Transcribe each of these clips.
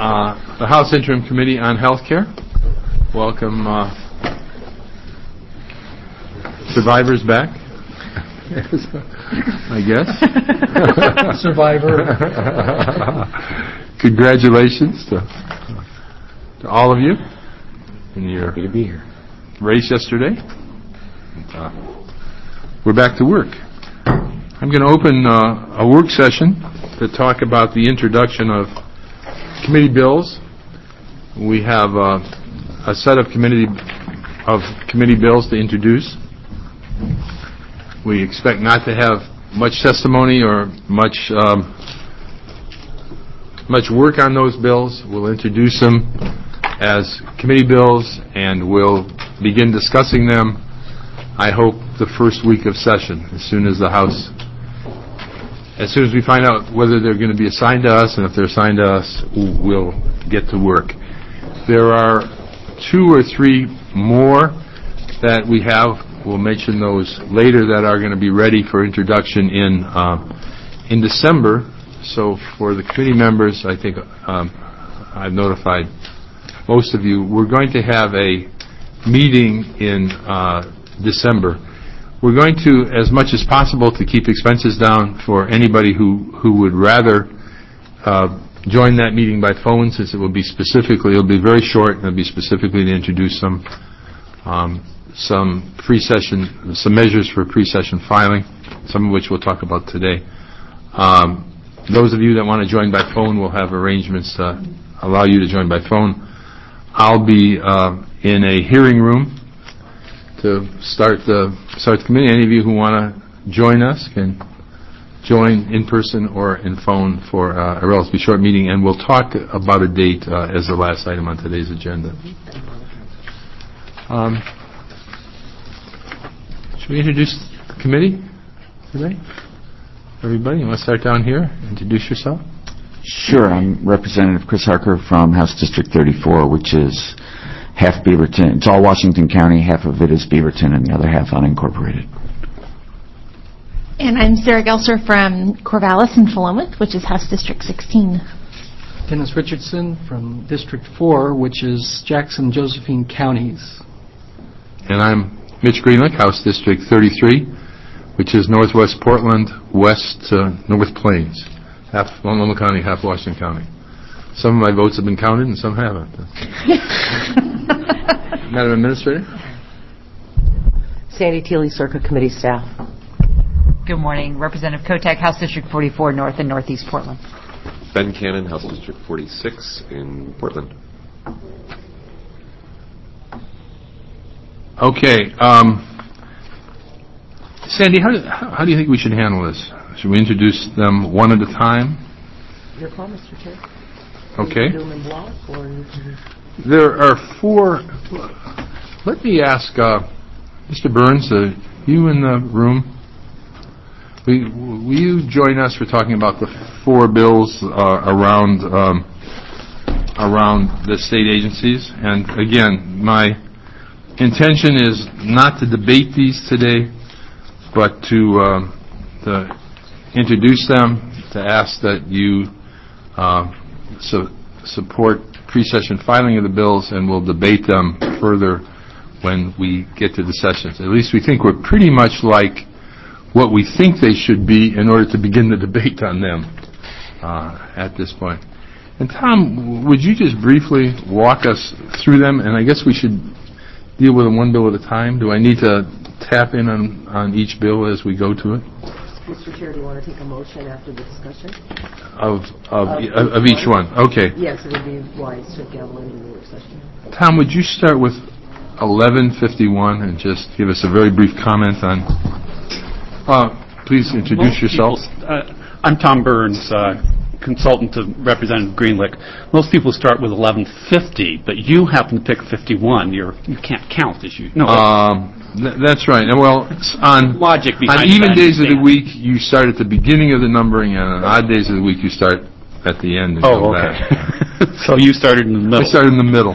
The House Interim Committee on Healthcare. Welcome survivors back, I guess. Survivor. Congratulations to all of you in your Happy to be here. Race yesterday. We're back to work. I'm going to open a work session to talk about the introduction of committee bills. We have a set of committee bills to introduce. We expect not to have much testimony or much work on those bills. We'll introduce them as committee bills, and we'll begin discussing them, I hope, the first week of session, as soon as we find out whether they're going to be assigned to us, and if they're assigned to us, we'll get to work. There are 2 or 3 more that we have. We'll mention those later, that are going to be ready for introduction in December. So for the committee members, I think I've notified most of you. We're going to have a meeting in December. We're going to, as much as possible, to keep expenses down for anybody who would rather join that meeting by phone, since it'll be very short, and it'll be specifically to introduce some measures for pre-session filing, some of which we'll talk about today. Those of you that want to join by phone will have arrangements to allow you to join by phone. I'll be in a hearing room to start the committee. Any of you who want to join us can join in person or in phone for a relatively short meeting, and we'll talk about a date as the last item on today's agenda. Should we introduce the committee today? Everybody, you want to start down here? Introduce yourself. Sure. I'm Representative Chris Harker from House District 34, which is half Beaverton. It's all Washington County. Half of it is Beaverton, and the other half unincorporated. And I'm Sarah Gelser from Corvallis and Philomath, which is House District 16. Dennis Richardson from District 4, which is Jackson-Josephine counties. And I'm Mitch Greenlick, House District 33, which is Northwest Portland, west North Plains. Half Multnomah County, half Washington County. Some of my votes have been counted and some haven't. Madam Administrator? Sandy Teely, Circuit Committee staff. Good morning. Representative Kotek, House District 44, North and Northeast Portland. Ben Cannon, House District 46 in Portland. Okay. Sandy, how do you think we should handle this? Should we introduce them one at a time? Your call, Mr. Chair. Okay. Do them in block, or you can... There are 4. Let me ask Mr. Burns, you in the room, will you join us for talking about the 4 bills around the state agencies? And again, my intention is not to debate these today, but to introduce them, to ask that you support pre-session filing of the bills, and we'll debate them further when we get to the sessions. At least we think we're pretty much like what we think they should be in order to begin the debate on them at this point. And Tom, would you just briefly walk us through them? And I guess we should deal with them one bill at a time. Do I need to tap in on each bill as we go to it? Mr. Chair, do you want to take a motion after the discussion? Of each one. Okay. Yes, it would be wise to gavel into the work session. Tom, would you start with 1151 and just give us a very brief comment on... please introduce yourself. I'm Tom Burns, consultant to Representative Greenlick. Most people start with 1150, but you happen to pick 51. You can't count as you... No. That's right. Well, on logic behind even days of the week, you start at the beginning of the numbering, and on odd days of the week, you start at the end and go back. So you started in the middle. I started in the middle.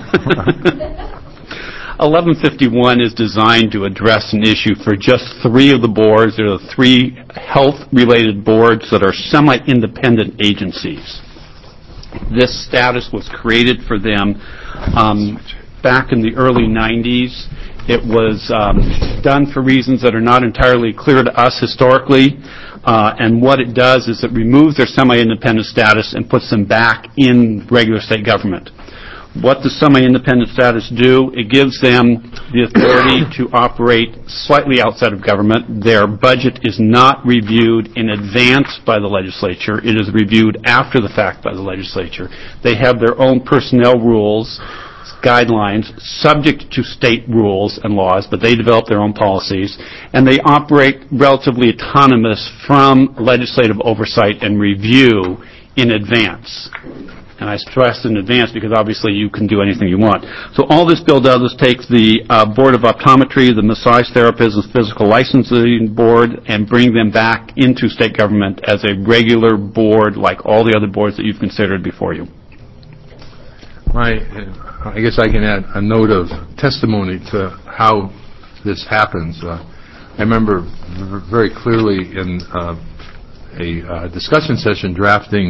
1151 is designed to address an issue for just 3 of the boards. There are 3 health-related boards that are semi-independent agencies. This status was created for them back in the early 90s. It was done for reasons that are not entirely clear to us historically, and what it does is it removes their semi-independent status and puts them back in regular state government. What does semi-independent status do? It gives them the authority to operate slightly outside of government. Their budget is not reviewed in advance by the legislature. It is reviewed after the fact by the legislature. They have their own personnel rules, guidelines, subject to state rules and laws, but they develop their own policies, and they operate relatively autonomous from legislative oversight and review in advance. And I stress in advance because obviously you can do anything you want. So all this bill does is take the Board of Optometry, the massage therapists, and physical licensing board, and bring them back into state government as a regular board like all the other boards that you've considered before you. I guess I can add a note of testimony to how this happens. I remember very clearly in a discussion session drafting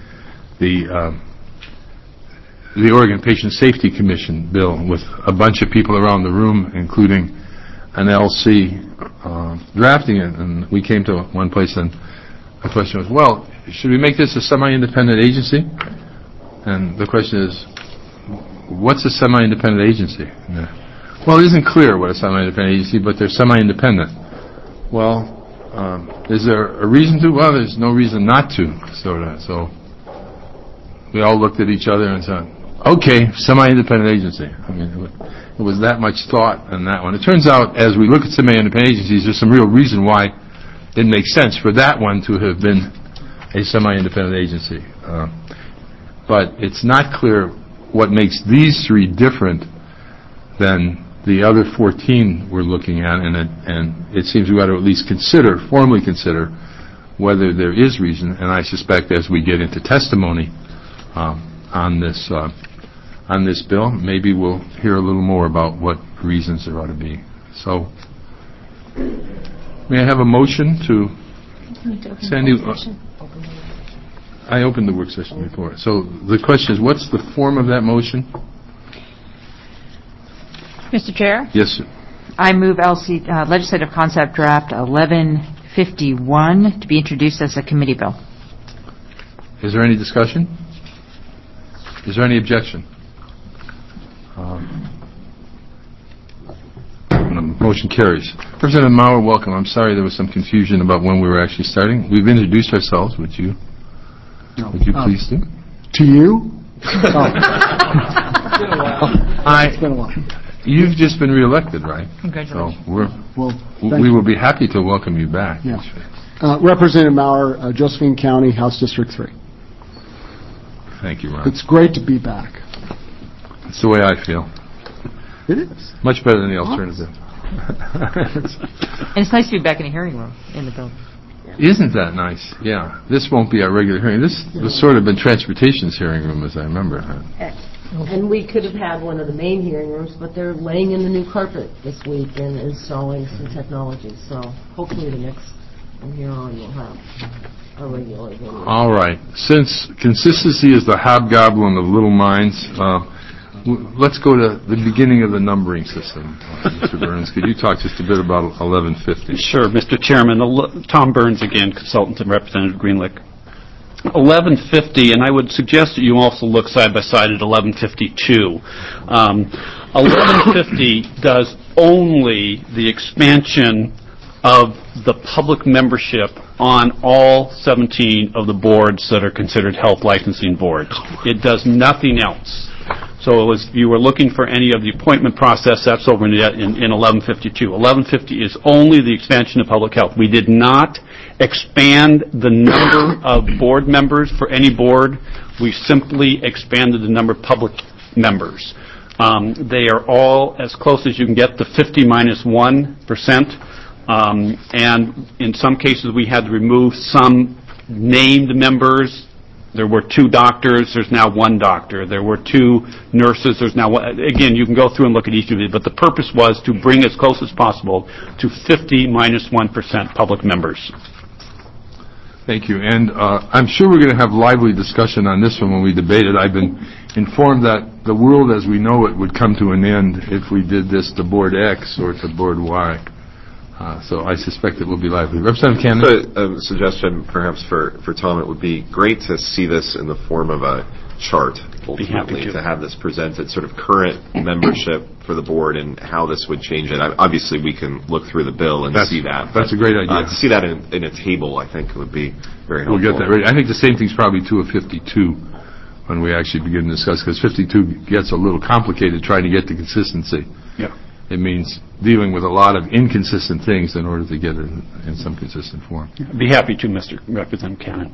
the Oregon Patient Safety Commission bill with a bunch of people around the room, including an LC, drafting it. And we came to one place, and the question was, well, should we make this a semi-independent agency? And the question is, what's a semi-independent agency? Well, it isn't clear what a semi-independent agency, but they're semi-independent. Well, is there a reason to? Well, there's no reason not to, sort of. So we all looked at each other and said, okay, semi-independent agency. I mean, it was that much thought in that one. It turns out, as we look at semi-independent agencies, there's some real reason why it makes sense for that one to have been a semi-independent agency. But it's not clear what makes these three different than the other 14 we're looking at, and it seems we ought to at least formally consider, whether there is reason. And I suspect as we get into testimony on this bill, maybe we'll hear a little more about what reasons there ought to be. So, may I have a motion to Sandy? I opened the work session before. So the question is, what's the form of that motion? Mr. Chair? Yes, sir. I move Legislative Concept Draft 1151 to be introduced as a committee bill. Is there any discussion? Is there any objection? Motion carries. Representative Maurer, welcome. I'm sorry there was some confusion about when we were actually starting. We've introduced ourselves. Would you please do? To you? It's been a while. You've just been reelected, right? Congratulations. So we will be happy to welcome you back. Yeah. Representative Maurer, Josephine County, House District 3. Thank you, Ron. It's great to be back. It's the way I feel. It is. Much better than the alternative. And it's nice to be back in a hearing room in the building. Isn't that nice? Yeah. This won't be our regular hearing. This was sort of been Transportation's hearing room, as I remember. And we could have had one of the main hearing rooms, but they're laying in the new carpet this week and installing some technology. So hopefully the next from here on we'll have a regular hearing room. All right. Since consistency is the hobgoblin of little minds, let's go to the beginning of the numbering system. Mr. Burns, could you talk just a bit about 1150? Sure, Mr. Chairman. Tom Burns again, consultant to Representative Greenlick. 1150, and I would suggest that you also look side by side at 1152. 1150 does only the expansion of the public membership on all 17 of the boards that are considered health licensing boards. It does nothing else. So if you were looking for any of the appointment process, that's over in 1152. 1150 is only the expansion of public health. We did not expand the number of board members for any board. We simply expanded the number of public members. They are all as close as you can get to 50 minus 1%. And in some cases, we had to remove some named members. There were 2 doctors. There's now 1 doctor. There were 2 nurses. There's now 1. Again, you can go through and look at each of these, but the purpose was to bring as close as possible to 50 minus 1% public members. Thank you. And I'm sure we're going to have lively discussion on this one when we debate it. I've been informed that the world as we know it would come to an end if we did this to Board X or to Board Y. So I suspect it will be lively. Representative Cannon? So, a suggestion perhaps for Tom, it would be great to see this in the form of a chart, ultimately, to have this presented, sort of current membership for the board and how this would change it. Obviously, we can look through the bill and see that. That's a great idea. To see that in a table, I think, would be very helpful. We'll get that ready. I think the same thing's probably true of 52 when we actually begin to discuss, because 52 gets a little complicated trying to get to consistency. Yeah. It means dealing with a lot of inconsistent things in order to get it in some consistent form. I'd be happy to, Mr. Representative Cannon.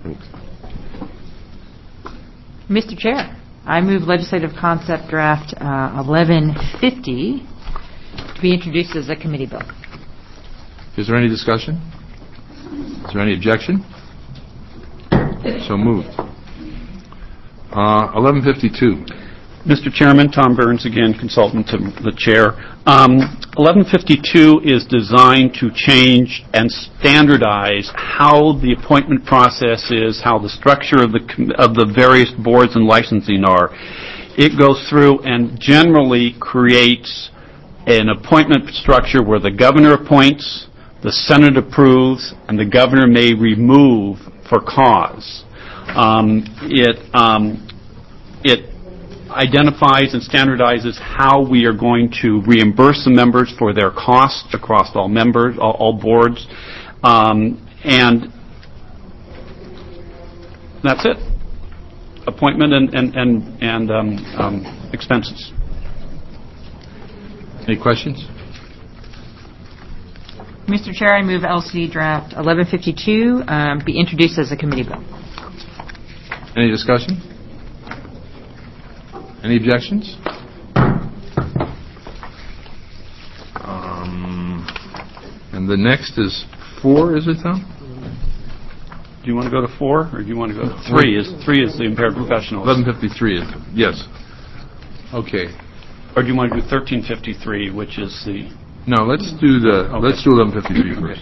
Mr. Chair, I move legislative concept draft 1150 to be introduced as a committee bill. Is there any discussion? Is there any objection? So moved. 1152. Mr. Chairman, Tom Burns again, consultant to the chair. 1152 is designed to change and standardize how the appointment process is, how the structure of the various boards and licensing are. It goes through and generally creates an appointment structure where the governor appoints, the Senate approves, and the governor may remove for cause. It identifies and standardizes how we are going to reimburse the members for their costs across all members, all boards, and that's it. Appointment and expenses. Any questions? Mr. Chair, I move LCD draft 1152 be introduced as a committee bill. Any discussion? Any objections? And the next is 4, is it, Tom? Do you want to go to 4, or do you want to go to 3? 3 is the impaired professionals. 1153 is, yes. Okay. Or do you want to do 1353, which is the... No, let's do 1153 first.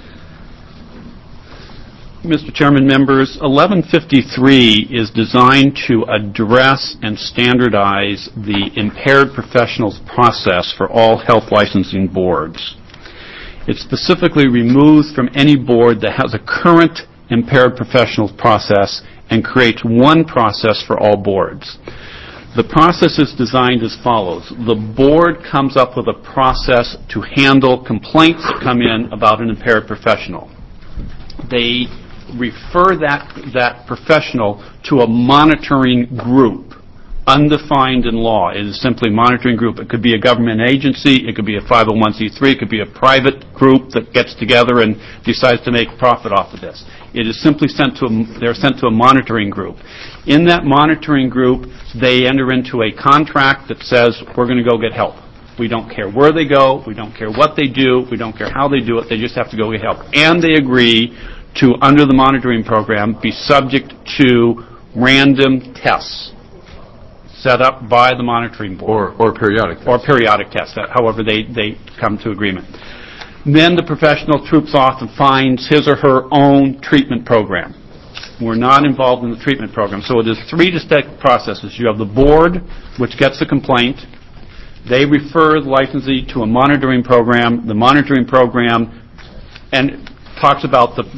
Mr. Chairman, members, 1153 is designed to address and standardize the impaired professionals process for all health licensing boards. It specifically removes from any board that has a current impaired professionals process and creates one process for all boards. The process is designed as follows. The board comes up with a process to handle complaints that come in about an impaired professional. They refer that professional to a monitoring group, undefined in law. It is simply a monitoring group. It could be a government agency. It could be a 501c3. It could be a private group that gets together and decides to make profit off of this. It is simply they're sent to a monitoring group. In that monitoring group, they enter into a contract that says, we're going to go get help. We don't care where they go. We don't care what they do. We don't care how they do it. They just have to go get help. And they agree to, under the monitoring program, be subject to random tests set up by the monitoring board. Or periodic tests. Or periodic tests, however they come to agreement. Then the professional troops off and finds his or her own treatment program. We're not involved in the treatment program. So it is 3 distinct processes. You have the board, which gets the complaint. They refer the licensee to a monitoring program. The monitoring program and talks about the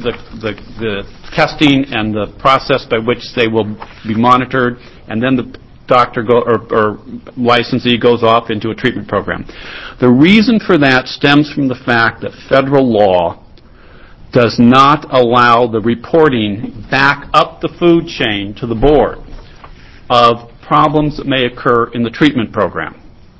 testing and the process by which they will be monitored, and then the doctor or licensee goes off into a treatment program. The reason for that stems from the fact that federal law does not allow the reporting back up the food chain to the board of problems that may occur in the treatment program.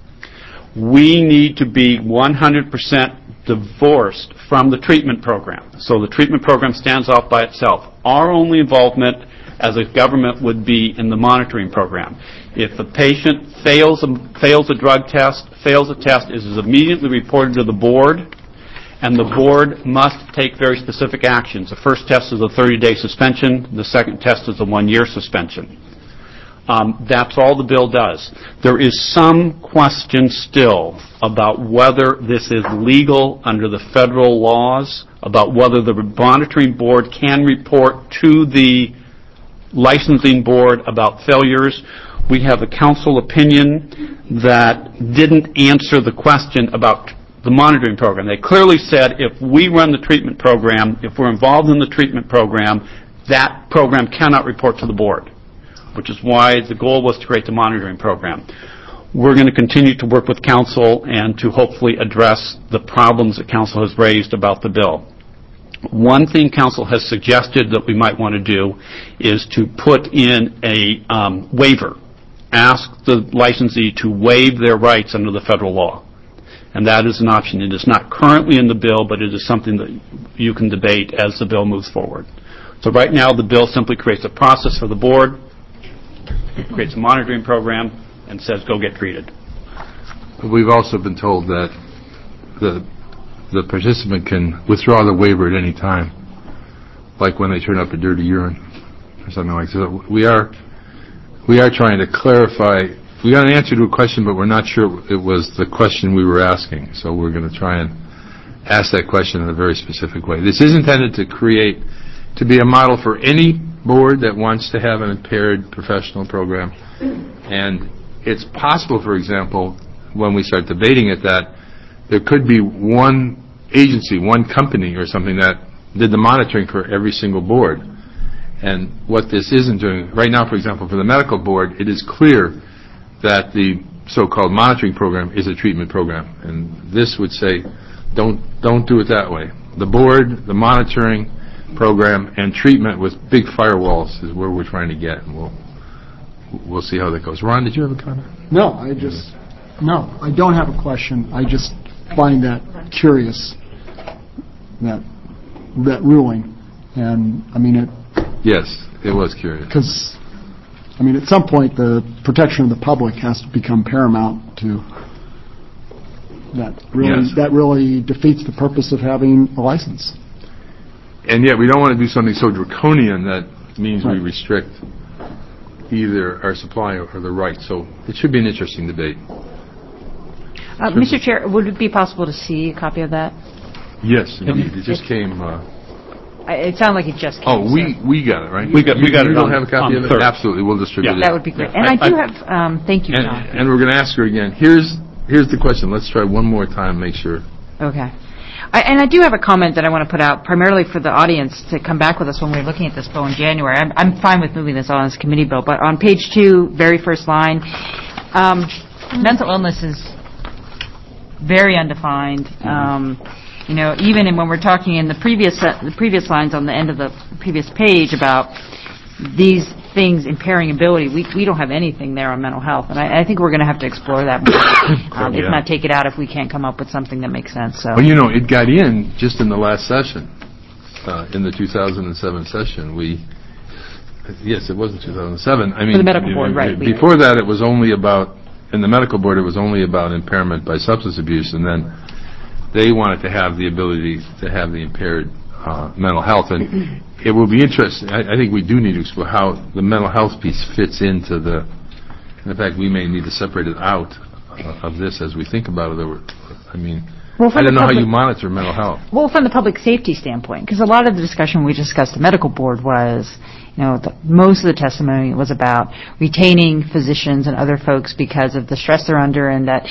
We need to be 100% divorced from the treatment program. So the treatment program stands off by itself. Our only involvement as a government would be in the monitoring program. If the patient fails a drug test, fails a test, it is immediately reported to the board, and the board must take very specific actions. The first test is a 30-day suspension. The second test is a 1-year suspension. That's all the bill does. There is some question still about whether this is legal under the federal laws, about whether the monitoring board can report to the licensing board about failures. We have a council opinion that didn't answer the question about the monitoring program. They clearly said if we run the treatment program, if we're involved in the treatment program, that program cannot report to the board, which is why the goal was to create the monitoring program. We're going to continue to work with council and to hopefully address the problems that council has raised about the bill. One thing council has suggested that we might want to do is to put in a waiver. Ask the licensee to waive their rights under the federal law. And that is an option. It is not currently in the bill, but it is something that you can debate as the bill moves forward. So right now, the bill simply creates a process for the board, creates a monitoring program, and says, go get treated. We've also been told that the participant can withdraw the waiver at any time, like when they turn up a dirty urine or something like that. So we are trying to clarify. We got an answer to a question, but we're not sure it was the question we were asking. So we're going to try and ask that question in a very specific way. This is intended to be a model for any board that wants to have an impaired professional program. And it's possible, for example, when we start debating it, that there could be one agency, one company or something that did the monitoring for every single board. And what this isn't doing, right now, for example, for the medical board, it is clear that the so-called monitoring program is a treatment program. And this would say, don't do it that way. The board, the monitoring program, and treatment with big firewalls is where we're trying to get. And we'll see how that goes. Ron, did you have a comment? No, I don't have a question. I just find that curious, that ruling. And, I mean, Yes, it was curious. because, I mean, at some point, the protection of the public has to become paramount to that. Really, Yes. that really defeats the purpose of having a license. And yet we don't want to do something so draconian that means we Right. restrict either our supply or the right. So it should be an interesting debate. Mr. Chair, would it be possible to see a copy of that? Yes, indeed. It just came. It sounded like it just came. Oh, we got it, right? We got You it don't on- have a copy on of it? third. Absolutely. We'll distribute it. That would be great. And I do have, thank you, John. And we're going to ask her again. Here's the question. Let's try one more time, make sure. Okay. And I do have a comment that I want to put out primarily for the audience to come back with us when we're looking at this bill in January. I'm fine with moving this on as a committee bill, but on page 2, very first line, mental illness is very undefined. Even when we're talking in the previous lines on the end of the previous page about these things impairing ability, we don't have anything there on mental health, and I think we're going to have to explore that more. If not, take it out if we can't come up with something that makes sense. So. Well, it got in just in the last session, in the 2007 session. Yes, it was in 2007. I mean, for the medical board, right? Before that, it was only about, in the medical board, it was only about impairment by substance abuse, and then they wanted to have the ability to have the impaired mental health. And it will be interesting. I think we do need to explore how the mental health piece fits into the. In fact, we may need to separate it out of this as we think about it. I mean, I don't know how you monitor mental health. Well, from the public safety standpoint, because a lot of the discussion we discussed the medical board was, most of the testimony was about retaining physicians and other folks because of the stress they're under, and that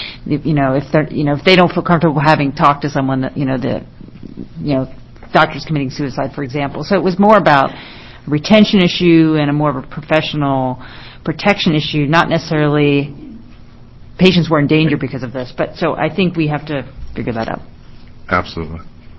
if they don't feel comfortable having talked to someone that doctors committing suicide, for example. So it was more about a retention issue and a more of a professional protection issue, not necessarily patients were in danger because of this. But so I think we have to figure that out. Absolutely.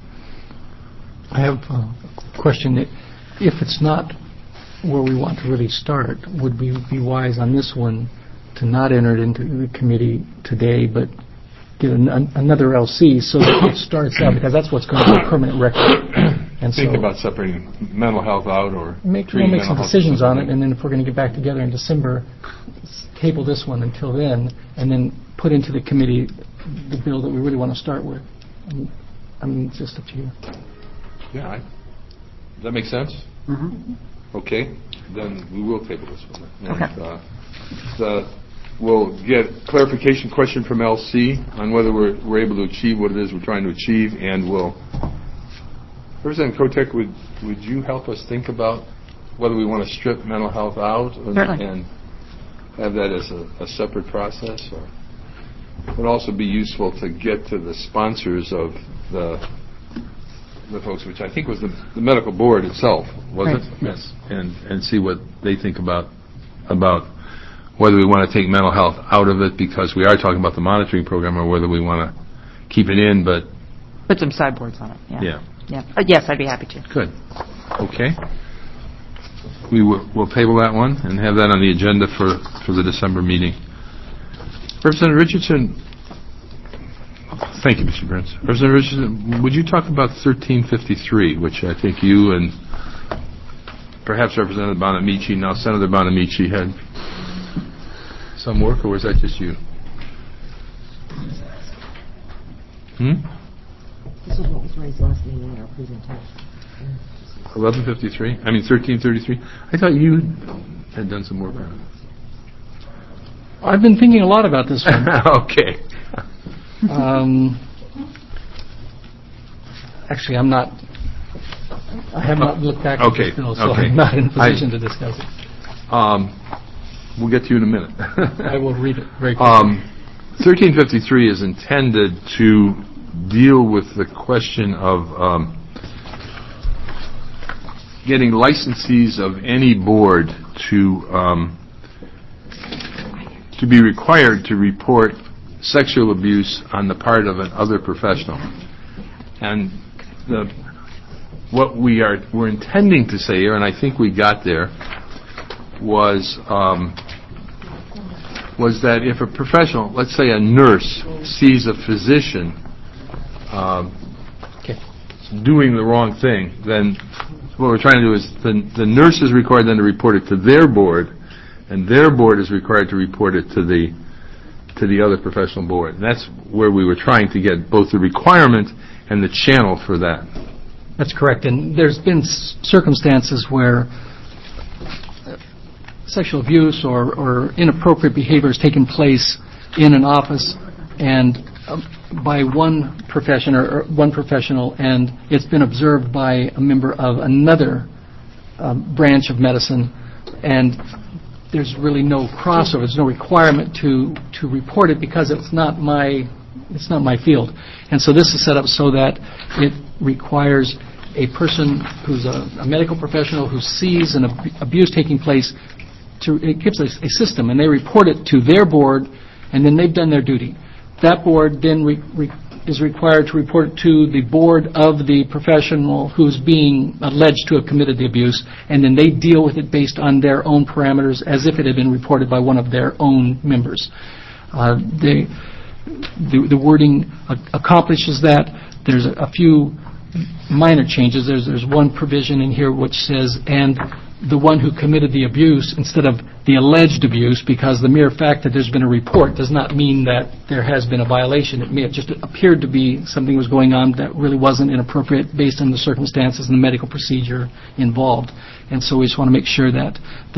I have a question. If it's not where we want to really start, would we be wise on this one to not enter it into the committee today, but get another LC so that it starts out, because that's what's going to be a permanent record. And Think so about separating mental health out or we'll make some decisions on it, and then if we're going to get back together in December, table this one until then, and then put into the committee the bill that we really want to start with. I mean, it's just up to you. Yeah. Does that make sense? Mm-hmm. Okay. then we will table this one. And, Okay. we'll get clarification question from LC on whether we're able to achieve what it is we're trying to achieve, and we'll... Representative Kotek, would you help us think about whether we want to strip mental health out and have that as a separate process? Or it would also be useful to get to the sponsors of the folks, which I think was the medical board itself, was it? Yes. And see what they think about whether we want to take mental health out of it because we are talking about the monitoring program, or whether we want to keep it in, but... Put some sideboards on it, Yeah. Yes, I'd be happy to. Good. Okay. We'll table that one and have that on the agenda for the December meeting. Representative Richardson, thank you, Mr. Burns. Representative Richardson, would you talk about 1353, which I think you and perhaps Representative Bonamici, now Senator Bonamici, had some work, or was that just you? This is what was raised last meeting in our presentation. 1153? I mean 1333? I thought you had done some work on it. I've been thinking a lot about this one. Okay. Actually, I have not looked back at this bill, so Okay. I'm not in a position to discuss it. We'll get to you in a minute. I will read it very quickly. 1353 is intended to deal with the question of getting licensees of any board to be required to report sexual abuse on the part of another professional. And what we're intending to say here, and I think we got there, was that if a professional, let's say a nurse, sees a physician doing the wrong thing, then what we're trying to do is the nurse is required then to report it to their board, and their board is required to report it to the other professional board. And that's where we were trying to get both the requirement and the channel for that. That's correct. And there's been circumstances where sexual abuse or inappropriate behavior has taken place in an office and by one profession or one professional, and it's been observed by a member of another branch of medicine, and there's really no crossover. There's no requirement to report it because it's not my field. And so this is set up so that it requires a person who's a medical professional who sees an abuse taking place. It gives a system, and they report it to their board, and then they've done their duty. That board then is required to report it to the board of the professional who's being alleged to have committed the abuse, and then they deal with it based on their own parameters as if it had been reported by one of their own members. The wording accomplishes that. There's a few minor changes. There's one provision in here which says, and the one who committed the abuse instead of the alleged abuse, because the mere fact that there's been a report does not mean that there has been a violation. It may have just appeared to be something was going on that really wasn't inappropriate based on the circumstances and the medical procedure involved. And so we just want to make sure that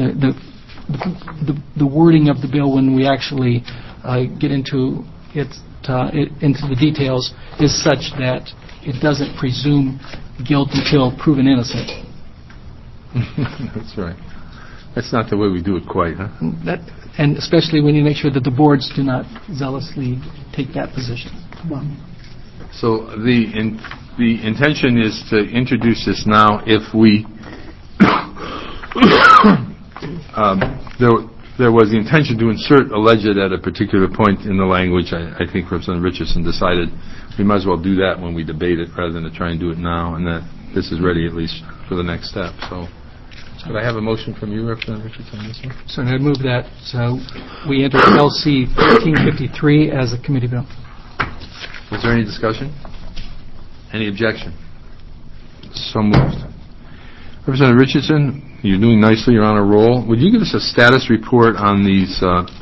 the wording of the bill when we actually get into into the details is such that it doesn't presume guilt until proven innocent. That's right. That's not the way we do it quite, huh? And especially when you make sure that the boards do not zealously take that position. So the intention is to introduce this now if we... There was the intention to insert alleged at a particular point in the language. I think Representative Richardson decided we might as well do that when we debate it rather than to try and do it now, and that this is ready at least for the next step. So could I have a motion from you, Representative Richardson, on this one? So I move that we enter LC 1353 as a committee bill. Was there any discussion? Any objection? So moved. Representative Richardson, you're doing nicely. You're on a roll. Would you give us a status report on these,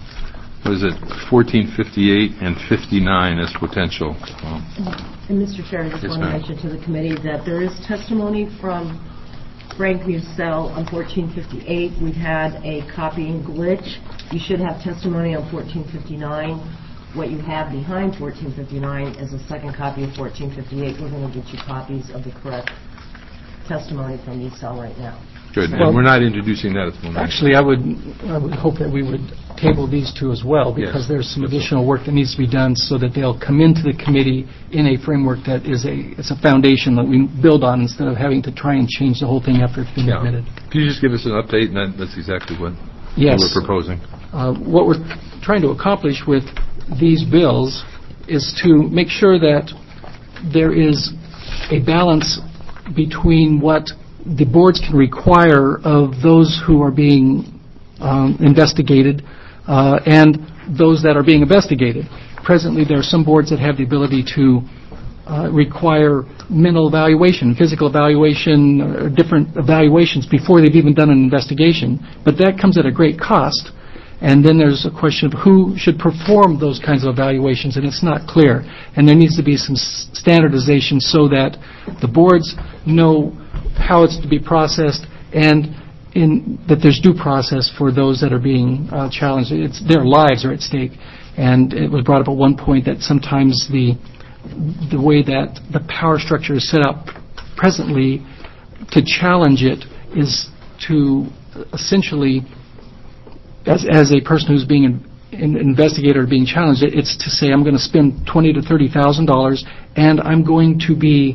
1458 and 59 as potential? And Mr. Chair, I just want to mention to the committee that there is testimony from Frank Musell on 1458. We've had a copying glitch. You should have testimony on 1459. What you have behind 1459 is a second copy of 1458. We're going to get you copies of the correct testimony from Musell right now. Good. Well, And we're not introducing that at the moment. Actually, I would hope that we would table these two as well, because Yes. there's some additional work that needs to be done so that they'll come into the committee in a framework that is it's a foundation that we build on instead of having to try and change the whole thing after it's been Yeah. admitted. Can you just give us an update? And that's exactly what Yes. we're proposing. What we're trying to accomplish with these bills is to make sure that there is a balance between what the boards can require of those who are being investigated and those that are being investigated. Presently, there are some boards that have the ability to require mental evaluation, physical evaluation, different evaluations before they've even done an investigation, but that comes at a great cost. And then there's a question of who should perform those kinds of evaluations, and it's not clear. And there needs to be some standardization so that the boards know how it's to be processed, and that there's due process for those that are being challenged. Their lives are at stake. And it was brought up at one point that sometimes the way that the power structure is set up presently to challenge it is to essentially, as a person who's being an investigator being challenged, it's to say, I'm going to spend $20,000 to $30,000, and I'm going to be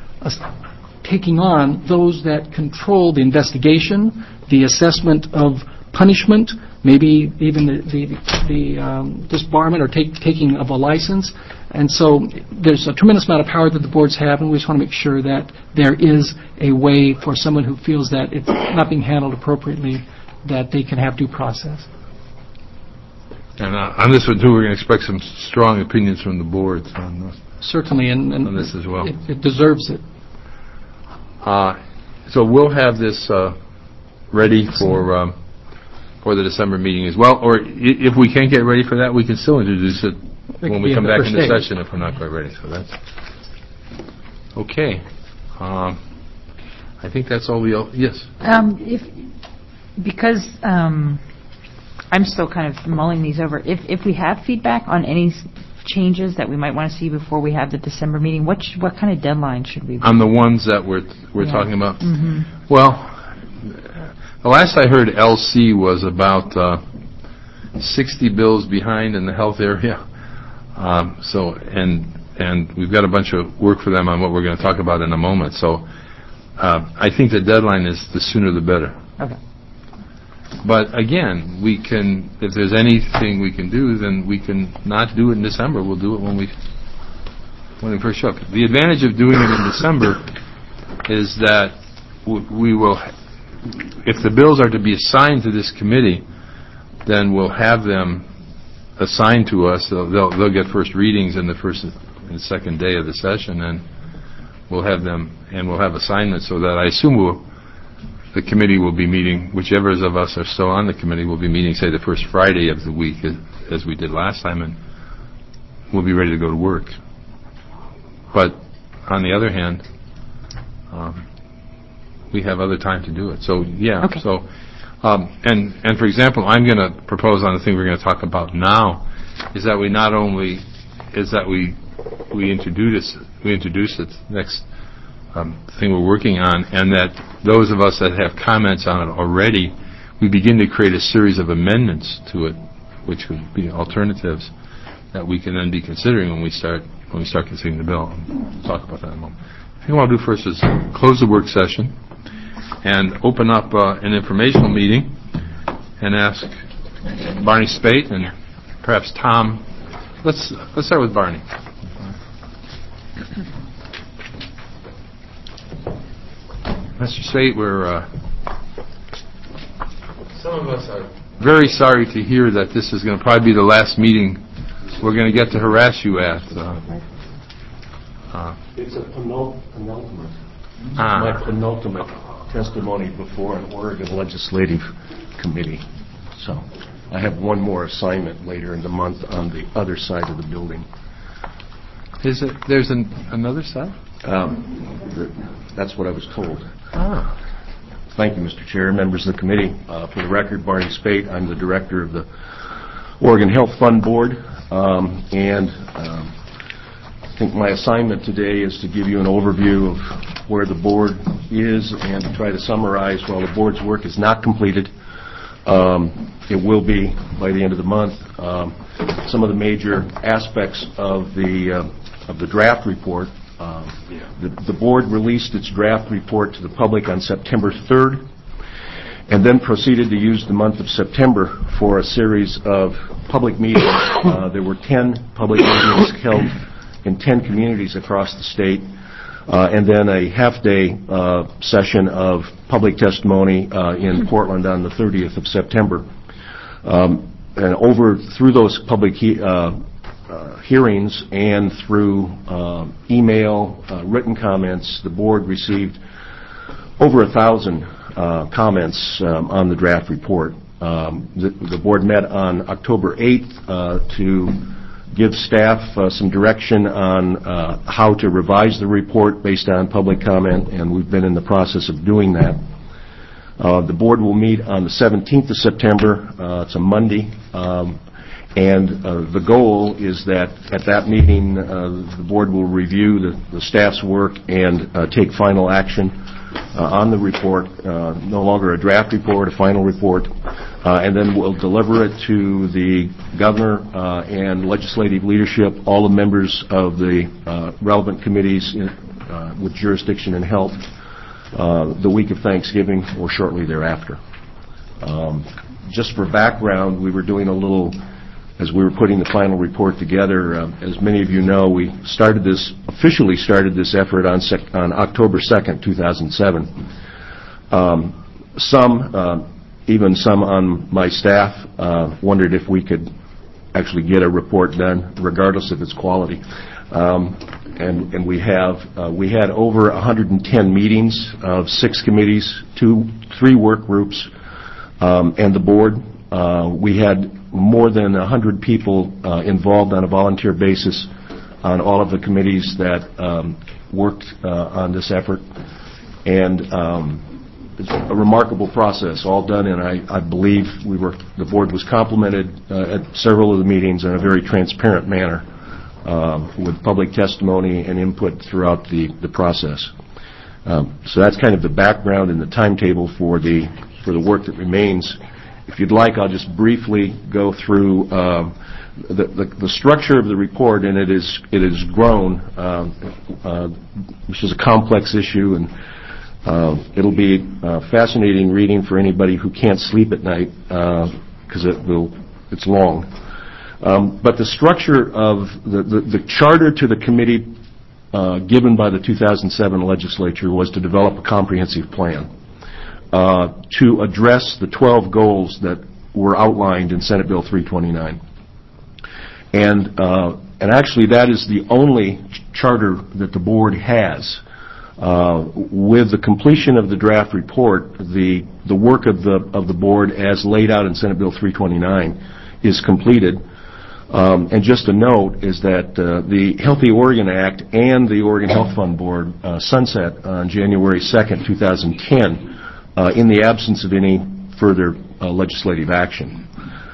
taking on those that control the investigation, the assessment of punishment, maybe even the disbarment or taking of a license. And so there's a tremendous amount of power that the boards have, and we just want to make sure that there is a way for someone who feels that it's not being handled appropriately, that they can have due process. And on this one, too, we're going to expect some strong opinions from the boards on this. Certainly, and On this as well. It deserves it. So we'll have this ready for the December meeting as well. Or if we can't get ready for that, we can still introduce it when we come back into session if we're not quite ready. So that's okay. I think that's all yes. Because I'm still kind of mulling these over, if we have feedback on any changes that we might want to see before we have the December meeting, what kind of deadline should we be? On the ones that we're talking about? Mm-hmm. Well, the last I heard, LC was about 60 bills behind in the health area. And we've got a bunch of work for them on what we're going to talk about in a moment. So I think the deadline is the sooner the better. Okay. But again, we can, if there's anything we can do, then we can not do it in December. We'll do it when we first show up. The advantage of doing it in December is that we will, if the bills are to be assigned to this committee, then we'll have them assigned to us. They'll get first readings in the first and second day of the session, and we'll have them, and we'll have assignments so that I assume the committee will be meeting, whichever of us are still on the committee will be meeting, say, the first Friday of the week, as we did last time, and we'll be ready to go to work. But on the other hand, we have other time to do it. So, yeah. Okay. So, and for example, I'm going to propose on the thing we're going to talk about now is that we not only, is that we introduce it next thing we're working on, and that those of us that have comments on it already, we begin to create a series of amendments to it, which would be alternatives that we can then be considering when we start considering the bill. We'll talk about that in a moment. I think what I'll do first is close the work session and open up an informational meeting and ask Barney Spate and perhaps Tom. Let's start with Barney. Mr. Spate, some of us are very sorry to hear that this is going to probably be the last meeting we're going to get to harass you at. It's a penultimate. My penultimate testimony before an Oregon Legislative Committee. So I have one more assignment later in the month on the other side of the building. Is it? There's another side? That's what I was told. Thank you, Mr. Chair, members of the committee. For the record, Barney Spate. I'm the director of the Oregon Health Fund Board, I think my assignment today is to give you an overview of where the board is and to try to summarize. While the board's work is not completed, it will be by the end of the month. Some of the major aspects of the draft report. The board released its draft report to the public on September 3rd and then proceeded to use the month of September for a series of public meetings. There were 10 public meetings held in 10 communities across the state, and then a half-day session of public testimony in Portland on the 30th of September. And through those public hearings and through email, written comments, the board received over 1,000 comments on the draft report. The board met on October 8th to give staff some direction on how to revise the report based on public comment, and we've been in the process of doing that. The board will meet on the 17th of September. It's a Monday. And the goal is that at that meeting, the board will review the staff's work and take final action on the report, no longer a draft report, a final report, and then we'll deliver it to the governor and legislative leadership, all the members of the relevant committees with jurisdiction in health, the week of Thanksgiving or shortly thereafter. Just for background, we were doing a little, as we were putting the final report together, as many of you know, we officially started this effort on October 2nd, 2007. Even some on my staff wondered if we could actually get a report done, regardless of its quality. And we had over 110 meetings of 6 committees, 3 work groups, and the board. We had more than 100 people involved on a volunteer basis on all of the committees that worked on this effort. And it's a remarkable process, all done, and I believe the board was complimented at several of the meetings in a very transparent manner with public testimony and input throughout the process. So that's kind of the background and the timetable for the work that remains. If you'd like, I'll just briefly go through the structure of the report, and it has grown, which is a complex issue, and it'll be fascinating reading for anybody who can't sleep at night because it's long. But the structure of the charter to the committee given by the 2007 legislature was to develop a comprehensive plan to address the 12 goals that were outlined in Senate Bill 329. And actually that is the only charter that the board has. With the completion of the draft report, the work of the board as laid out in Senate Bill 329 is completed. And just a note is that the Healthy Oregon Act and the Oregon Health Fund Board sunset on January 2nd, 2010, in the absence of any further legislative action.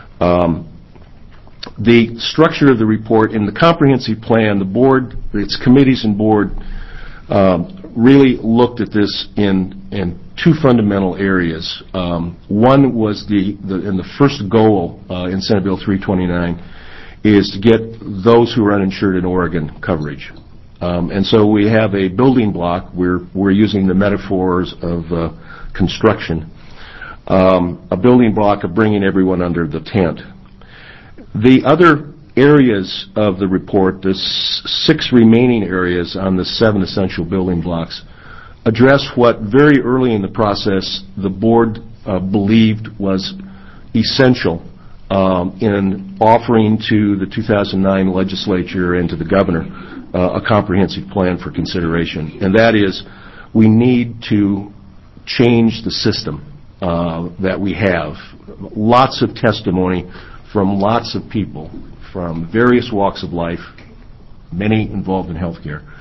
The structure of the report in the comprehensive plan, the board, its committees and board, really looked at this in 2 fundamental areas. One was in the first goal in Senate Bill 329 is to get those who are uninsured in Oregon coverage. And so we have a building block. We're using the metaphors of construction, a building block of bringing everyone under the tent. The other areas of the report, the 6 remaining areas on the 7 essential building blocks, address what very early in the process the board believed was essential in offering to the 2009 legislature and to the governor a comprehensive plan for consideration. And that is, we need to change the system that we have. Lots of testimony from lots of people from various walks of life, many involved in healthcare,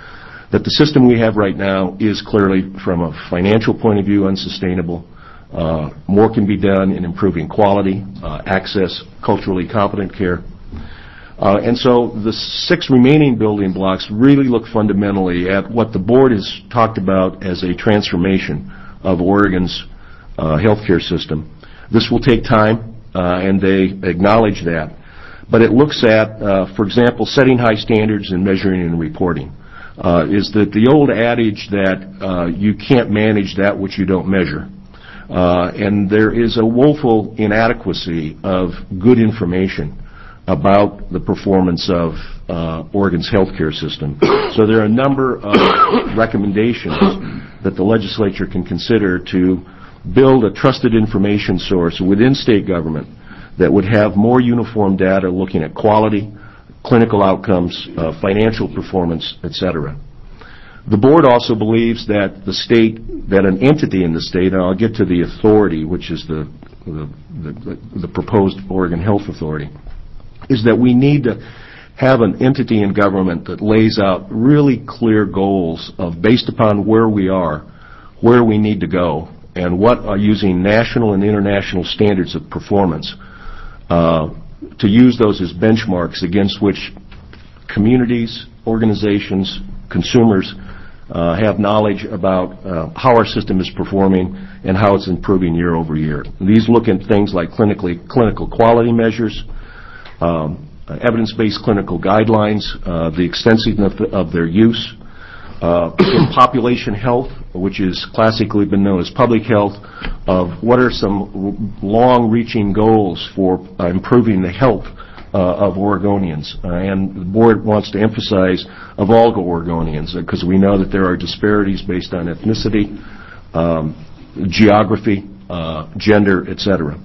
that the system we have right now is clearly, from a financial point of view, unsustainable. More can be done in improving quality, access, culturally competent care. And so the 6 remaining building blocks really look fundamentally at what the board has talked about as a transformation of Oregon's healthcare system. This will take time, and they acknowledge that. But it looks at, for example, setting high standards in measuring and reporting. Is that the old adage that you can't manage that which you don't measure. And there is a woeful inadequacy of good information about the performance of Oregon's healthcare system. So there are a number of recommendations that the legislature can consider to build a trusted information source within state government that would have more uniform data looking at quality, clinical outcomes, financial performance, etc. The board also believes that an entity in the state, and I'll get to the authority, which is the proposed Oregon Health Authority, is that we need to have an entity in government that lays out really clear goals based upon where we are, where we need to go, and what are using national and international standards of performance to use those as benchmarks against which communities, organizations, consumers have knowledge about how our system is performing and how it's improving year over year. These look at things like clinical quality measures, evidence-based clinical guidelines, the extensiveness of their use, in population health, which is classically been known as public health, of what are some long-reaching goals for improving the health of Oregonians. And the board wants to emphasize of all Oregonians, because we know that there are disparities based on ethnicity, geography, gender, etc.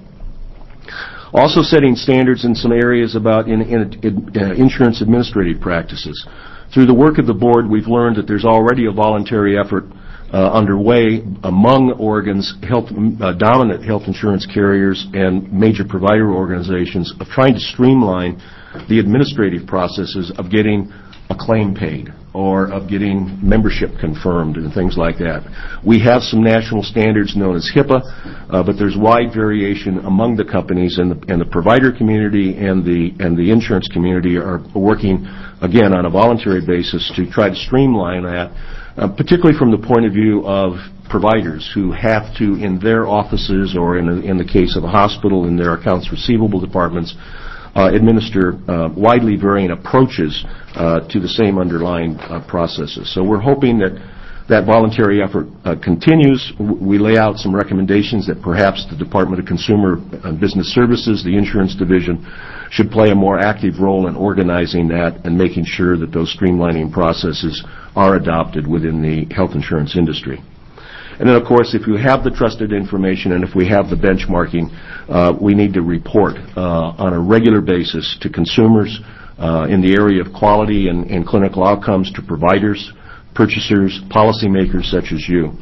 Also setting standards in some areas about insurance administrative practices. Through the work of the board, we've learned that there's already a voluntary effort underway among Oregon's dominant health insurance carriers and major provider organizations of trying to streamline the administrative processes of getting a claim paid or of getting membership confirmed and things like that. We have some national standards known as HIPAA, but there's wide variation among the companies, and the provider community and the insurance community are working, again, on a voluntary basis to try to streamline that, particularly from the point of view of providers who have to, in their offices or in the case of a hospital, in their accounts receivable departments, administer widely varying approaches to the same underlying processes. So we're hoping that voluntary effort continues. We lay out some recommendations that perhaps the Department of Consumer and Business Services, the Insurance Division, should play a more active role in organizing that and making sure that those streamlining processes are adopted within the health insurance industry. And then, of course, if you have the trusted information and if we have the benchmarking, we need to report on a regular basis to consumers in the area of quality and clinical outcomes, to providers, purchasers, policymakers such as you.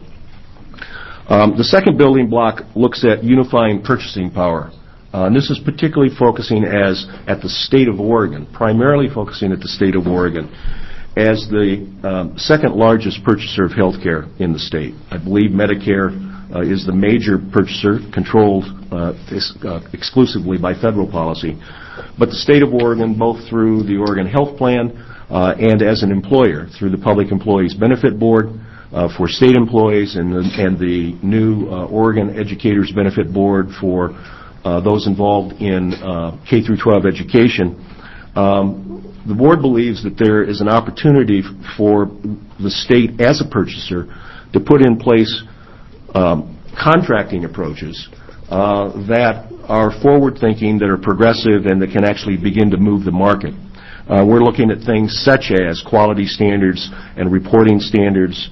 The second building block looks at unifying purchasing power. And this is particularly focusing at the state of Oregon, primarily focusing at the state of Oregon as the second largest purchaser of health care in the state. I believe Medicare is the major purchaser, controlled exclusively by federal policy. But the state of Oregon, both through the Oregon Health Plan and as an employer, through the Public Employees Benefit Board for state employees and the new Oregon Educators Benefit Board for those involved in K through 12 education, the board believes that there is an opportunity for the state as a purchaser to put in place contracting approaches that are forward-thinking, that are progressive, and that can actually begin to move the market. We're looking at things such as quality standards and reporting standards,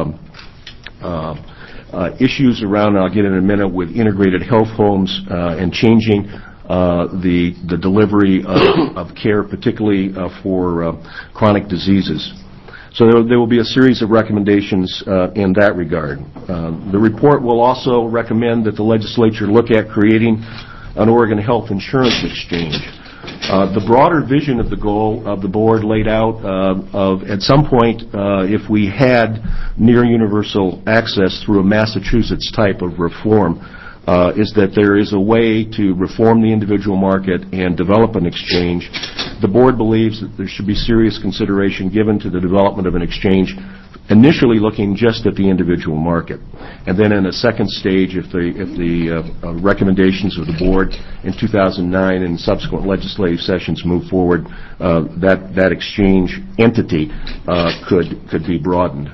issues around, I'll get in a minute, with integrated health homes and changing the delivery of care, particularly for chronic diseases. So there will be a series of recommendations in that regard. The report will also recommend that the legislature look at creating an Oregon Health Insurance Exchange. The broader vision of the goal of the board laid out of at some point, if we had near universal access through a Massachusetts type of reform, is that there is a way to reform the individual market and develop an exchange. The board believes that there should be serious consideration given to the development of an exchange, initially looking just at the individual market. And then in a second stage, if the recommendations of the board in 2009 and subsequent legislative sessions move forward, that exchange entity could be broadened.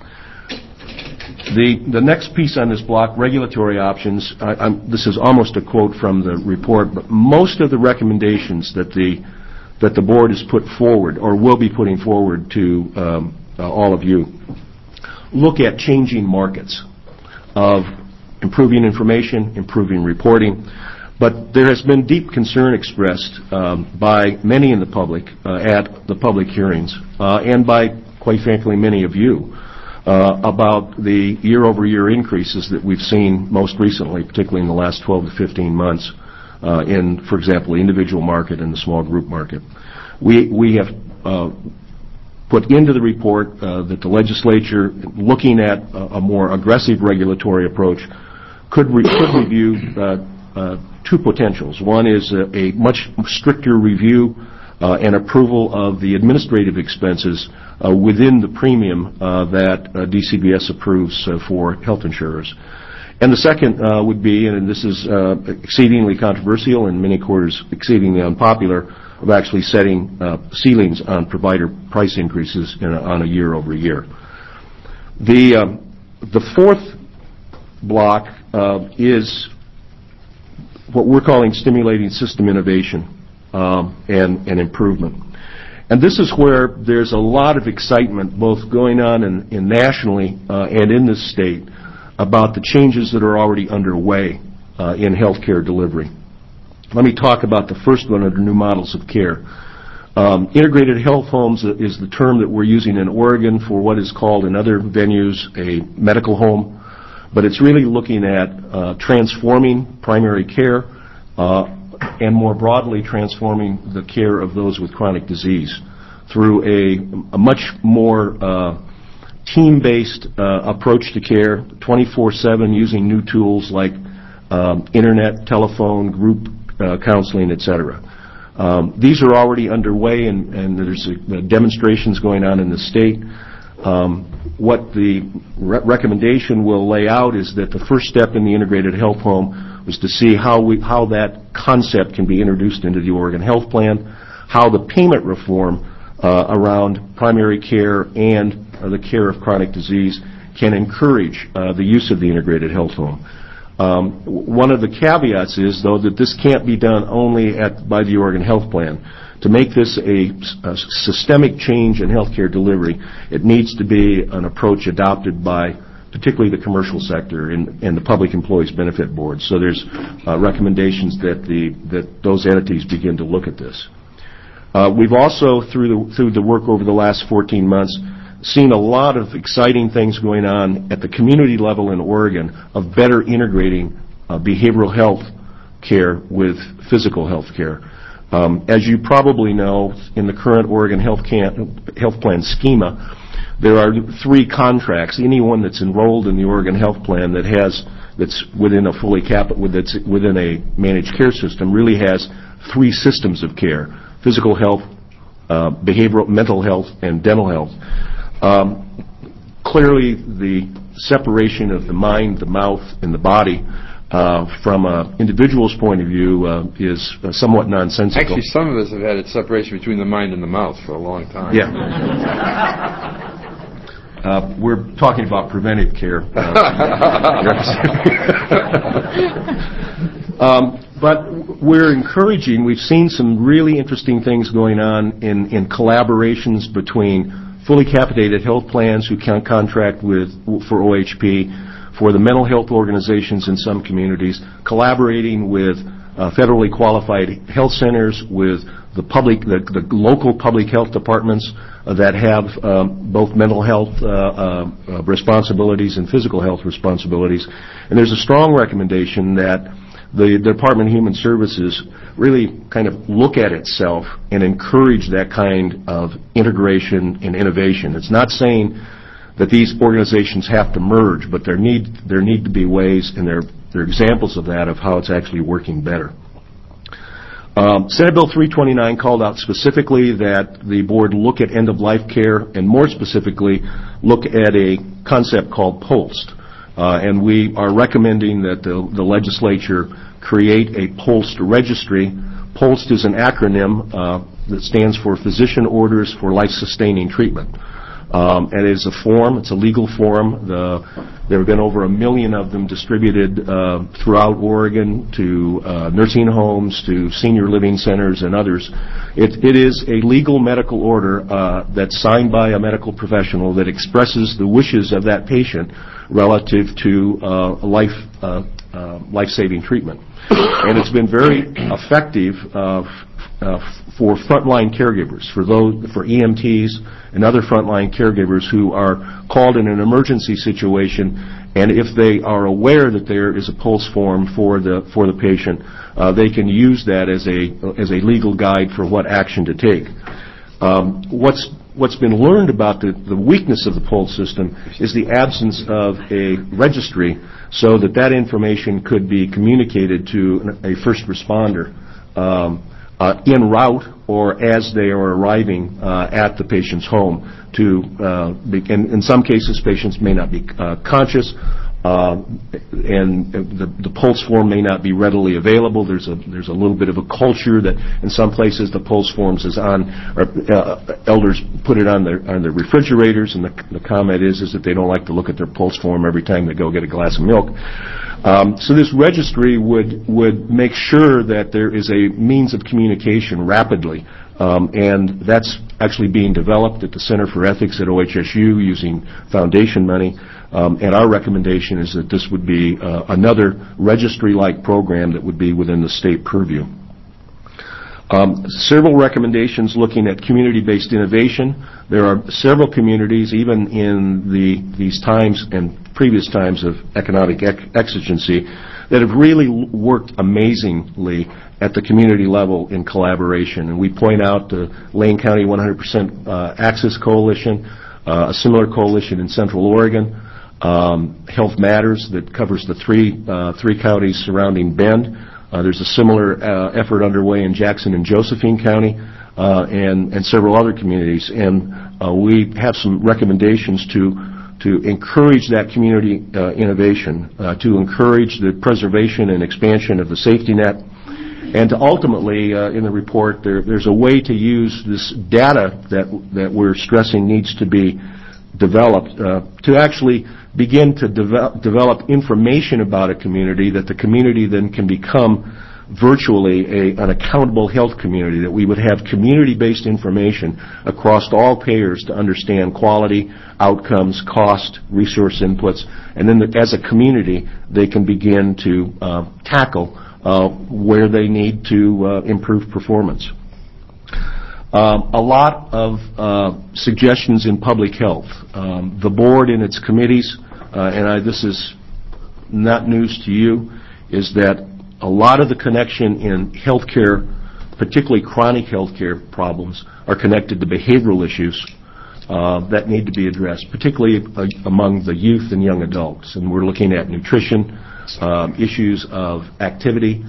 The next piece on this block, regulatory options, this is almost a quote from the report, but most of the recommendations that the board has put forward or will be putting forward to all of you look at changing markets of improving information, improving reporting. But there has been deep concern expressed by many in the public at the public hearings and by, quite frankly, many of you about the year-over-year increases that we've seen most recently, particularly in the last 12 to 15 months in, for example, the individual market and the small group market. We have put into the report that the legislature, looking at a more aggressive regulatory approach, could review two potentials. One is a much stricter review and approval of the administrative expenses within the premium that DCBS approves for health insurers. And the second would be, and this is exceedingly controversial and in many quarters exceedingly unpopular, of actually setting ceilings on provider price increases on a year-over-year. The fourth block is what we're calling stimulating system innovation and improvement. And this is where there's a lot of excitement both going on in nationally and in this state about the changes that are already underway in healthcare delivery. Let me talk about the first one under new models of care. Integrated health homes is the term that we're using in Oregon for what is called in other venues a medical home, but it's really looking at transforming primary care and more broadly transforming the care of those with chronic disease through a much more team-based approach to care, 24/7, using new tools like internet, telephone, group counseling, etc. These are already underway, and there's demonstrations going on in the state. What the recommendation will lay out is that the first step in the integrated health home was to see how that concept can be introduced into the Oregon Health Plan, how the payment reform around primary care and the care of chronic disease can encourage the use of the integrated health home. One of the caveats is, though, that this can't be done only by the Oregon Health Plan. To make this a systemic change in healthcare delivery, it needs to be an approach adopted by particularly the commercial sector and the Public Employees Benefit Board. So there's recommendations that those entities begin to look at this. We've also, through the work over the last 14 months, seen a lot of exciting things going on at the community level in Oregon of better integrating behavioral health care with physical health care. As you probably know, in the current Oregon Health Plan schema, there are 3 contracts. Anyone that's enrolled in the Oregon Health Plan that's within that's within a managed care system really has 3 systems of care: physical health, behavioral, mental health, and dental health. Clearly, the separation of the mind, the mouth, and the body from an individual's point of view is somewhat nonsensical. Actually, some of us have had a separation between the mind and the mouth for a long time. Yeah. We're talking about preventive care. But we're encouraging, we've seen some really interesting things going on in collaborations between fully capitated health plans who can contract for OHP, for the mental health organizations in some communities, collaborating with federally qualified health centers, with the local public health departments that have both mental health responsibilities and physical health responsibilities. And there's a strong recommendation that the Department of Human Services really kind of look at itself and encourage that kind of integration and innovation. It's not saying that these organizations have to merge, but there need to be ways, and there are examples of that, of how it's actually working better. Senate Bill 329 called out specifically that the board look at end-of-life care, and more specifically, look at a concept called POLST. And we are recommending that the legislature create a POLST registry. POLST is an acronym that stands for Physician Orders for Life-Sustaining Treatment. And it is a form, it's a legal form. There have been over 1 million of them distributed throughout Oregon to nursing homes, to senior living centers, and others. It is a legal medical order that's signed by a medical professional that expresses the wishes of that patient relative to life-saving treatment. And it's been very effective for frontline caregivers, for EMTs and other frontline caregivers who are called in an emergency situation, and if they are aware that there is a POLST form for the patient, they can use that as a legal guide for what action to take. What's been learned about the weakness of the POLST system is the absence of a registry so that information could be communicated to a first responder en route or as they are arriving at the patient's home. In some cases, patients may not be conscious, and the POLST form may not be readily available. There's a little bit of a culture that in some places the POLST forms is on, or elders put it on their refrigerators, and the comment is that they don't like to look at their POLST form every time they go get a glass of milk. So this registry would make sure that there is a means of communication rapidly, and that's actually being developed at the Center for Ethics at OHSU using foundation money. And our recommendation is that this would be another registry-like program that would be within the state purview. Several recommendations looking at community-based innovation. There are several communities, even in these times and previous times of economic exigency, that have really worked amazingly at the community level in collaboration. And we point out the Lane County 100% Access Coalition, a similar coalition in Central Oregon, Health Matters that covers the three counties surrounding Bend. There's a similar effort underway in Jackson and Josephine County, and several other communities. And we have some recommendations to encourage that community innovation, to encourage the preservation and expansion of the safety net, and to ultimately, in the report, there's a way to use this data that we're stressing needs to be developed to actually begin to develop information about a community that the community then can become virtually an accountable health community, that we would have community-based information across all payers to understand quality, outcomes, cost, resource inputs, and then as a community they can begin to tackle where they need to improve performance. A lot of suggestions in public health. The board in its committees, and this is not news to you, is that a lot of the connection in healthcare, particularly chronic healthcare problems, are connected to behavioral issues that need to be addressed, particularly among the youth and young adults. And we're looking at nutrition, issues of activity,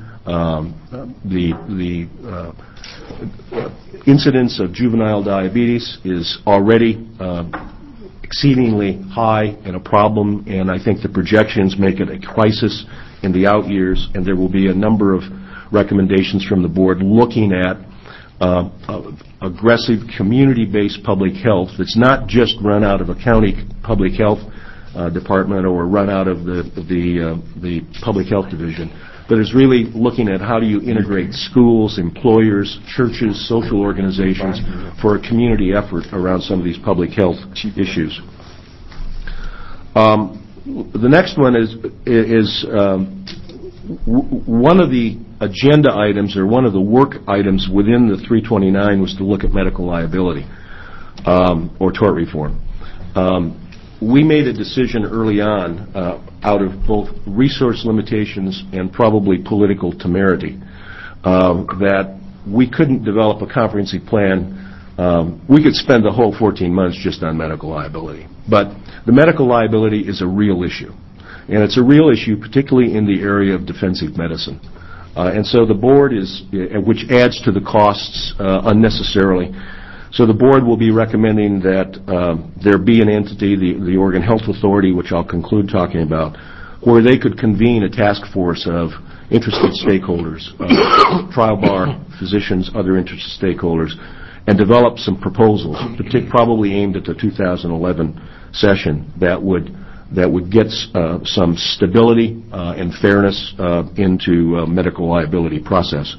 the incidence of juvenile diabetes is already exceedingly high and a problem, and I think the projections make it a crisis in the out years, and there will be a number of recommendations from the board looking at aggressive community-based public health that's not just run out of a county public health department or run out of the public health division, but is really looking at how do you integrate schools, employers, churches, social organizations for a community effort around some of these public health issues. The next one is one of the agenda items or one of the work items within the 329 was to look at medical liability or tort reform. we made a decision early on, out of both resource limitations and probably political temerity, that we couldn't develop a comprehensive plan. We could spend the whole 14 months just on medical liability. But the medical liability is a real issue. And it's a real issue, particularly in the area of defensive medicine. And so the board which adds to the costs unnecessarily. So the board will be recommending that there be an entity, the Oregon Health Authority, which I'll conclude talking about, where they could convene a task force of interested stakeholders, trial bar, physicians, other interested stakeholders, and develop some proposals, probably aimed at the 2011 session, that would get some stability and fairness into medical liability process.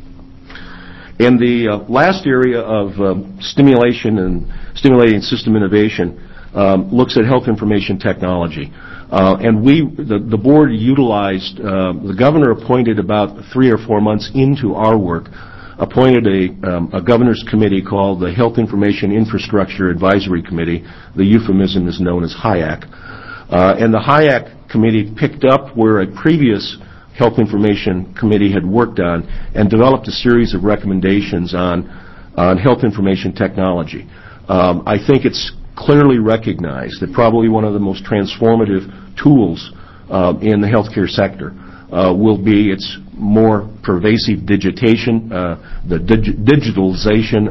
And the last area of stimulation and stimulating system innovation looks at health information technology. And the board utilized, the governor appointed about 3 or 4 months into our work, appointed a governor's committee called the Health Information Infrastructure Advisory Committee. The euphemism is known as HIAC. And the HIAC committee picked up where a previous Health Information Committee had worked on and developed a series of recommendations on health information technology. I think it's clearly recognized that probably one of the most transformative tools in the healthcare sector will be its more pervasive digitation, the digitalization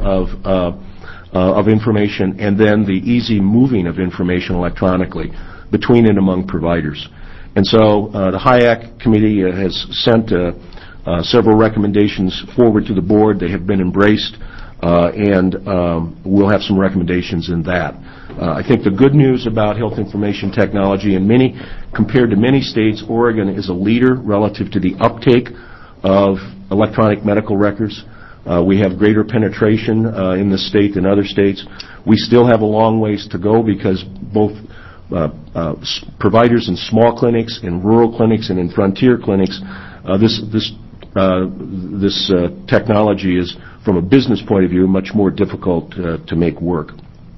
of information, and then the easy moving of information electronically between and among providers. And so the HIAC committee has sent several recommendations forward to the board. They have been embraced, and we'll have some recommendations in that. I think the good news about health information technology, compared to many states, Oregon is a leader relative to the uptake of electronic medical records. We have greater penetration in the state than other states. We still have a long ways to go because both providers in small clinics, in rural clinics, and in frontier clinics, this technology is, from a business point of view, much more difficult to make work.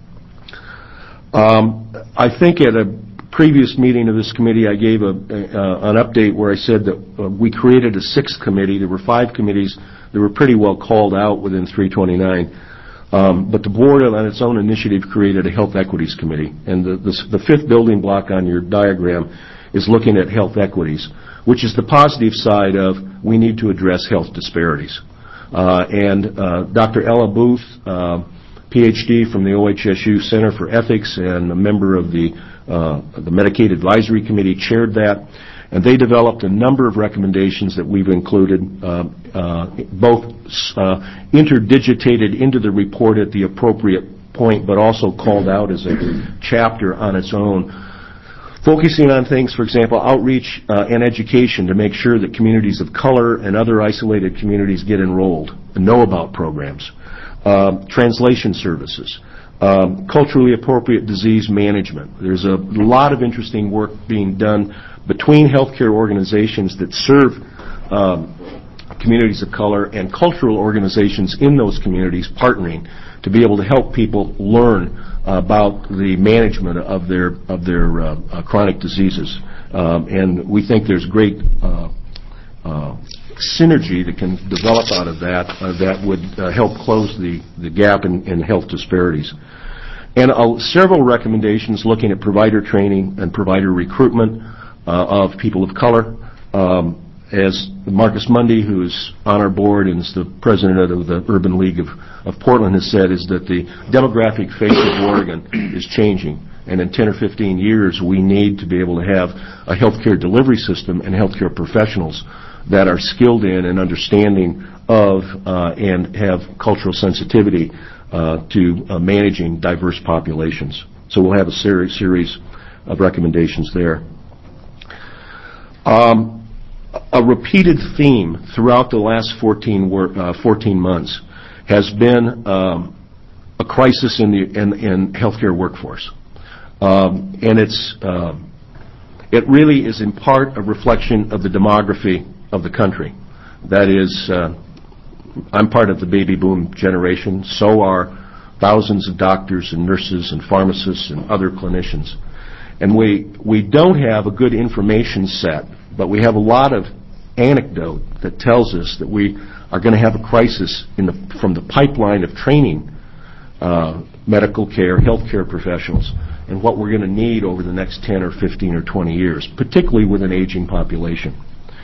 I think at a previous meeting of this committee, I gave an update where I said that we created a 6th committee. There were 5 committees that were pretty well called out within 329. But the board, on its own initiative, created a health equities committee. And the 5th building block on your diagram is looking at health equities, which is the positive side of we need to address health disparities. And Dr. Ella Booth, Ph.D. from the OHSU Center for Ethics and a member of the Medicaid Advisory Committee, chaired that. And they developed a number of recommendations that we've included, both interdigitated into the report at the appropriate point, but also called out as a chapter on its own, focusing on things, for example, outreach and education to make sure that communities of color and other isolated communities get enrolled and know about programs, translation services, culturally appropriate disease management. There's a lot of interesting work being done between healthcare organizations that serve communities of color and cultural organizations in those communities partnering to be able to help people learn about the management of their chronic diseases. And we think there's great synergy that can develop out of that that would help close the gap in health disparities. And several recommendations looking at provider training and provider recruitment of people of color. As Marcus Mundy, who's on our board and is the president of the Urban League of Portland, has said, is that the demographic face of Oregon is changing. And in 10 or 15 years, we need to be able to have a healthcare delivery system and healthcare professionals that are skilled in and understanding of and have cultural sensitivity to managing diverse populations. So we'll have a series of recommendations there. A repeated theme throughout the last 14 months has been a crisis in healthcare workforce. And it really is in part a reflection of the demography of the country. That is, I'm part of the baby boom generation. So are thousands of doctors and nurses and pharmacists and other clinicians. And we don't have a good information set, but we have a lot of anecdote that tells us that we are going to have a crisis from the pipeline of training medical care, healthcare professionals, and what we're going to need over the next 10 or 15 or 20 years, particularly with an aging population.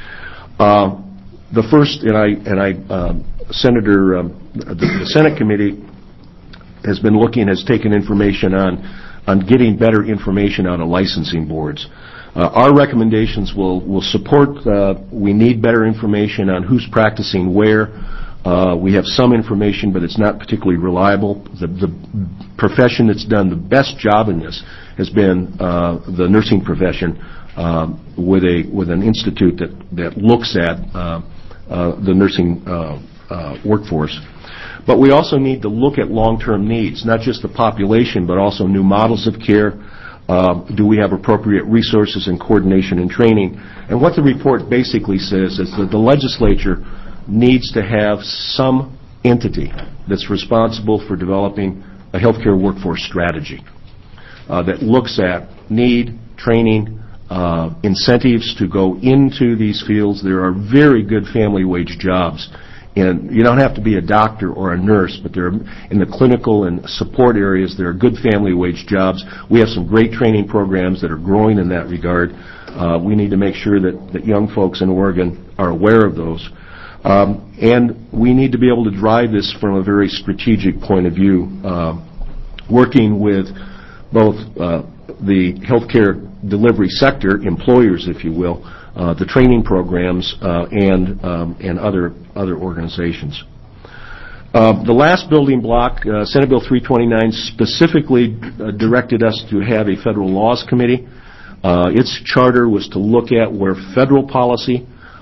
The first, Senator, the Senate committee has taken information on getting better information out of licensing boards. Our recommendations will support, we need better information on who's practicing where. We have some information, but it's not particularly reliable. The profession that's done the best job in this has been the nursing profession with an institute that looks at the nursing workforce. But we also need to look at long-term needs, not just the population, but also new models of care. Do we have appropriate resources and coordination and training? And what the report basically says is that the legislature needs to have some entity that's responsible for developing a healthcare workforce strategy that looks at need, training, incentives to go into these fields. There are very good family wage jobs. And you don't have to be a doctor or a nurse, but there are, in the clinical and support areas, there are good family wage jobs. We have some great training programs that are growing in that regard. We need to make sure that young folks in Oregon are aware of those. And we need to be able to drive this from a very strategic point of view, working with both the healthcare delivery sector, employers, if you will, the training programs, and other organizations. The last building block, Senate Bill 329, specifically directed us to have a federal laws committee. Its charter was to look at where federal policy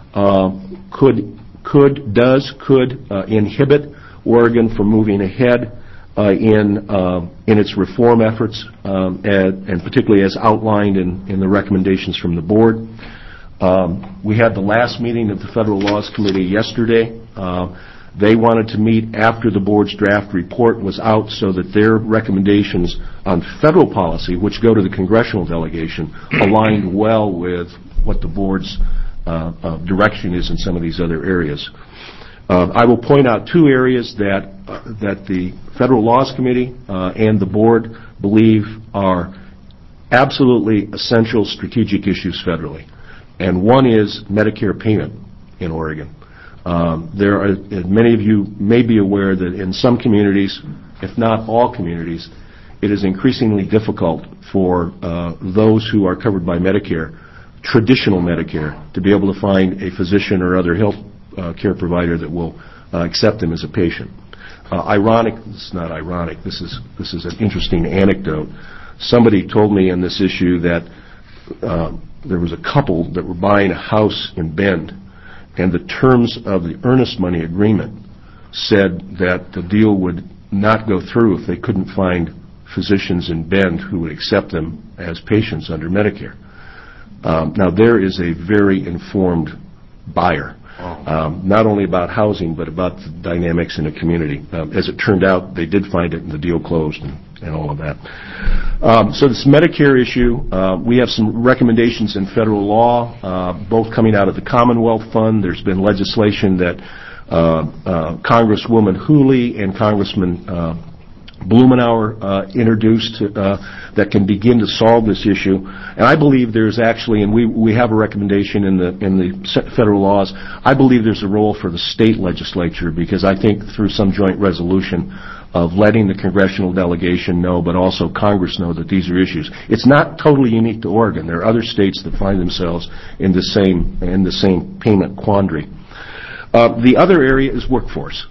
could inhibit Oregon from moving ahead in its reform efforts, and particularly as outlined in the recommendations from the board. We had the last meeting of the Federal Laws Committee yesterday. They wanted to meet after the board's draft report was out so that their recommendations on federal policy, which go to the congressional delegation, aligned well with what the board's direction is in some of these other areas. I will point out two areas that the Federal Laws Committee and the board believe are absolutely essential strategic issues federally. And one is Medicare payment in Oregon. Many of you may be aware that in some communities, if not all communities, it is increasingly difficult for those who are covered by Medicare, traditional Medicare, to be able to find a physician or other health care provider that will accept them as a patient. This is not ironic. This is an interesting anecdote. Somebody told me in this issue that there was a couple that were buying a house in Bend, and the terms of the earnest money agreement said that the deal would not go through if they couldn't find physicians in Bend who would accept them as patients under Medicare. Now, there is a very informed buyer, not only about housing, but about the dynamics in a community. As it turned out, they did find it, and the deal closed and all of that. So this Medicare issue, we have some recommendations in federal law, both coming out of the Commonwealth Fund. There's been legislation that Congresswoman Hooley and Congressman Blumenauer introduced that can begin to solve this issue. And I believe there's actually, and we have a recommendation in the federal laws, I believe there's a role for the state legislature, because I think through some joint resolution of letting the congressional delegation know, but also Congress know that these are issues. It's not totally unique to Oregon. There are other states that find themselves in the same payment quandary. The other area is workforce.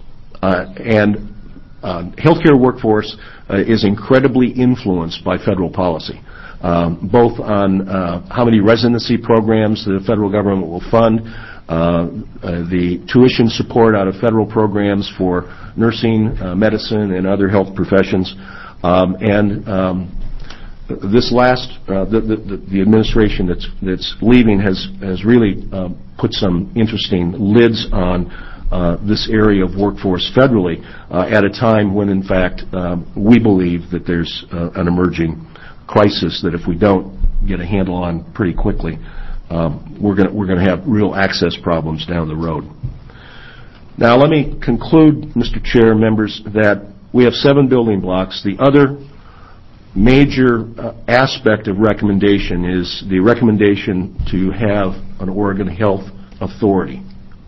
Healthcare workforce is incredibly influenced by federal policy, both on how many residency programs the federal government will fund, the tuition support out of federal programs for nursing, medicine, and other health professions. This last, the administration that's leaving has really put some interesting lids on this area of workforce federally at a time when, in fact, we believe that there's an emerging crisis that if we don't get a handle on pretty quickly, we're going to have real access problems down the road. Now, let me conclude, Mr. Chair, members, that we have 7 building blocks. The other major aspect of recommendation is the recommendation to have an Oregon Health Authority.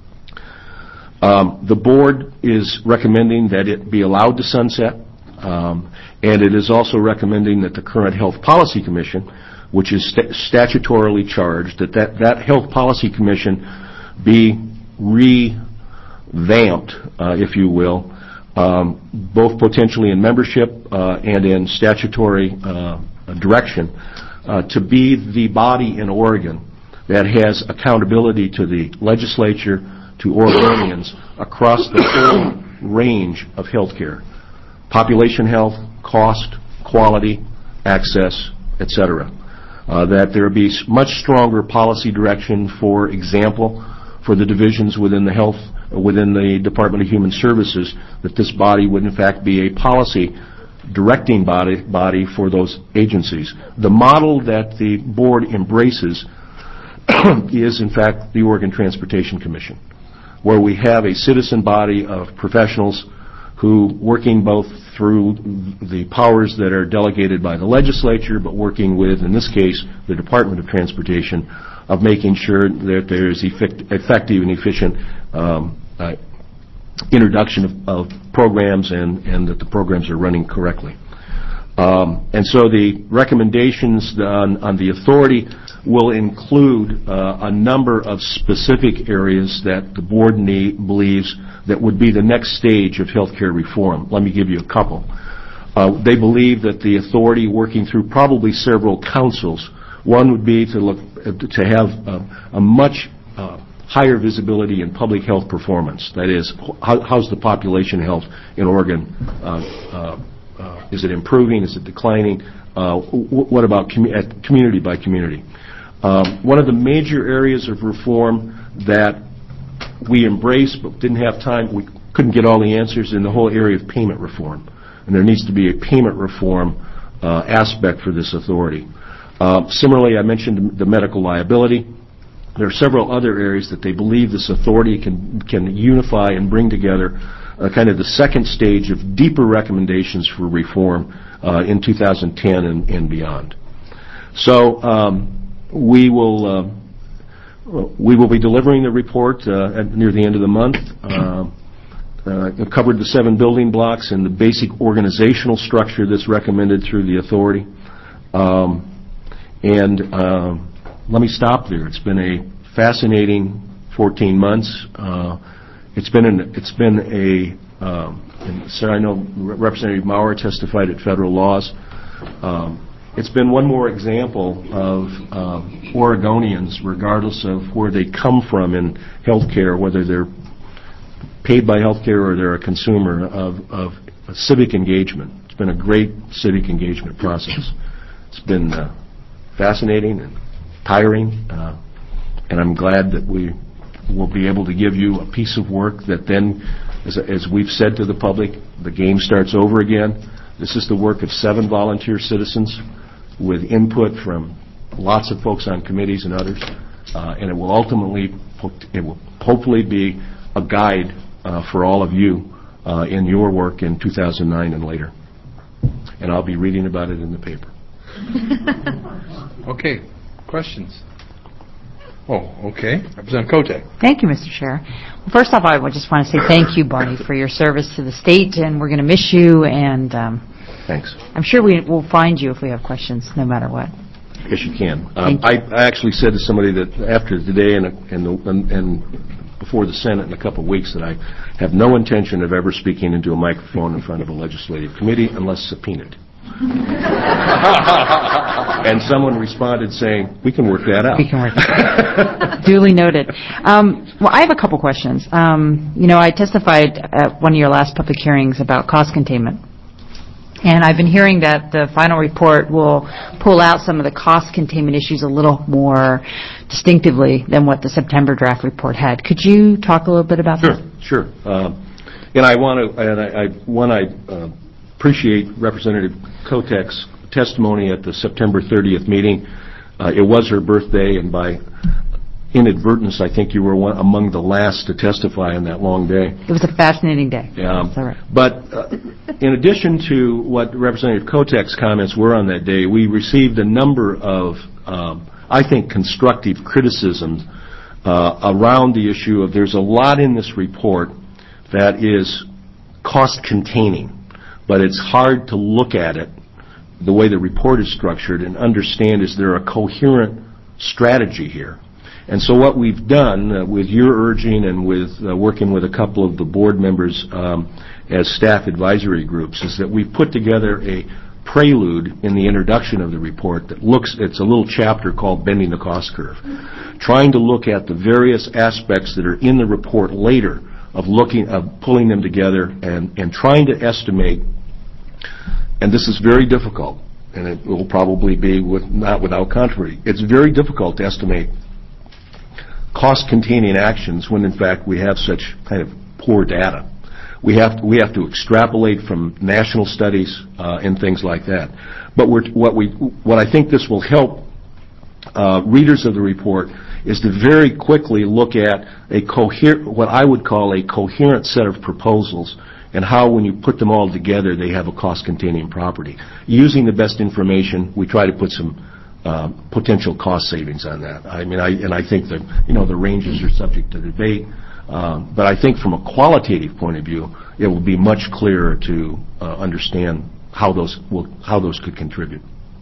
The board is recommending that it be allowed to sunset, and it is also recommending that the current Health Policy Commission, which is statutorily charged, that Health Policy Commission be revamped, if you will, both potentially in membership and in statutory direction, to be the body in Oregon that has accountability to the legislature, to Oregonians across the whole range of health care: population health, cost, quality, access, etc. That there be much stronger policy direction, for example, for the divisions within the Department of Human Services, that this body would in fact be a policy directing body for those agencies. The model that the board embraces is in fact the Oregon Transportation Commission, where we have a citizen body of professionals who, working both through the powers that are delegated by the legislature, but working with, in this case, the Department of Transportation, of making sure that there is effective and efficient introduction of programs and that the programs are running correctly. And so the recommendations on the authority will include a number of specific areas that the board believes that would be the next stage of healthcare reform. Let me give you a couple. They believe that the authority, working through probably several councils, one would be to have a much higher visibility in public health performance. That is, how's the population health in Oregon? Is it improving? Is it declining? What about community by community? One of the major areas of reform that we embraced but didn't have time, we couldn't get all the answers, in the whole area of payment reform. And there needs to be a payment reform aspect for this authority. Similarly, I mentioned the medical liability. There are several other areas that they believe this authority can unify and bring together kind of the second stage of deeper recommendations for reform in 2010 and beyond. So we will be delivering the report near the end of the month. I've covered the 7 building blocks and the basic organizational structure that's recommended through the authority. Let me stop there. It's been a fascinating 14 months. Sir, I know Representative Maurer testified at federal laws. It's been one more example of Oregonians, regardless of where they come from in healthcare, whether they're paid by healthcare or they're a consumer, of civic engagement. It's been a great civic engagement process. It's been fascinating and tiring, and I'm glad that we will be able to give you a piece of work that then, as we've said to the public, the game starts over again. This is the work of 7 volunteer citizens with input from lots of folks on committees and others, and it will hopefully be a guide for all of you in your work in 2009 and later. And I'll be reading about it in the paper. Okay. Questions? Oh, okay. Representative Kotek. Thank you, Mr. Chair. Well, first off, I just want to say thank you, Barney, for your service to the state, and we're going to miss you, and thanks. I'm sure we will find you if we have questions, no matter what. Yes, you can. I actually said to somebody that after today and before the Senate in a couple of weeks that I have no intention of ever speaking into a microphone in front of a legislative committee unless subpoenaed. And someone responded saying, we can work that out. We can work that out. Duly noted. Well, I have a couple questions. I testified at one of your last public hearings about cost containment. And I've been hearing that the final report will pull out some of the cost containment issues a little more distinctively than what the September draft report had. Could you talk a little bit about that? Sure. And I appreciate Representative Kotek's testimony at the September 30th meeting It was her birthday, and by inadvertence, I think you were among the last to testify on that long day. It was a fascinating day. Yeah. That's all right. But in addition to what Representative Kotek's comments were on that day, we received a number of, I think, constructive criticisms around the issue of there's a lot in this report that is cost-containing, but it's hard to look at it the way the report is structured and understand is there a coherent strategy here. And so what we've done, with your urging and with working with a couple of the board members as staff advisory groups, is that we've put together a prelude in the introduction of the report that it's a little chapter called Bending the Cost Curve, trying to look at the various aspects that are in the report later of pulling them together and trying to estimate, and this is very difficult, and it will probably be not without controversy. It's very difficult to estimate cost-containing actions when, in fact, we have such kind of poor data. We have to extrapolate from national studies and things like that. But what I think this will help readers of the report is to very quickly look at what I would call a coherent set of proposals and how, when you put them all together, they have a cost-containing property. Using the best information, we try to put some potential cost savings on that. I mean, I think that the ranges are subject to debate, but I think from a qualitative point of view, it will be much clearer to understand how those could contribute.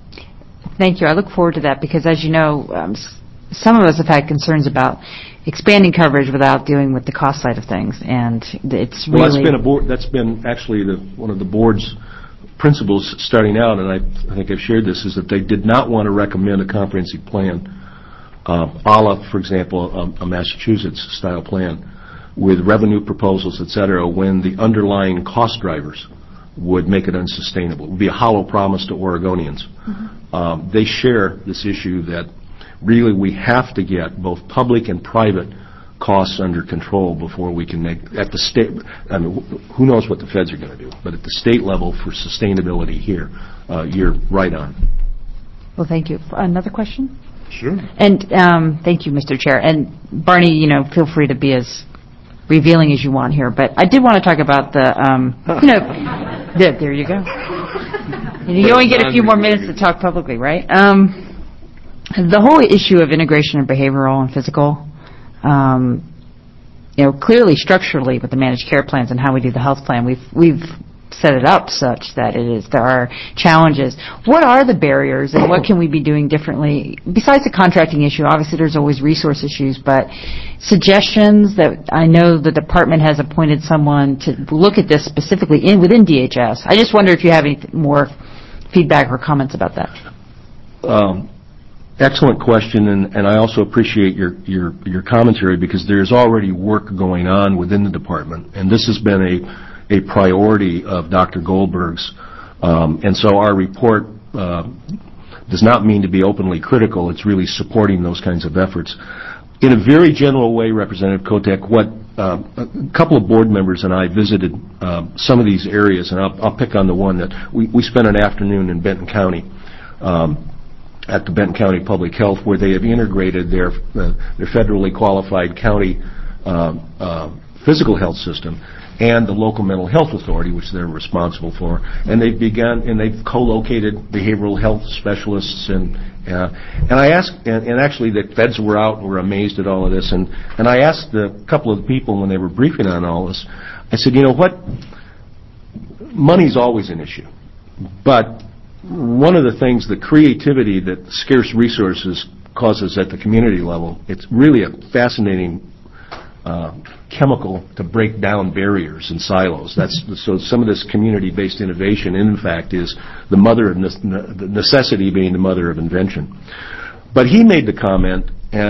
Thank you. I look forward to that because, as you know, some of us have had concerns about expanding coverage without dealing with the cost side of things, and it's really that's been actually one of the board's principles starting out, and I think I've shared this, is that they did not want to recommend a comprehensive plan, a la, for example, a Massachusetts-style plan with revenue proposals, et cetera, when the underlying cost drivers would make it unsustainable. It would be a hollow promise to Oregonians. Mm-hmm. They share this issue that really we have to get both public and private costs under control before we can make, at the state, I mean, who knows what the feds are going to do, but at the state level for sustainability here, you're right on. Well, thank you. Another question? Sure. And thank you, Mr. Chair. And Barney, feel free to be as revealing as you want here, but I did want to talk about the, there you go. You only get a few more minutes to talk publicly, right? The whole issue of integration of behavioral and physical, clearly structurally with the managed care plans and how we do the health plan, we've set it up such that there are challenges. What are the barriers and what can we be doing differently? Besides the contracting issue, obviously there's always resource issues, but suggestions that I know the department has appointed someone to look at this specifically within DHS. I just wonder if you have any more feedback or comments about that. Excellent question, and I also appreciate your commentary because there's already work going on within the department, and this has been a priority of Dr. Goldberg's, and so our report does not mean to be openly critical. It's really supporting those kinds of efforts. In a very general way, Representative Kotek, a couple of board members and I visited some of these areas, and I'll pick on the one that we spent an afternoon in Benton County, at the Benton County Public Health, where they have integrated their federally qualified county physical health system and the local mental health authority, which they're responsible for, and they've co-located behavioral health specialists, and I asked, and actually the feds were out and were amazed at all of this, and I asked a couple of people when they were briefing on all this, I said, what, money's always an issue, but one of the things, the creativity that scarce resources causes at the community level, it's really a fascinating chemical to break down barriers and silos. So some of this community-based innovation, in fact, is the mother of the necessity being the mother of invention. But he made the comment,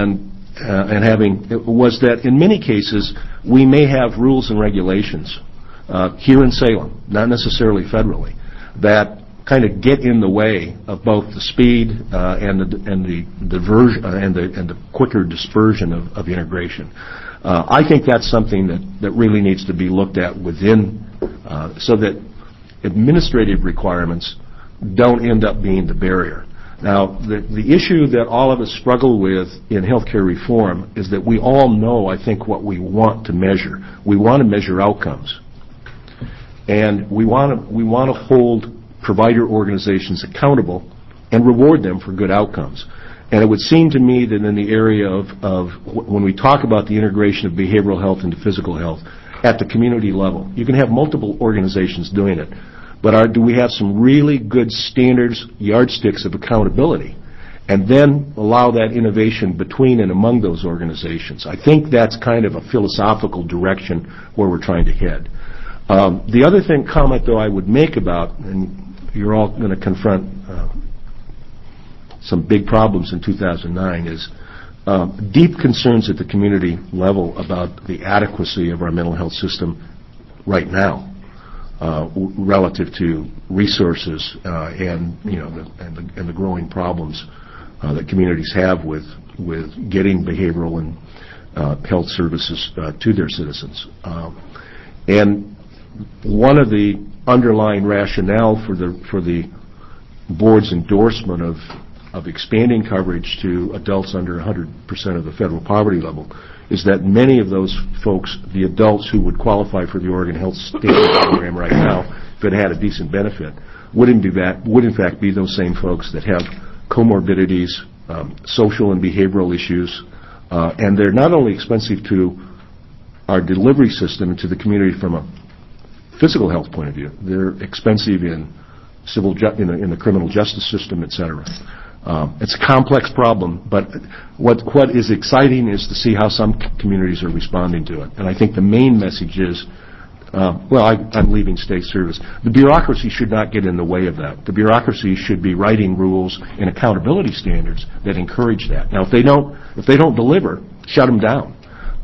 was that in many cases we may have rules and regulations here in Salem, not necessarily federally, that kind of get in the way of both the speed and the diversion and the quicker dispersion of integration. I think that's something that really needs to be looked at within, so that administrative requirements don't end up being the barrier. Now, the issue that all of us struggle with in healthcare reform is that we all know, I think, what we want to measure. We want to measure outcomes. And we want to hold provider organizations accountable and reward them for good outcomes. And it would seem to me that in the area of when we talk about the integration of behavioral health into physical health at the community level, you can have multiple organizations doing it. But do we have some really good standards, yardsticks of accountability, and then allow that innovation between and among those organizations? I think that's kind of a philosophical direction where we're trying to head. The other comment, though, I would make about, and you're all going to confront some big problems in 2009, is deep concerns at the community level about the adequacy of our mental health system right now. Relative to resources and the growing problems that communities have with getting behavioral and health services to their citizens. And one of the underlying rationale for the board's endorsement of expanding coverage to adults under 100% of the federal poverty level is that many of those folks, the adults who would qualify for the Oregon Health Stability Program right now, if it had a decent benefit, would in fact be those same folks that have comorbidities, social and behavioral issues, and they're not only expensive to our delivery system and to the community from a physical health point of view, they're expensive in in the criminal justice system, et cetera. It's a complex problem, but what is exciting is to see how some communities are responding to it. And I think the main message is, I'm leaving state service. The bureaucracy should not get in the way of that. The bureaucracy should be writing rules and accountability standards that encourage that. Now, if they don't deliver, shut them down.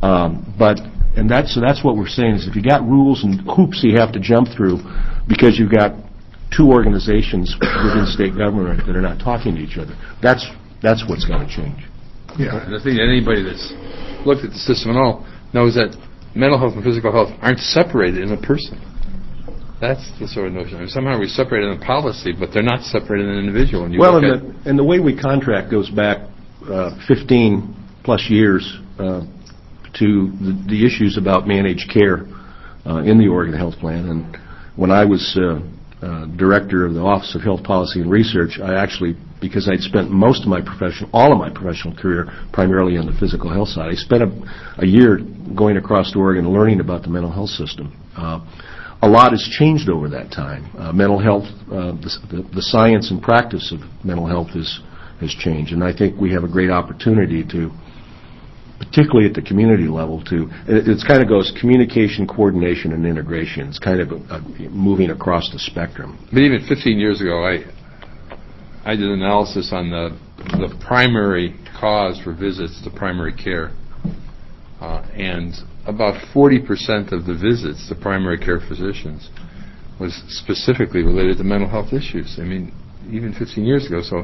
So that's what we're saying is if you got rules and hoops you have to jump through because you've got two organizations within state government that are not talking to each other. That's what's going to change. Yeah, and I think anybody that's looked at the system at all knows that mental health and physical health aren't separated in a person. That's the sort of notion. I mean, somehow we separate it in policy, but they're not separated in an individual. And the way we contract goes back 15 plus years to the issues about managed care in the Oregon Health Plan. And when I was director of the Office of Health Policy and Research, I actually, because I'd spent all of my professional career primarily on the physical health side, I spent a year going across to Oregon learning about the mental health system. A lot has changed over that time. Mental health, the science and practice of mental health has changed, and I think we have a great opportunity to, particularly at the community level, it kind of goes communication, coordination, and integration. It's kind of moving across the spectrum. But even 15 years ago, I did an analysis on the primary cause for visits to primary care, and about 40% of the visits to primary care physicians was specifically related to mental health issues. I mean, even 15 years ago. So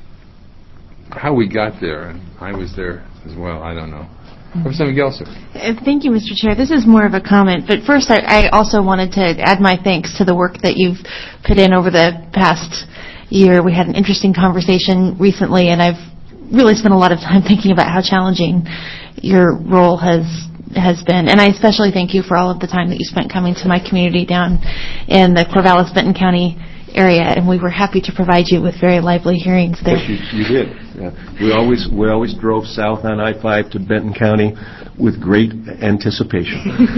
how we got there, and I was there as well, I don't know. Representative Gelser. Thank you, Mr. Chair. This is more of a comment, but first I also wanted to add my thanks to the work that you've put in over the past year. We had an interesting conversation recently, and I've really spent a lot of time thinking about how challenging your role has been. And I especially thank you for all of the time that you spent coming to my community down in the Corvallis-Benton County area, and we were happy to provide you with very lively hearings there. Yes, you did. We always drove south on I-5 to Benton County with great anticipation.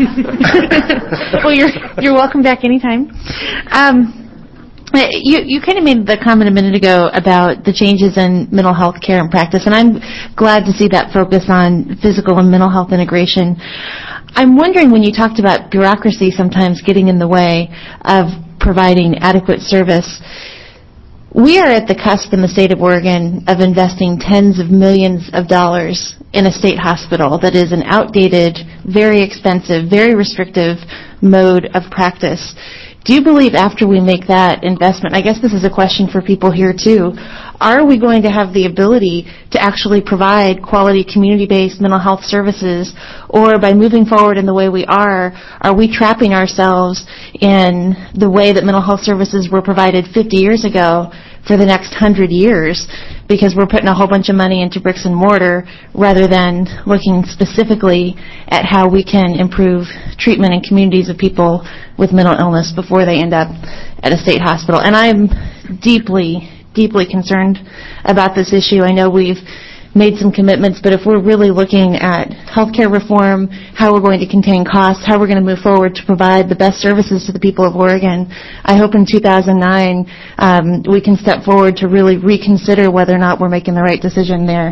Well, you're welcome back anytime. You kind of made the comment a minute ago about the changes in mental health care and practice, and I'm glad to see that focus on physical and mental health integration. I'm wondering, when you talked about bureaucracy sometimes getting in the way of providing adequate service, we are at the cusp in the state of Oregon of investing tens of millions of dollars in a state hospital that is an outdated, very expensive, very restrictive mode of practice. Do you believe after we make that investment, I guess this is a question for people here too, are we going to have the ability to actually provide quality community-based mental health services, or by moving forward in the way we are we trapping ourselves in the way that mental health services were provided 50 years ago, for the next 100 years because we're putting a whole bunch of money into bricks and mortar rather than looking specifically at how we can improve treatment in communities of people with mental illness before they end up at a state hospital. And I'm deeply, deeply concerned about this issue. I know we've made some commitments, but if we're really looking at healthcare reform, how we're going to contain costs, how we're going to move forward to provide the best services to the people of Oregon, I hope in 2009 we can step forward to really reconsider whether or not we're making the right decision there.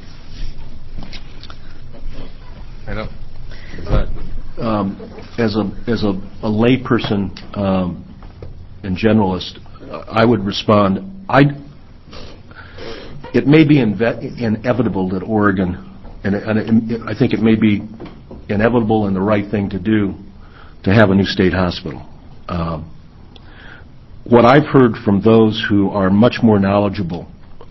I know. As a layperson and generalist, I would respond, it may be inevitable that Oregon, and I think it may be inevitable and the right thing to do, to have a new state hospital. What I've heard from those who are much more knowledgeable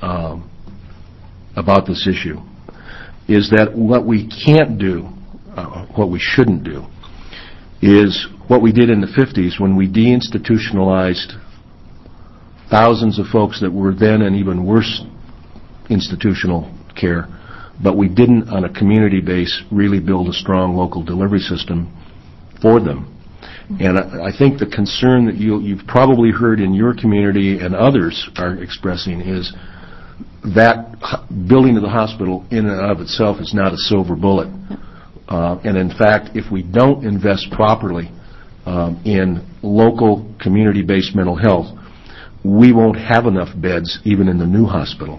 about this issue is that what we can't do, what we shouldn't do, is what we did in the 50s when we deinstitutionalized thousands of folks that were then in even worse institutional care, but we didn't, on a community base, really build a strong local delivery system for them. And I think the concern that you've probably heard in your community and others are expressing is that building of the hospital in and of itself is not a silver bullet. And in fact, if we don't invest properly in local community-based mental health, we won't have enough beds even in the new hospital.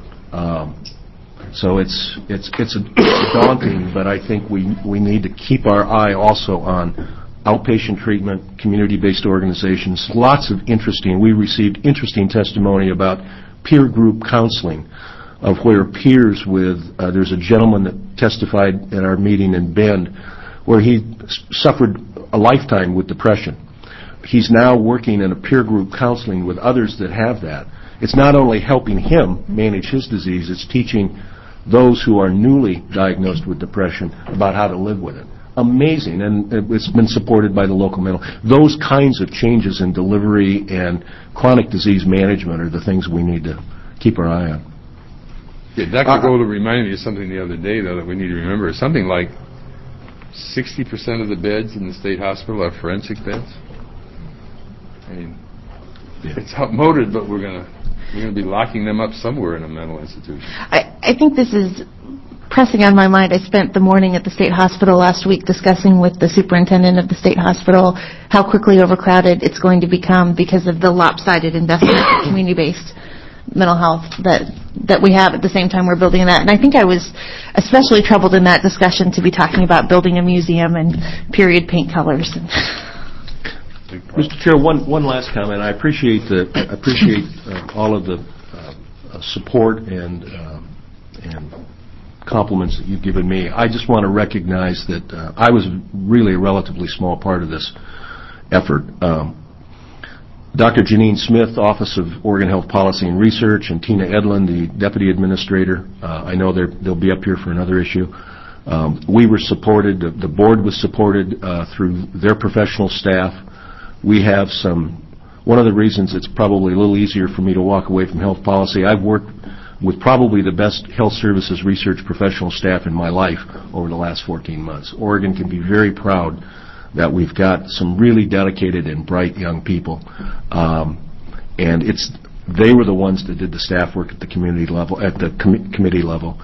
So it's daunting, but I think we need to keep our eye also on outpatient treatment, community-based organizations. Lots of we received interesting testimony about peer group counseling, of where peers with, there's a gentleman that testified at our meeting in Bend where he suffered a lifetime with depression. He's now working in a peer group counseling with others that have that. It's not only helping him manage his disease, it's teaching those who are newly diagnosed with depression about how to live with it. Amazing, and it's been supported by the local mental. Those kinds of changes in delivery and chronic disease management are the things we need to keep our eye on. Yeah, Dr. Golder reminded me of something the other day, though, that we need to remember. Something like 60% of the beds in the state hospital are forensic beds. I mean, it's outmoded, but we're going to be locking them up somewhere in a mental institution. I think this is pressing on my mind. I spent the morning at the state hospital last week discussing with the superintendent of the state hospital how quickly overcrowded it's going to become because of the lopsided investment in community-based mental health that we have at the same time we're building that. And I think I was especially troubled in that discussion to be talking about building a museum and period paint colors. Mr. Chair, one last comment. I appreciate all of the support and compliments that you've given me. I just want to recognize that I was really a relatively small part of this effort. Dr. Janine Smith, Office of Oregon Health Policy and Research, and Tina Edlin, the Deputy Administrator, I know they'll be up here for another issue. We were supported, the board was supported through their professional staff. We have one of the reasons it's probably a little easier for me to walk away from health policy, I've worked with probably the best health services research professional staff in my life over the last 14 months. Oregon can be very proud that we've got some really dedicated and bright young people. And they were the ones that did the staff work at the community level, at the committee level.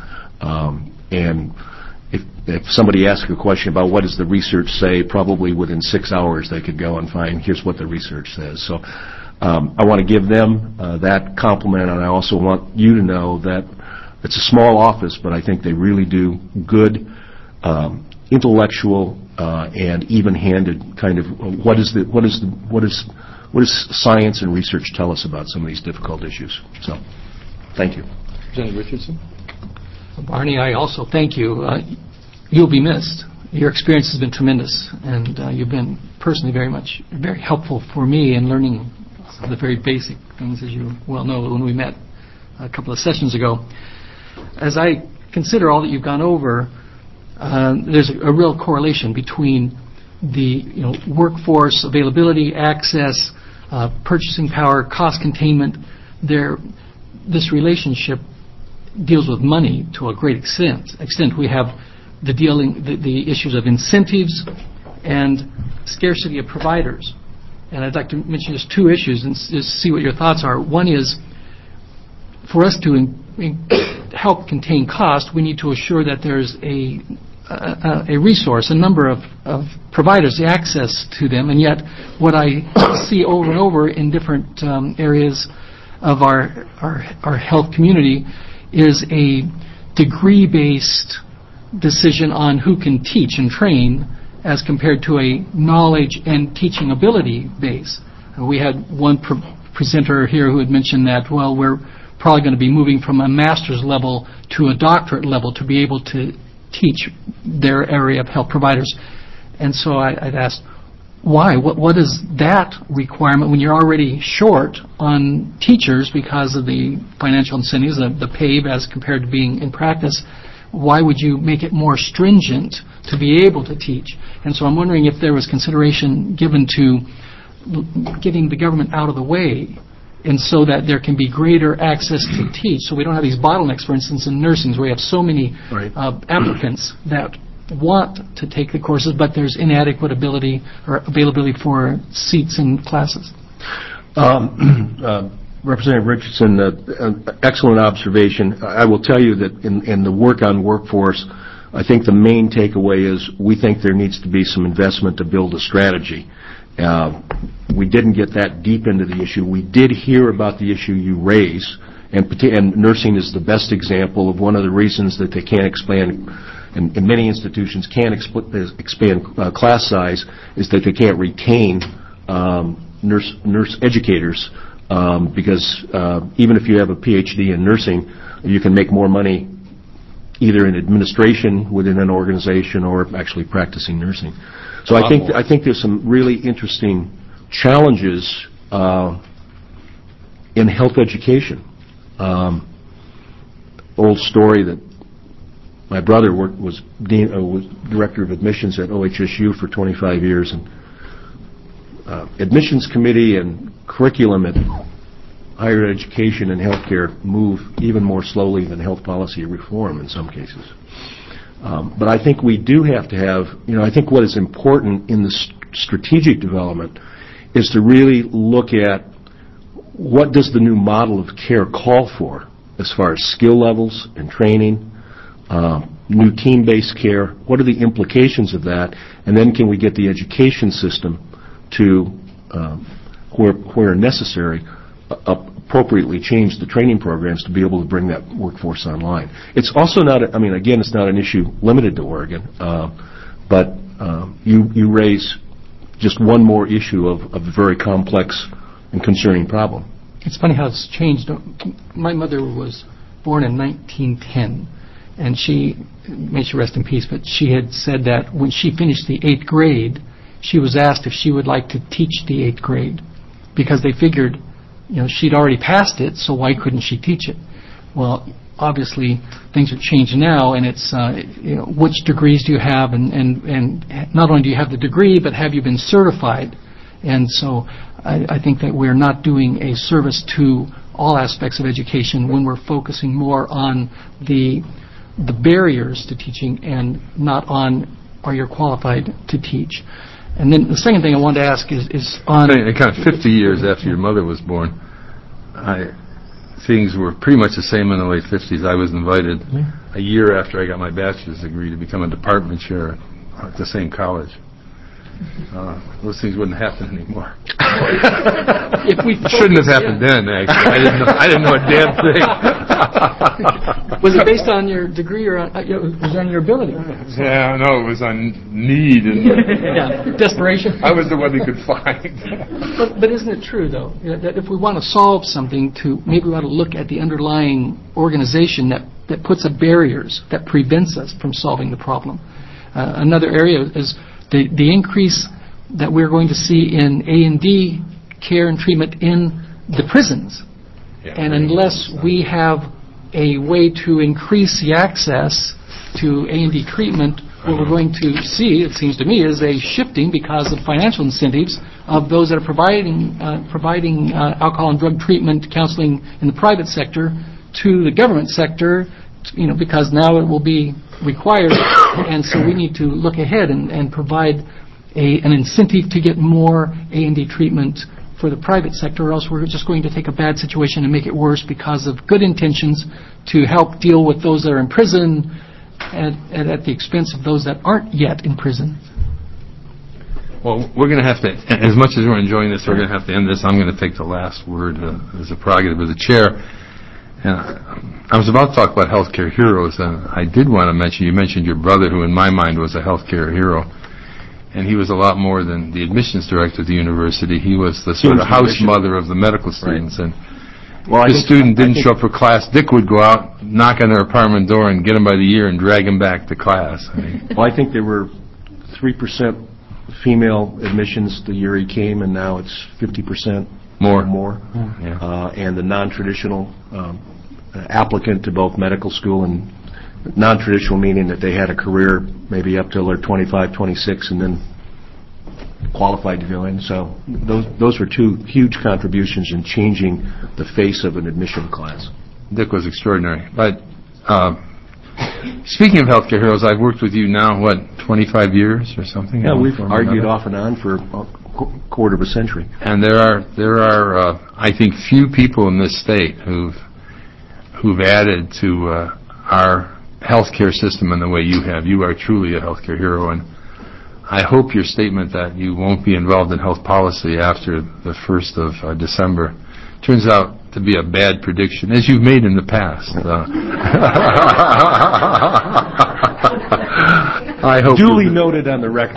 And if somebody asks a question about what does the research say, probably within 6 hours they could go and find, here's what the research says. So I want to give them that compliment, and I also want you to know that it's a small office, but I think they really do good, intellectual, and even-handed kind of what does science and research tell us about some of these difficult issues. So, thank you. Representative Richardson. Barney, I also thank you. You'll be missed. Your experience has been tremendous, and you've been personally very helpful for me in learning the very basic things, as you well know, when we met a couple of sessions ago. As I consider all that you've gone over, there's a real correlation between the workforce availability, access, purchasing power, cost containment, this relationship deals with money to a great extent. We have the issues of incentives and scarcity of providers. And I'd like to mention just two issues and just see what your thoughts are. One is, for us to help contain cost, we need to assure that there's a resource, a number of providers, the access to them. And yet, what I see over and over in different areas of our health community is a degree-based decision on who can teach and train as compared to a knowledge and teaching ability base. We had one presenter here who had mentioned that, well, we're probably going to be moving from a master's level to a doctorate level to be able to teach their area of health providers. And so I'd ask, why? What is that requirement when you're already short on teachers because of the financial incentives, the PAVE as compared to being in practice? Why would you make it more stringent to be able to teach? And so I'm wondering if there was consideration given to getting the government out of the way, and so that there can be greater access to teach, so we don't have these bottlenecks, for instance, in nursing, where we have so many applicants that want to take the courses, but there's inadequate ability or availability for seats in classes. Representative Richardson, excellent observation. I will tell you that in the work on workforce, I think the main takeaway is we think there needs to be some investment to build a strategy. We didn't get that deep into the issue. We did hear about the issue you raise, and nursing is the best example of one of the reasons that they can't expand, and many institutions can't expand class size, is that they can't retain nurse educators. Because even if you have a PhD in nursing, you can make more money either in administration within an organization or actually practicing nursing. So I think there's some really interesting challenges in health education. Old story that my brother was director of admissions at OHSU for 25 years, and admissions committee and curriculum at higher education and healthcare move even more slowly than health policy reform in some cases. But I think we do have to have, I think what is important in the strategic development is to really look at what does the new model of care call for as far as skill levels and training, new team-based care, what are the implications of that, and then can we get the education system to, where necessary, appropriately change the training programs to be able to bring that workforce online. It's also not, again, it's not an issue limited to Oregon, but you raise just one more issue of a very complex and concerning problem. It's funny how it's changed. My mother was born in 1910, and may she rest in peace, but she had said that when she finished the 8th grade, she was asked if she would like to teach the 8th grade, because they figured, she'd already passed it, so why couldn't she teach it? Well, obviously, things are changed now, and it's, which degrees do you have, and not only do you have the degree, but have you been certified? And so I think that we're not doing a service to all aspects of education when we're focusing more on the barriers to teaching and not on are you qualified to teach. And then the second thing I wanted to ask is on... Kind of 50 years after your mother was born, things were pretty much the same in the late 50s. I was invited a year after I got my bachelor's degree to become a department chair at the same college. Those things wouldn't happen anymore. Shouldn't have happened then, actually. I didn't know a damn thing. Was it based on your degree or was it on your ability? Yeah, no, it was on need and desperation. I was the one they could find. But isn't it true, though, that if we want to solve something, maybe we ought to look at the underlying organization that puts up barriers, that prevents us from solving the problem. Another area is the increase that we're going to see in A&D care and treatment in the prisons. And unless we have a way to increase the access to A&D treatment, what we're going to see, it seems to me, is a shifting because of financial incentives of those that are providing alcohol and drug treatment counseling in the private sector to the government sector, because now it will be required, and so we need to look ahead and provide an incentive to get more A&D treatment for the private sector, or else we're just going to take a bad situation and make it worse because of good intentions to help deal with those that are in prison and at the expense of those that aren't yet in prison. Well, we're going to have to, as much as we're enjoying this, we're going to have to end this. I'm going to take the last word as a prerogative of the chair. And I was about to talk about healthcare heroes, and I did want to mention, you mentioned your brother, who in my mind was a healthcare hero. And he was a lot more than the admissions director of the university. He was the sort of house mother of the medical students. Right. And if the student didn't show up for class, Dick would go out, knock on their apartment door, and get him by the ear and drag him back to class. Well, I think there were 3% female admissions the year he came, and now it's 50% more. Yeah. And the non-traditional applicant to both medical school and non-traditional meaning that they had a career maybe up till they're 25, 26, and then qualified to go in. So those were two huge contributions in changing the face of an admission class. Dick was extraordinary. But speaking of healthcare heroes, I've worked with you now, 25 years or something? Yeah, we've argued off and on for a quarter of a century. And there are I think, few people in this state who've added to our healthcare system in the way you have. You are truly a healthcare hero, and I hope your statement that you won't be involved in health policy after the 1st of December turns out to be a bad prediction, as you've made in the past. I hope duly noted on the record.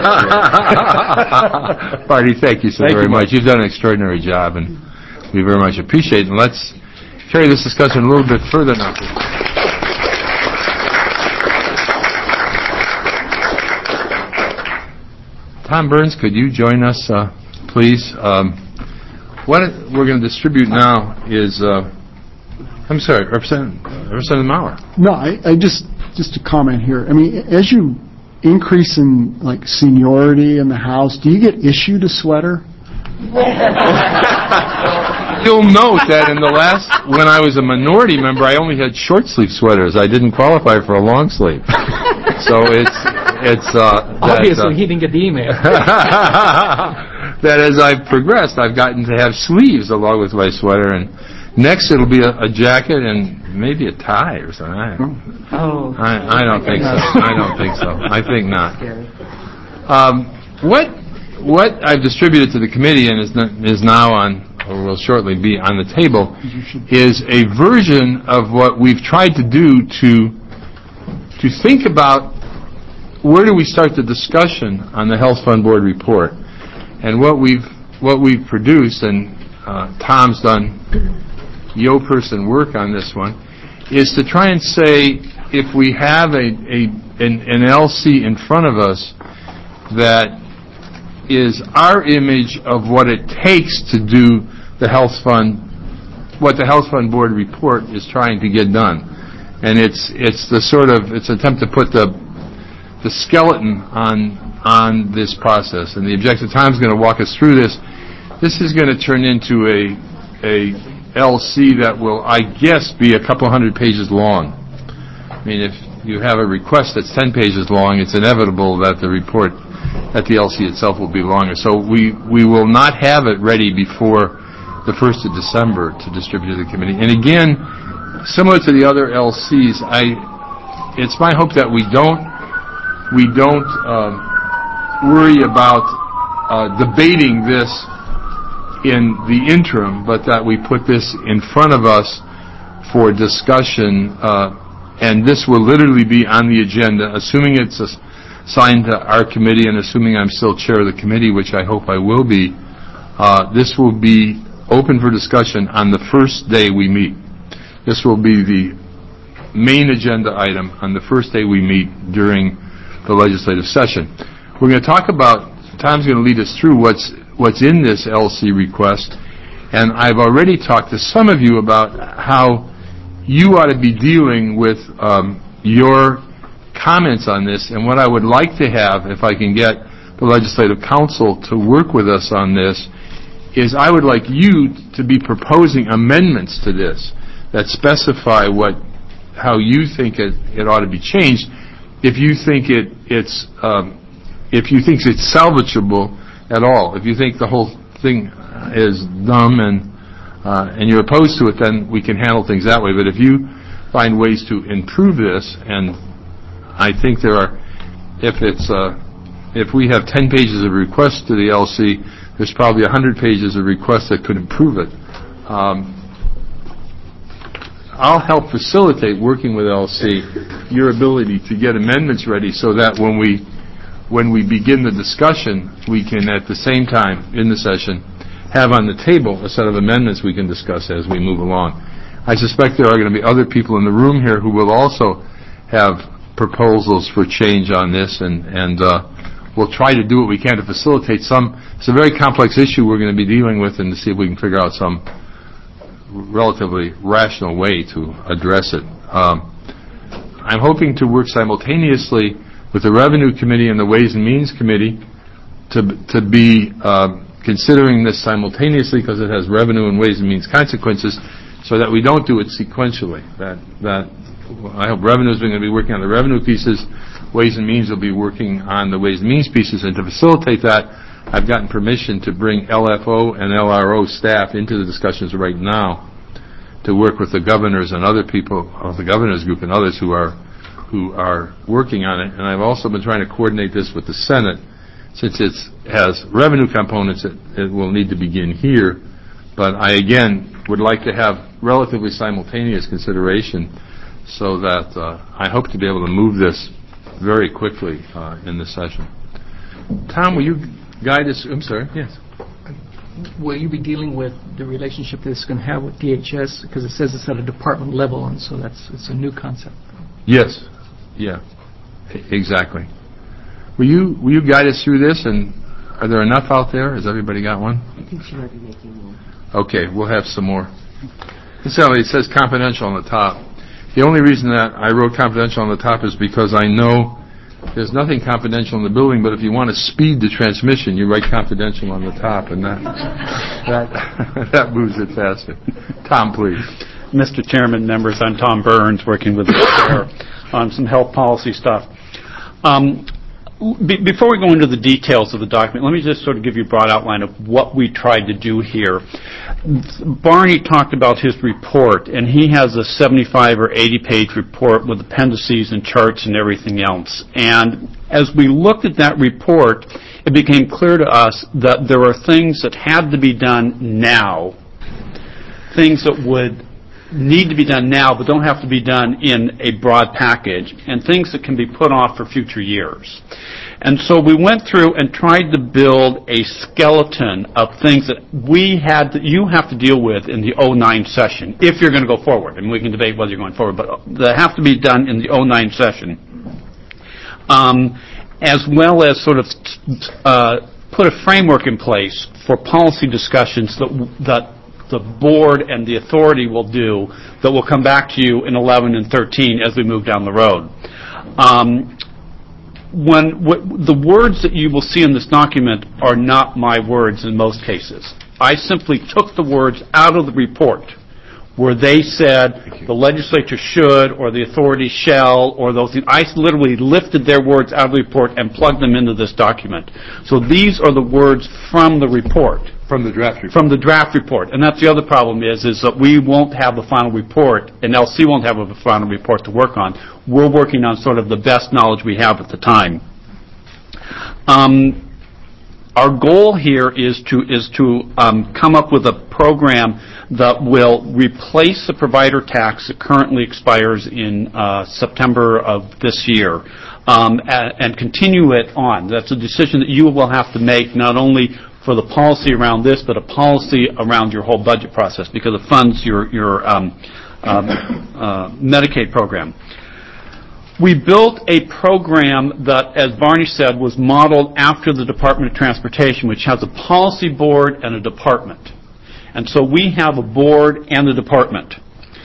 Marty, thank you so very much. You've done an extraordinary job, and we very much appreciate it. And let's carry this discussion a little bit further now. Tom Burns, could you join us, please? What we're going to distribute now is, I'm sorry, Representative Maurer. No, I just a comment here. I mean, as you increase in seniority in the House, do you get issued a sweater? You'll note that when I was a minority member, I only had short sleeve sweaters. I didn't qualify for a long sleeve. So it's obviously he didn't get the email. That as I've progressed, I've gotten to have sleeves along with my sweater, and next it'll be a jacket and maybe a tie or something. I don't think so. I don't think so. I think not. What I've distributed to the committee and is now on, or will shortly be on the table, is a version of what we've tried to do to think about where do we start the discussion on the Health Fund Board report. And what we've produced, and Tom's done yo-person work on this one, is to try and say if we have an LC in front of us that is our image of what it takes to do the Health Fund, what the Health Fund Board report is trying to get done. And it's an attempt to put the skeleton on this process. And the objective Tom's going to walk us through this. This is going to turn into a LC that will, I guess, be a couple hundred pages long. I mean, if you have a request that's 10 pages long, it's inevitable that the report at the LC itself will be longer. So we will not have it ready before the 1st of December to distribute to the committee. And again, similar to the other LCs, it's my hope that we don't worry about debating this in the interim, but that we put this in front of us for discussion, and this will literally be on the agenda, assuming it's assigned to our committee and assuming I'm still chair of the committee, which I hope I will be. This will be open for discussion on the first day we meet. This will be the main agenda item on the first day we meet during the legislative session. We're going to talk about, Tom's going to lead us through what's in this LC request, and I've already talked to some of you about how you ought to be dealing with your comments on this, and what I would like to have, if I can get the Legislative Council to work with us on this, is I would like you to be proposing amendments to this that specify how you think it ought to be changed. If you think it's salvageable at all, if you think the whole thing is dumb and you're opposed to it, then we can handle things that way. But if you find ways to improve this, and I think there are, if we have 10 pages of requests to the LC, there's probably 100 pages of requests that could improve it. I'll help facilitate, working with LC, your ability to get amendments ready so that when we begin the discussion, we can at the same time in the session have on the table a set of amendments we can discuss as we move along. I suspect there are going to be other people in the room here who will also have proposals for change on this, and we'll try to do what we can to facilitate some. It's a very complex issue we're going to be dealing with, and to see if we can figure out some relatively rational way to address it. I'm hoping to work simultaneously with the Revenue Committee and the Ways and Means Committee to be considering this simultaneously, because it has revenue and Ways and Means consequences, so that we don't do it sequentially. That I hope Revenue is going to be working on the revenue pieces, Ways and Means will be working on the Ways and Means pieces, and to facilitate that, I've gotten permission to bring LFO and LRO staff into the discussions right now to work with the governors and other people of the governors group and others who are working on it. And I've also been trying to coordinate this with the Senate. Since it has revenue components, it will need to begin here. But I, again, would like to have relatively simultaneous consideration so that I hope to be able to move this very quickly in this session. Tom, will you guide us? I'm sorry. Yes. Will you be dealing with the relationship that it's going to have with DHS? Because it says it's at a department level, and so it's a new concept. Yes. Yeah. Exactly. Will you guide us through this? And are there enough out there? Has everybody got one? I think she might be making more. Okay, we'll have some more. Incidentally, it says confidential on the top. The only reason that I wrote confidential on the top is because I know there's nothing confidential in the building, but if you want to speed the transmission, you write confidential on the top, and that moves it faster. Tom, please. Mr. Chairman, members, I'm Tom Burns, working with the chair on some health policy stuff. Before we go into the details of the document, let me just sort of give you a broad outline of what we tried to do here. Barney talked about his report, and he has a 75 or 80-page report with appendices and charts and everything else. And as we looked at that report, it became clear to us that there are things that had to be done now, things that would need to be done now but don't have to be done in a broad package, and things that can be put off for future years. And so we went through and tried to build a skeleton of things that you have to deal with in the 09 session, if you're going to go forward. And we can debate whether you're going forward, but that have to be done in the 09 session. As well as sort of put a framework in place for policy discussions that the board and the authority will do, that will come back to you in 11 and 13 as we move down the road. The words that you will see in this document are not my words in most cases. I simply took the words out of the report where they said the legislature should or the authority shall or those things. I literally lifted their words out of the report and plugged them into this document. So these are the words from the report. From the draft report. From the draft report. And that's the other problem is that we won't have the final report, and LC won't have a final report to work on. We're working on sort of the best knowledge we have at the time. Our goal here is to come up with a program that will replace the provider tax that currently expires in September of this year, and continue it on. That's a decision that you will have to make, not only for the policy around this, but a policy around your whole budget process, because it funds your Medicaid program. We built a program that, as Barney said, was modeled after the Department of Transportation, which has a policy board and a department. And so we have a board and a department.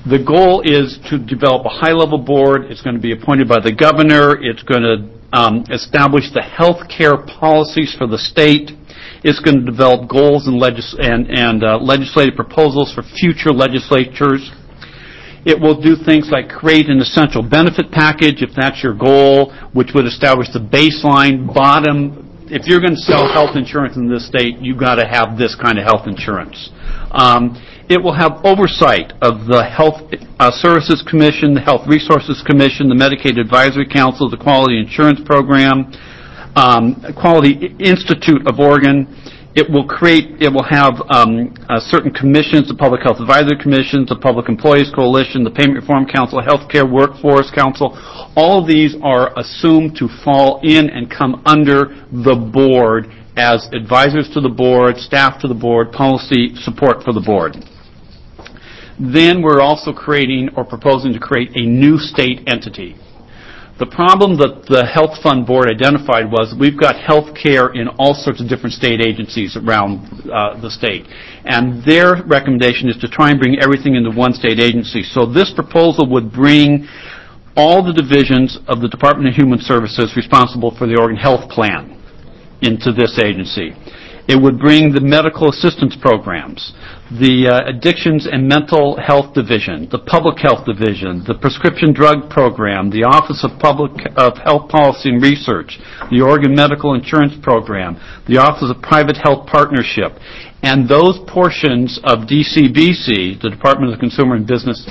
The goal is to develop a high-level board. It's going to be appointed by the governor. It's going to establish the health care policies for the state. It's going to develop goals and legislative proposals for future legislatures. It will do things like create an essential benefit package, if that's your goal, which would establish the baseline bottom. If you're going to sell health insurance in this state, you've got to have this kind of health insurance. It will have oversight of the Health Services Commission, the Health Resources Commission, the Medicaid Advisory Council, the Quality Insurance Program, Quality Institute of Oregon. It will have certain commissions, the Public Health Advisory Commission, the Public Employees Coalition, the Payment Reform Council, Healthcare Workforce Council. All of these are assumed to fall in and come under the board as advisors to the board, staff to the board, policy support for the board. Then we're also creating or proposing to create a new state entity. The problem that the Health Fund Board identified was we've got health care in all sorts of different state agencies around the state. And their recommendation is to try and bring everything into one state agency. So this proposal would bring all the divisions of the Department of Human Services responsible for the Oregon Health Plan into this agency. It would bring the medical assistance programs, the addictions and mental health division, the public health division, the prescription drug program, the Office of Health Policy and Research, the Oregon Medical Insurance Program, the Office of Private Health Partnership, and those portions of DCBC, the Department of Consumer and Business,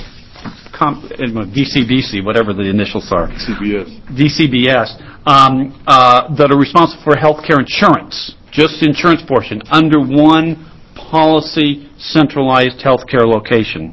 DCBC, whatever the initials are. DCBS, that are responsible for healthcare insurance. Just the insurance portion, under one policy centralized healthcare location.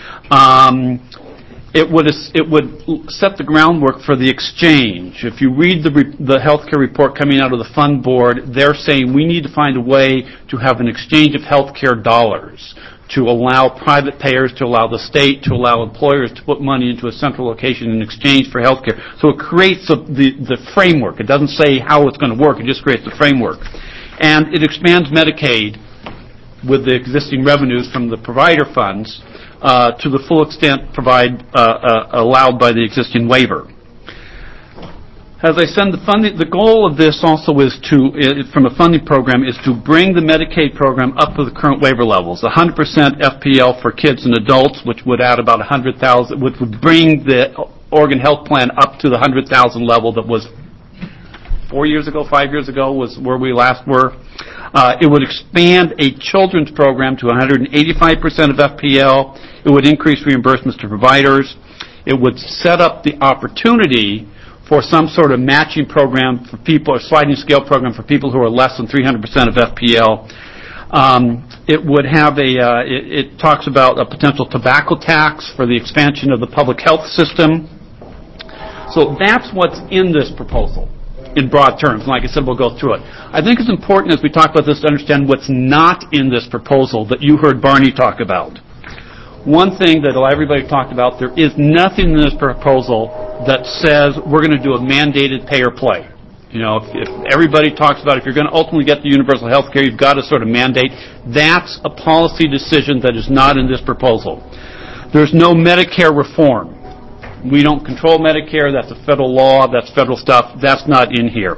It would set the groundwork for the exchange. If you read the healthcare report coming out of the Fund Board, they're saying we need to find a way to have an exchange of healthcare dollars to allow private payers, to allow the state, to allow employers to put money into a central location in exchange for healthcare. So it creates the framework. It doesn't say how it's going to work. It just creates the framework. And it expands Medicaid with the existing revenues from the provider funds to the full extent allowed by the existing waiver. As I said, the goal of this also is from a funding program, is to bring the Medicaid program up to the current waiver levels. 100% FPL for kids and adults, which would add about 100,000, which would bring the Oregon Health Plan up to the 100,000 level that was 5 years ago was where we last were. It would expand a children's program to 185% of FPL. It would increase reimbursements to providers. It would set up the opportunity for some sort of matching program for people, or sliding scale program for people who are less than 300% of FPL. It would have it talks about a potential tobacco tax for the expansion of the public health system. So that's what's in this proposal in broad terms. Like I said, we'll go through it. I think it's important as we talk about this to understand what's not in this proposal that you heard Barney talk about. One thing that everybody talked about, there is nothing in this proposal that says we're going to do a mandated pay or play. You know, if everybody talks about if you're going to ultimately get the universal health care, you've got to sort of mandate. That's a policy decision that is not in this proposal. There's no Medicare reform. We don't control Medicare. That's a federal law. That's federal stuff. That's not in here.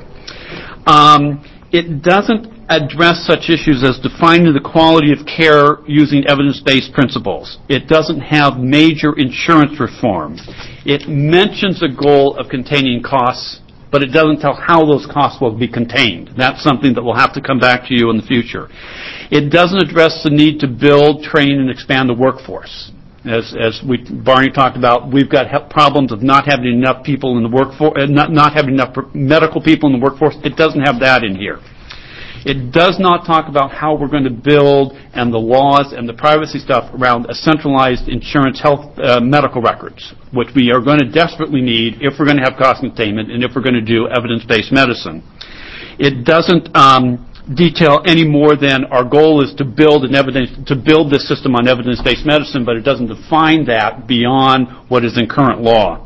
It doesn't address such issues as defining the quality of care using evidence-based principles. It doesn't have major insurance reform. It mentions a goal of containing costs, but it doesn't tell how those costs will be contained. That's something that will have to come back to you in the future. It doesn't address the need to build, train, and expand the workforce. As Barney talked about, we've got problems of not having enough people in the workforce, not having enough medical people in the workforce. It doesn't have that in here. It does not talk about how we're going to build and the laws and the privacy stuff around a centralized insurance health medical records, which we are going to desperately need if we're going to have cost containment and if we're going to do evidence-based medicine. It doesn't detail any more than our goal is to build this system on evidence-based medicine, but it doesn't define that beyond what is in current law.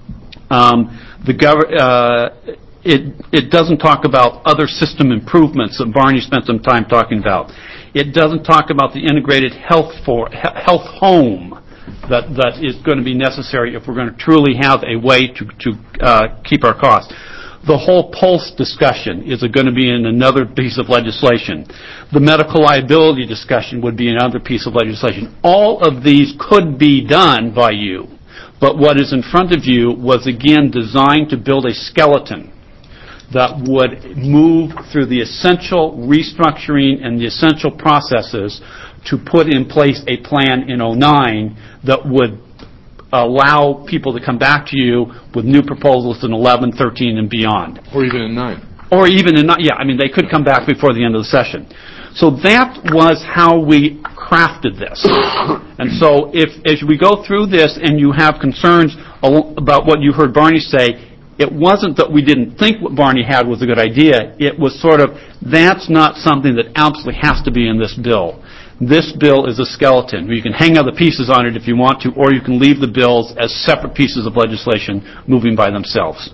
It doesn't talk about other system improvements that Barney spent some time talking about. It doesn't talk about the integrated health home that is going to be necessary if we're going to truly have a way to keep our costs. The whole PULSE discussion is going to be in another piece of legislation. The medical liability discussion would be another piece of legislation. All of these could be done by you, but what is in front of you was, again, designed to build a skeleton that would move through the essential restructuring and the essential processes to put in place a plan in 2009 that would allow people to come back to you with new proposals in 11, 13, and beyond. Or even in 9. Or even in 9, yeah, I mean, they could come back before the end of the session. So that was how we crafted this. And so as we go through this and you have concerns about what you heard Barney say, it wasn't that we didn't think what Barney had was a good idea. It was sort of, that's not something that absolutely has to be in this bill. This bill is a skeleton. You can hang other pieces on it if you want to, or you can leave the bills as separate pieces of legislation moving by themselves.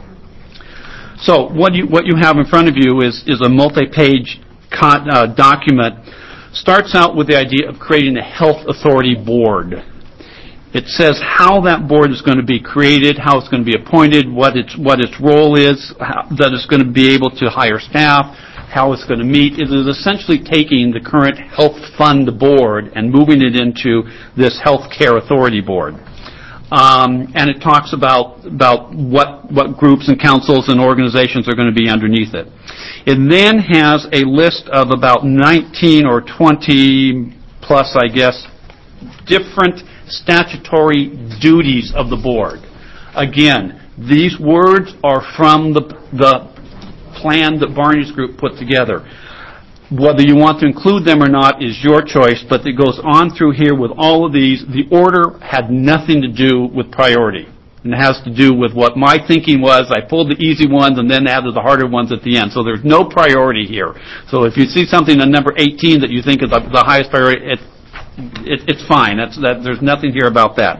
So what you have in front of you is a multi-page document. Starts out with the idea of creating a health authority board. It says how that board is going to be created, how it's going to be appointed, what its role is, that it's going to be able to hire staff, how it's going to meet. It is essentially taking the current health fund board and moving it into this health care authority board. And it talks about what groups and councils and organizations are going to be underneath it. It then has a list of about 19 or 20 plus, I guess, different statutory duties of the board. Again, these words are from the plan that Barney's group put together. Whether you want to include them or not is your choice, but it goes on through here with all of these. The order had nothing to do with priority. And it has to do with what my thinking was. I pulled the easy ones and then added the harder ones at the end. So there's no priority here. So if you see something on number 18 that you think is the highest priority, it's fine. There's nothing here about that.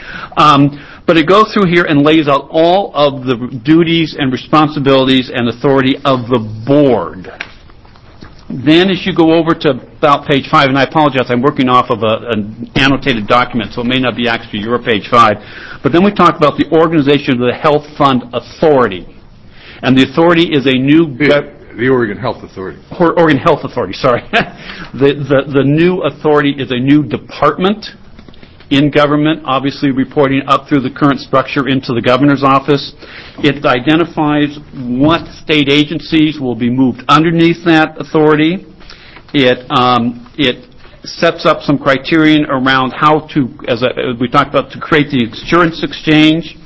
But it goes through here and lays out all of the duties and responsibilities and authority of the board. Then as you go over to about page 5, and I apologize, I'm working off of an annotated document, so it may not be actually your page 5, but then we talk about the organization of the Health Fund Authority. And the authority is a new... The Oregon Health Authority. Oregon Health Authority, sorry. The new authority is a new department in government, obviously reporting up through the current structure into the governor's office. It identifies what state agencies will be moved underneath that authority. It sets up some criterion around how to, as we talked about, to create the insurance exchange.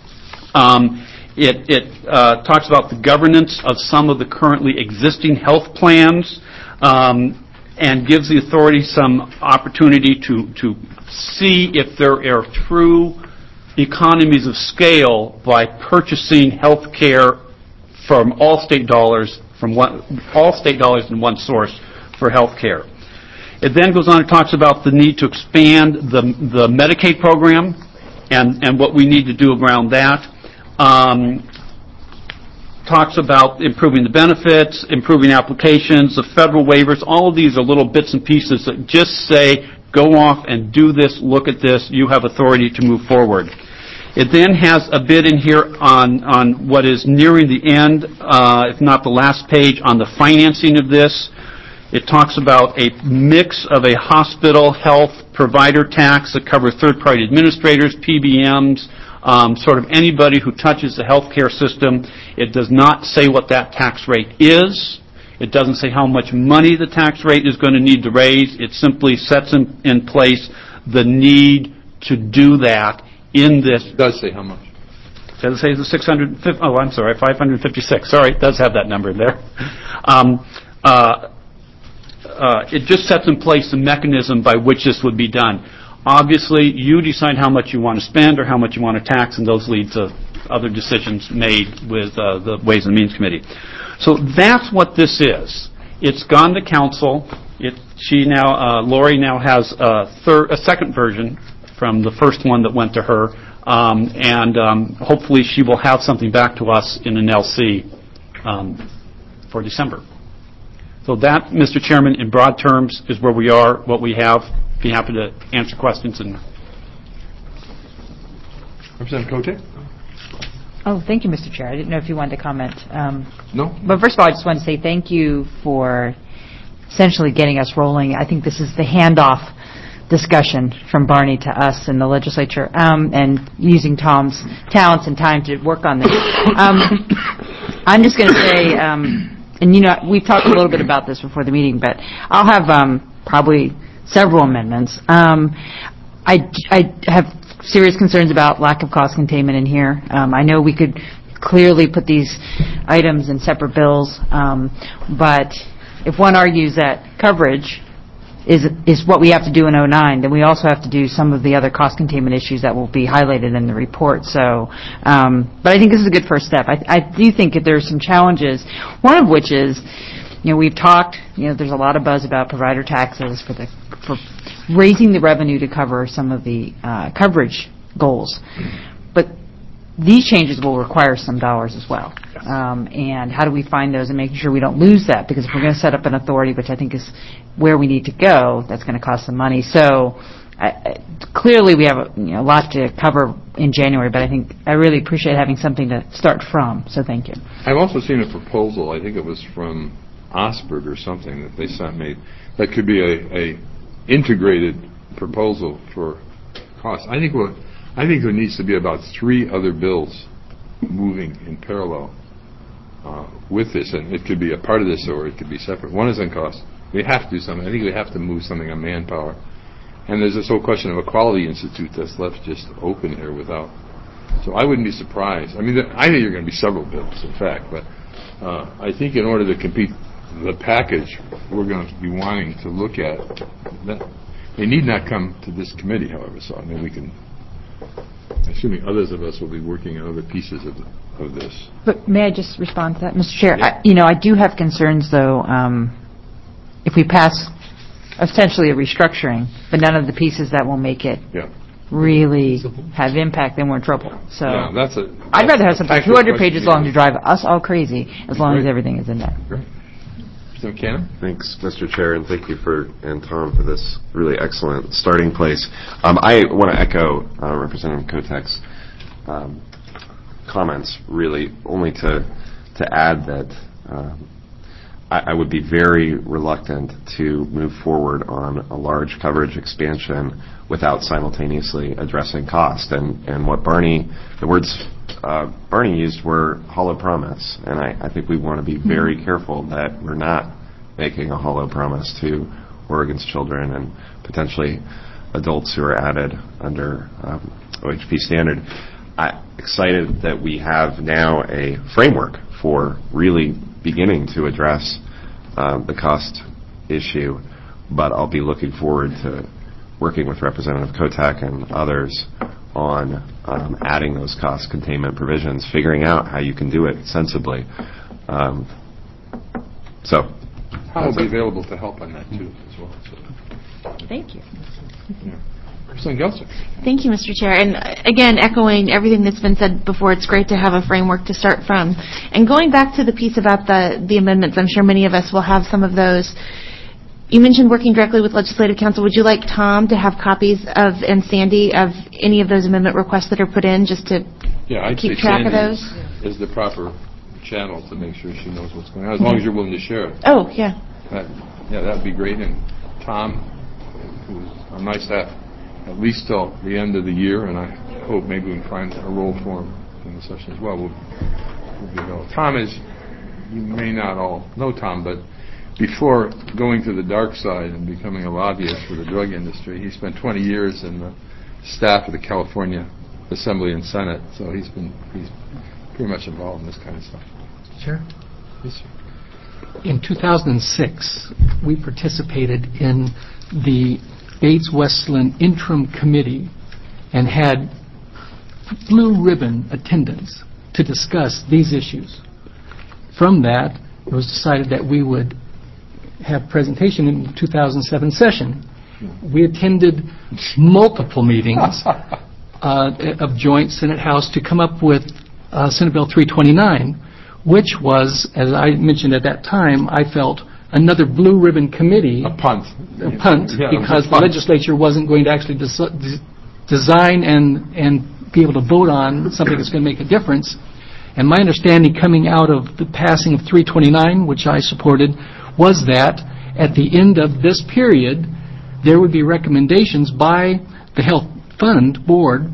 It talks about the governance of some of the currently existing health plans, and gives the authority some opportunity to see if there are true economies of scale by purchasing health care from all state dollars in one source for health care. It then goes on and talks about the need to expand the Medicaid program and what we need to do around that. Talks about improving the benefits, improving applications, the federal waivers. All of these are little bits and pieces that just say, go off and do this, look at this, you have authority to move forward. It then has a bit in here on what is nearing the end, if not the last page, on the financing of this. It talks about a mix of a hospital health provider tax that covers third-party administrators, PBMs, sort of anybody who touches the healthcare system. It does not say what that tax rate is. It doesn't say how much money the tax rate is going to need to raise. It simply sets in place the need to do that in this. It does say how much. Does it say the 650? Oh, I'm sorry, 556. Sorry, it does have that number in there. It just sets in place the mechanism by which this would be done. Obviously, you decide how much you want to spend or how much you want to tax, and those lead to other decisions made with the Ways and Means Committee. So that's what this is. It's gone to council. Lori now has a second version from the first one that went to her, and hopefully she will have something back to us in an LC for December. So that, Mr. Chairman, in broad terms, is where we are, what we have. Be happy to answer questions. And Representative Kotek? Oh, thank you, Mr. Chair. I didn't know if you wanted to comment. No? But first of all, I just wanted to say thank you for essentially getting us rolling. I think this is the handoff discussion from Barney to us in the legislature, and using Tom's talents and time to work on this. I'm just going to say, and we've talked a little bit about this before the meeting, but I'll have probably several amendments. I have serious concerns about lack of cost containment in here. I know we could clearly put these items in separate bills, but if one argues that coverage is what we have to do in 2009, then we also have to do some of the other cost containment issues that will be highlighted in the report. So, but I think this is a good first step. I do think that there's some challenges, one of which is, we've talked, there's a lot of buzz about provider taxes for raising the revenue to cover some of the coverage goals. But these changes will require some dollars as well. And how do we find those and making sure we don't lose that? Because if we're going to set up an authority, which I think is where we need to go, that's going to cost some money. So clearly we have a lot to cover in January, but I really appreciate having something to start from. So thank you. I've also seen a proposal, I think it was from Osberg or something, that they sent me, that could be a integrated proposal for cost. I think there needs to be about 3 other bills moving in parallel with this, and it could be a part of this or it could be separate. One is on cost. We have to do something. I think we have to move something on manpower. And there's this whole question of a quality institute that's left just open here without. So I wouldn't be surprised. I think there are going to be several bills, in fact, but I think in order to compete the package, we're going to be wanting to look at that. They need not come to this committee, however, so we can, assuming others of us will be working on other pieces of this. But may I just respond to that, Mr. Chair? Yeah. I do have concerns, though, if we pass essentially a restructuring, but none of the pieces that will make it really have impact, then we're in trouble. So I'd rather have something 200 pages long to drive us all crazy as long as everything is in there. Great. Mr. Cannon? Thanks, Mr. Chair, and thank you and Tom for this really excellent starting place. I want to echo Representative Kotek's comments, really, only to add that I would be very reluctant to move forward on a large coverage expansion without simultaneously addressing cost. And what the words Barney used were hollow promise. And I think we want to be very careful that we're not making a hollow promise to Oregon's children and potentially adults who are added under OHP standard. I'm excited that we have now a framework for really beginning to address the cost issue, but I'll be looking forward to working with Representative Kotek and others on adding those cost containment provisions, figuring out how you can do it sensibly. I'll be available to help on that too as well. So. Thank you. Yeah. Representative Gelser. Thank you, Mr. Chair. And again, echoing everything that's been said before, it's great to have a framework to start from. And going back to the piece about the amendments, I'm sure many of us will have some of those. You mentioned working directly with Legislative Counsel. Would you like Tom to have copies of, and Sandy, of any of those amendment requests that are put in, just to keep track of those? Is the proper channel to make sure she knows what's going on, as long as you're willing to share it. Oh, yeah. That would be great. And Tom, who's on my staff, at least till the end of the year, and I hope maybe we can find a role for him in the session as well. We'll be available. Tom is, you may not all know Tom, but before going to the dark side and becoming a lobbyist for the drug industry, he spent 20 years in the staff of the California Assembly and Senate, so he's pretty much involved in this kind of stuff. Sure. Yes, sir. In 2006, we participated in the Bates-Westland Interim Committee and had blue ribbon attendance to discuss these issues. From that, it was decided that we would have presentation in the 2007 session. We attended multiple meetings of joint Senate-House to come up with Senate Bill 329, which was, as I mentioned at that time, I felt another blue ribbon committee. A punt. Because the legislature wasn't going to actually design and be able to vote on something that's going to make a difference. And my understanding coming out of the passing of 329, which I supported, was that at the end of this period, there would be recommendations by the Health Fund Board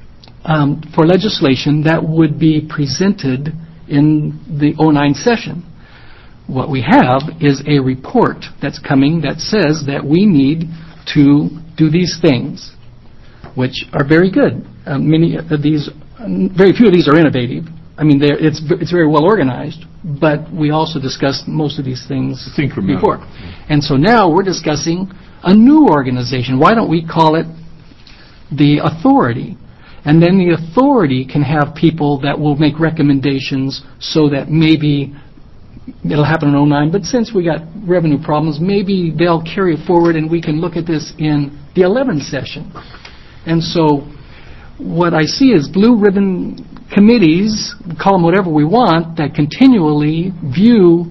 for legislation that would be presented in the 09 session. What we have is a report that's coming that says that we need to do these things, which are very good. Many of these, very few of these are innovative. I mean, it's very well organized, but we also discussed most of these things before. And so now we're discussing a new organization. Why don't we call it the authority? And then the authority can have people that will make recommendations so that maybe it'll happen in 09, but since we got revenue problems, maybe they'll carry it forward and we can look at this in the 11 session. And so what I see is blue ribbon committees, call them whatever we want, that continually view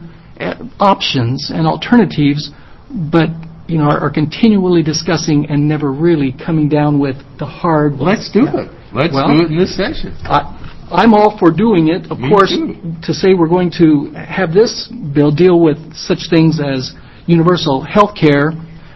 options and alternatives, but are continually discussing and never really coming down with the hard. Let's do it. Let's do it in this session. I'm all for doing it. Of course, to say we're going to have this bill deal with such things as universal health care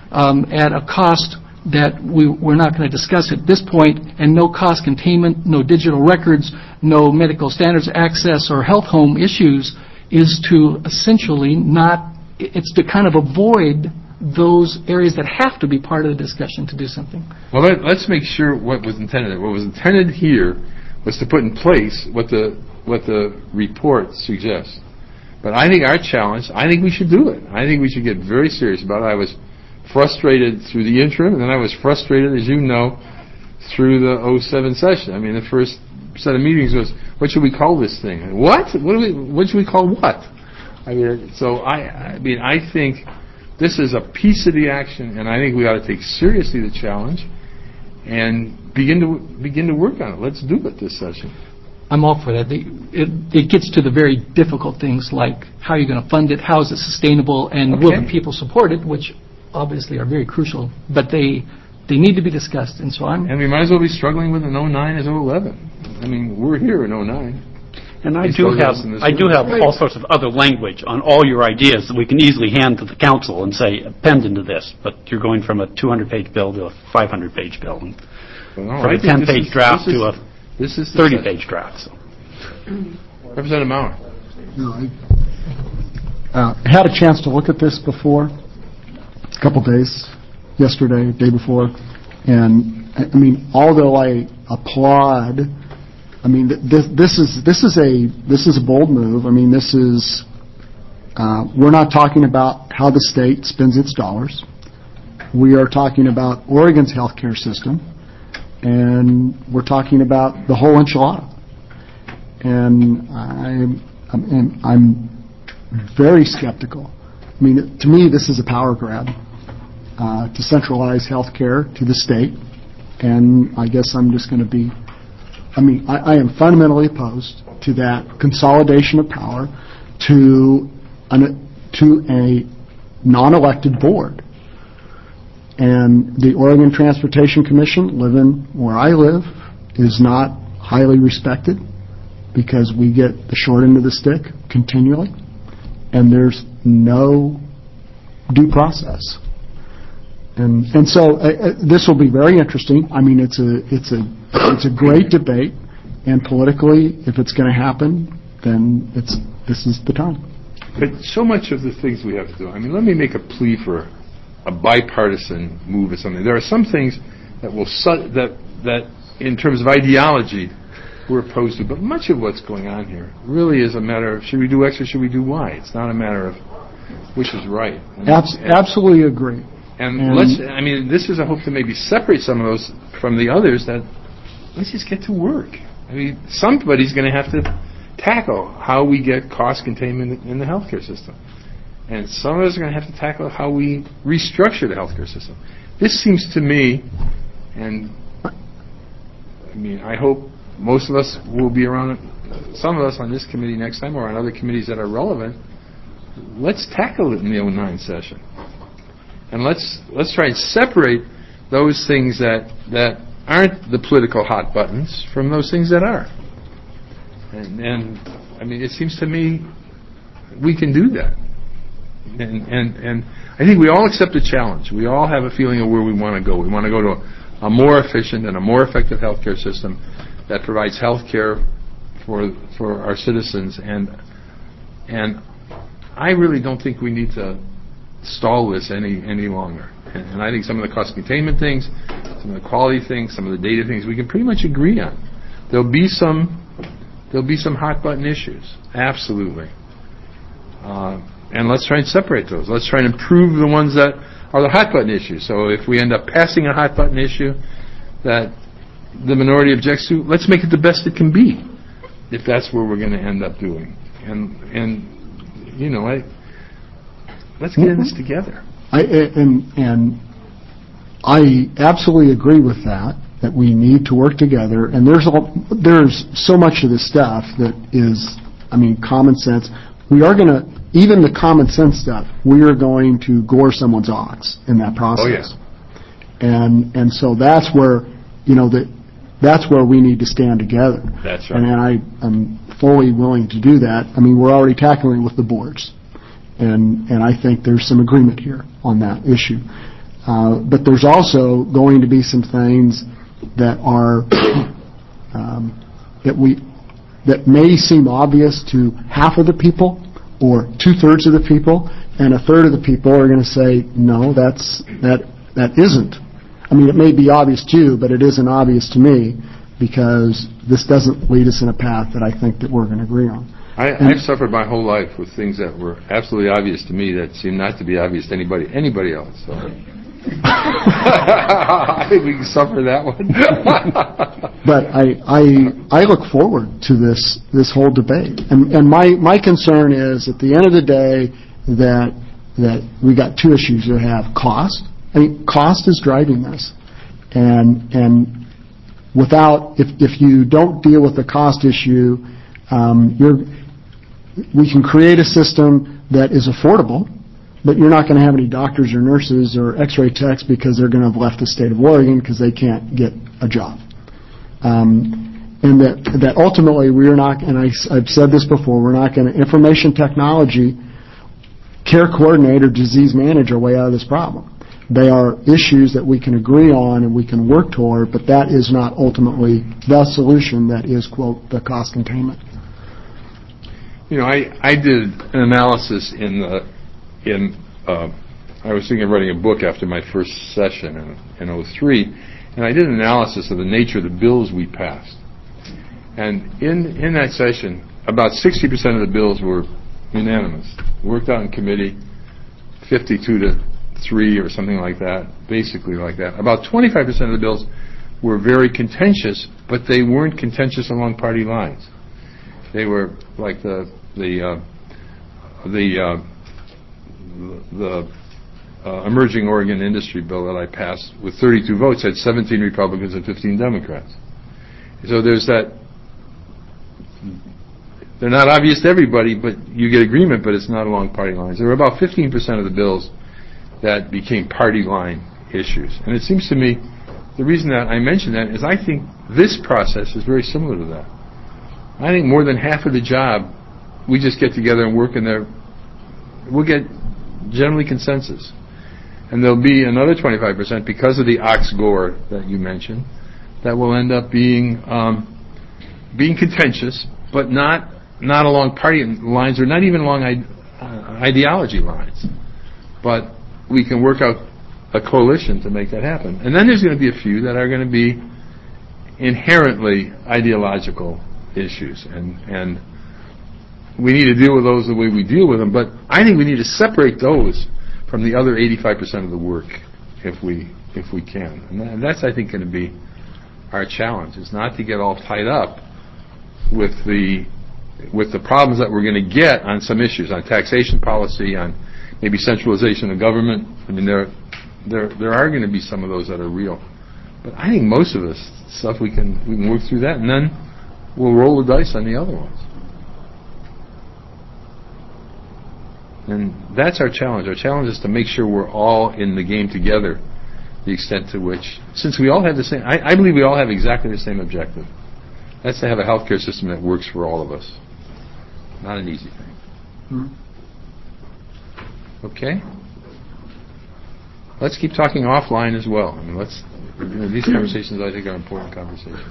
at a cost that we're not going to discuss at this point, and no cost containment, no digital records, no medical standards access or health home issues, is to essentially it's to kind of avoid those areas that have to be part of the discussion to do something. Well, let's make sure what was intended. What was intended here was to put in place what the report suggests. But I think our challenge, I think we should do it. I think we should get very serious about it. I was frustrated through the interim, and then I was frustrated, as you know, through the 07 session. I mean, the first set of meetings was, what should we call this thing? What should we call what? I mean, so I think this is a piece of the action, and I think we ought to take seriously the challenge and begin to work on it. Let's do it this session. I'm all for that. It gets to the very difficult things like how you're going to fund it, how is it sustainable, and will the people support it, which obviously are very crucial, but they need to be discussed. And so And we might as well be struggling with an 09 as 11. I mean, we're here in 09. And I do have all sorts of other language on all your ideas that we can easily hand to the council and say, append into this, but you're going from a 200-page bill to a 500-page bill, and from a 10-page draft to a 30-page draft. So. Representative Maurer. I had a chance to look at this before, a couple days, yesterday, day before, and I mean, although I applaud, I mean, this is a bold move. I mean, this is we're not talking about how the state spends its dollars. We are talking about Oregon's healthcare system, and we're talking about the whole enchilada. And I'm very skeptical. I mean, to me, this is a power grab to centralize healthcare to the state, and I guess I'm just going to be. I mean, I am fundamentally opposed to that consolidation of power to a non-elected board. And the Oregon Transportation Commission, living where I live, is not highly respected because we get the short end of the stick continually, and there's no due process. And so this will be very interesting. I mean, it's a great debate, and politically, if it's going to happen, then this is the time. But so much of the things we have to do. I mean, let me make a plea for a bipartisan move or something. There are some things that that in terms of ideology we're opposed to, but much of what's going on here really is a matter of should we do X or should we do Y. It's not a matter of which is right. Absolutely agree. And this is a hope to maybe separate some of those from the others. That let's just get to work. I mean, somebody's going to have to tackle how we get cost containment in the healthcare system, and some of us are going to have to tackle how we restructure the healthcare system. This seems to me, and I mean, I hope most of us will be around. Some of us on this committee next time, or on other committees that are relevant. Let's tackle it in the 09 session. And let's try and separate those things that aren't the political hot buttons from those things that are. And I mean, it seems to me we can do that. And I think we all accept the challenge. We all have a feeling of where we want to go. We want to go to a more efficient and a more effective healthcare system that provides healthcare for our citizens. And I really don't think we need to stall this any longer. And I think some of the cost containment things, some of the quality things, some of the data things, we can pretty much agree on. There'll be some hot button issues, absolutely. And let's try and separate those. Let's try and improve the ones that are the hot button issues. So if we end up passing a hot button issue that the minority objects to, let's make it the best it can be, if that's where we're going to end up doing. And you know, let's get in this together. And I absolutely agree with that we need to work together. And there's so much of this stuff that is, I mean, common sense. We are going to, even the common sense stuff, we are going to gore someone's ox in that process. Oh, yes. And so that's where, you know, that's where we need to stand together. That's right. And I'm fully willing to do that. I mean, we're already tackling it with the boards. And I think there's some agreement here on that issue. But there's also going to be some things that are that may seem obvious to half of the people or 2/3 of the people, and 1/3 of the people are going to say, no, that isn't. I mean, it may be obvious to you, but it isn't obvious to me, because this doesn't lead us in a path that I think that we're going to agree on. I've suffered my whole life with things that were absolutely obvious to me that seem not to be obvious to anybody else. So I think we can suffer that one. But I look forward to this whole debate, and my concern is at the end of the day that we got two issues. You have cost. I mean, cost is driving this, and without if you don't deal with the cost issue, we can create a system that is affordable, but you're not going to have any doctors or nurses or x-ray techs because they're going to have left the state of Oregon because they can't get a job. And that ultimately we're not, and I've said this before, we're not going to information technology, care coordinate, or disease manage our way out of this problem. They are issues that we can agree on and we can work toward, but that is not ultimately the solution that is, quote, the cost containment. You know, I did an analysis I was thinking of writing a book after my first session in 2003, and I did an analysis of the nature of the bills we passed. And in that session, about 60% of the bills were unanimous, worked out in committee, 52-3 or something like that, basically like that. About 25% of the bills were very contentious, but they weren't contentious along party lines. They were like the emerging Oregon industry bill that I passed with 32 votes had 17 Republicans and 15 Democrats. So there's that. They're not obvious to everybody, but you get agreement, but it's not along party lines. There were about 15% of the bills that became party line issues. And it seems to me, the reason that I mention that is I think this process is very similar to that. I think more than half of the job, we just get together and work in there. We'll get generally consensus. And there'll be another 25% because of the ox gore that you mentioned that will end up being contentious, but not along party lines or not even along ideology lines. But we can work out a coalition to make that happen. And then there's going to be a few that are going to be inherently ideological issues. And we need to deal with those the way we deal with them. But I think we need to separate those from the other 85% of the work if we can. And that's, I think, going to be our challenge, is not to get all tied up with the problems that we're going to get on some issues, on taxation policy, on maybe centralization of government. I mean, there are going to be some of those that are real. But I think most of this stuff we can work through that, and then we'll roll the dice on the other ones. And that's our challenge. Our challenge is to make sure we're all in the game together the extent to which, since we all have the same, I believe we all have exactly the same objective. That's to have a healthcare system that works for all of us. Not an easy thing. Okay? Let's keep talking offline as well. I mean, these conversations, I think, are important conversations.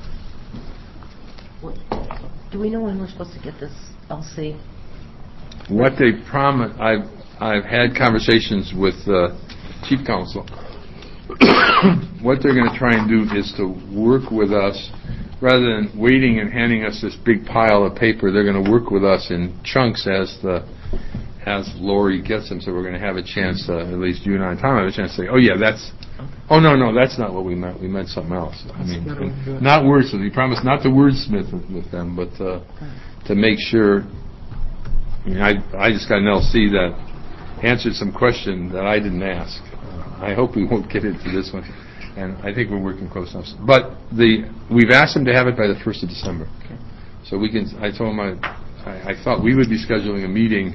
Do we know when we're supposed to get this LC? What they promise, I've had conversations with Chief Counsel. What they're going to try and do is to work with us, rather than waiting and handing us this big pile of paper. They're going to work with us in chunks as Lori gets them. So we're going to have a chance, at least you and I and Tom have a chance to say, oh yeah, no, that's not what we meant. We meant something else. I mean, not wordsmith. We promised not to wordsmith with them, but to make sure. I mean, I just got an LC that answered some question that I didn't ask. I hope we won't get into this one, and I think we're working close enough. But we've asked them to have it by the 1st of December. Okay. So we can. I told them I thought we would be scheduling a meeting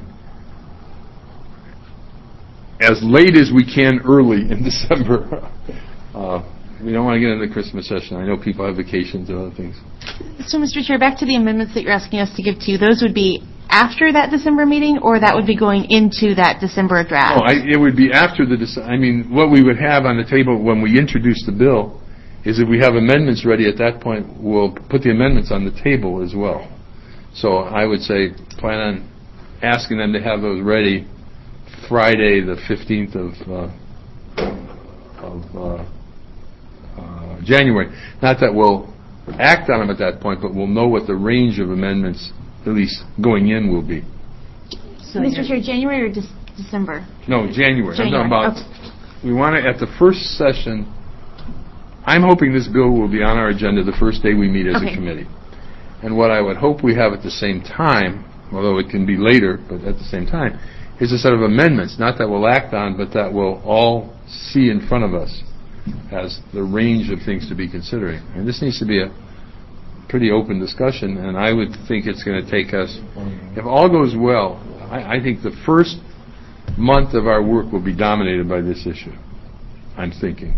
as late as we can early in December. We don't want to get into the Christmas session. I know people have vacations and other things. So, Mr. Chair, back to the amendments that you're asking us to give to you. Those would be after that December meeting, or that would be going into that December draft? Oh, it would be after the I mean, what we would have on the table when we introduce the bill is if we have amendments ready at that point, we'll put the amendments on the table as well. So I would say plan on asking them to have those ready Friday, the 15th of January. Not that we'll act on them at that point, but we'll know what the range of amendments, at least going in, will be. So Mr. Chair, January or December? No, January. I'm talking about, okay. We want to, at the first session, I'm hoping this bill will be on our agenda the first day we meet as a committee. And what I would hope we have at the same time, although it can be later, but at the same time, is a set of amendments, not that we'll act on, but that we'll all see in front of us as the range of things to be considering. And this needs to be a pretty open discussion, and I would think it's going to take us, if all goes well, I think the first month of our work will be dominated by this issue, I'm thinking.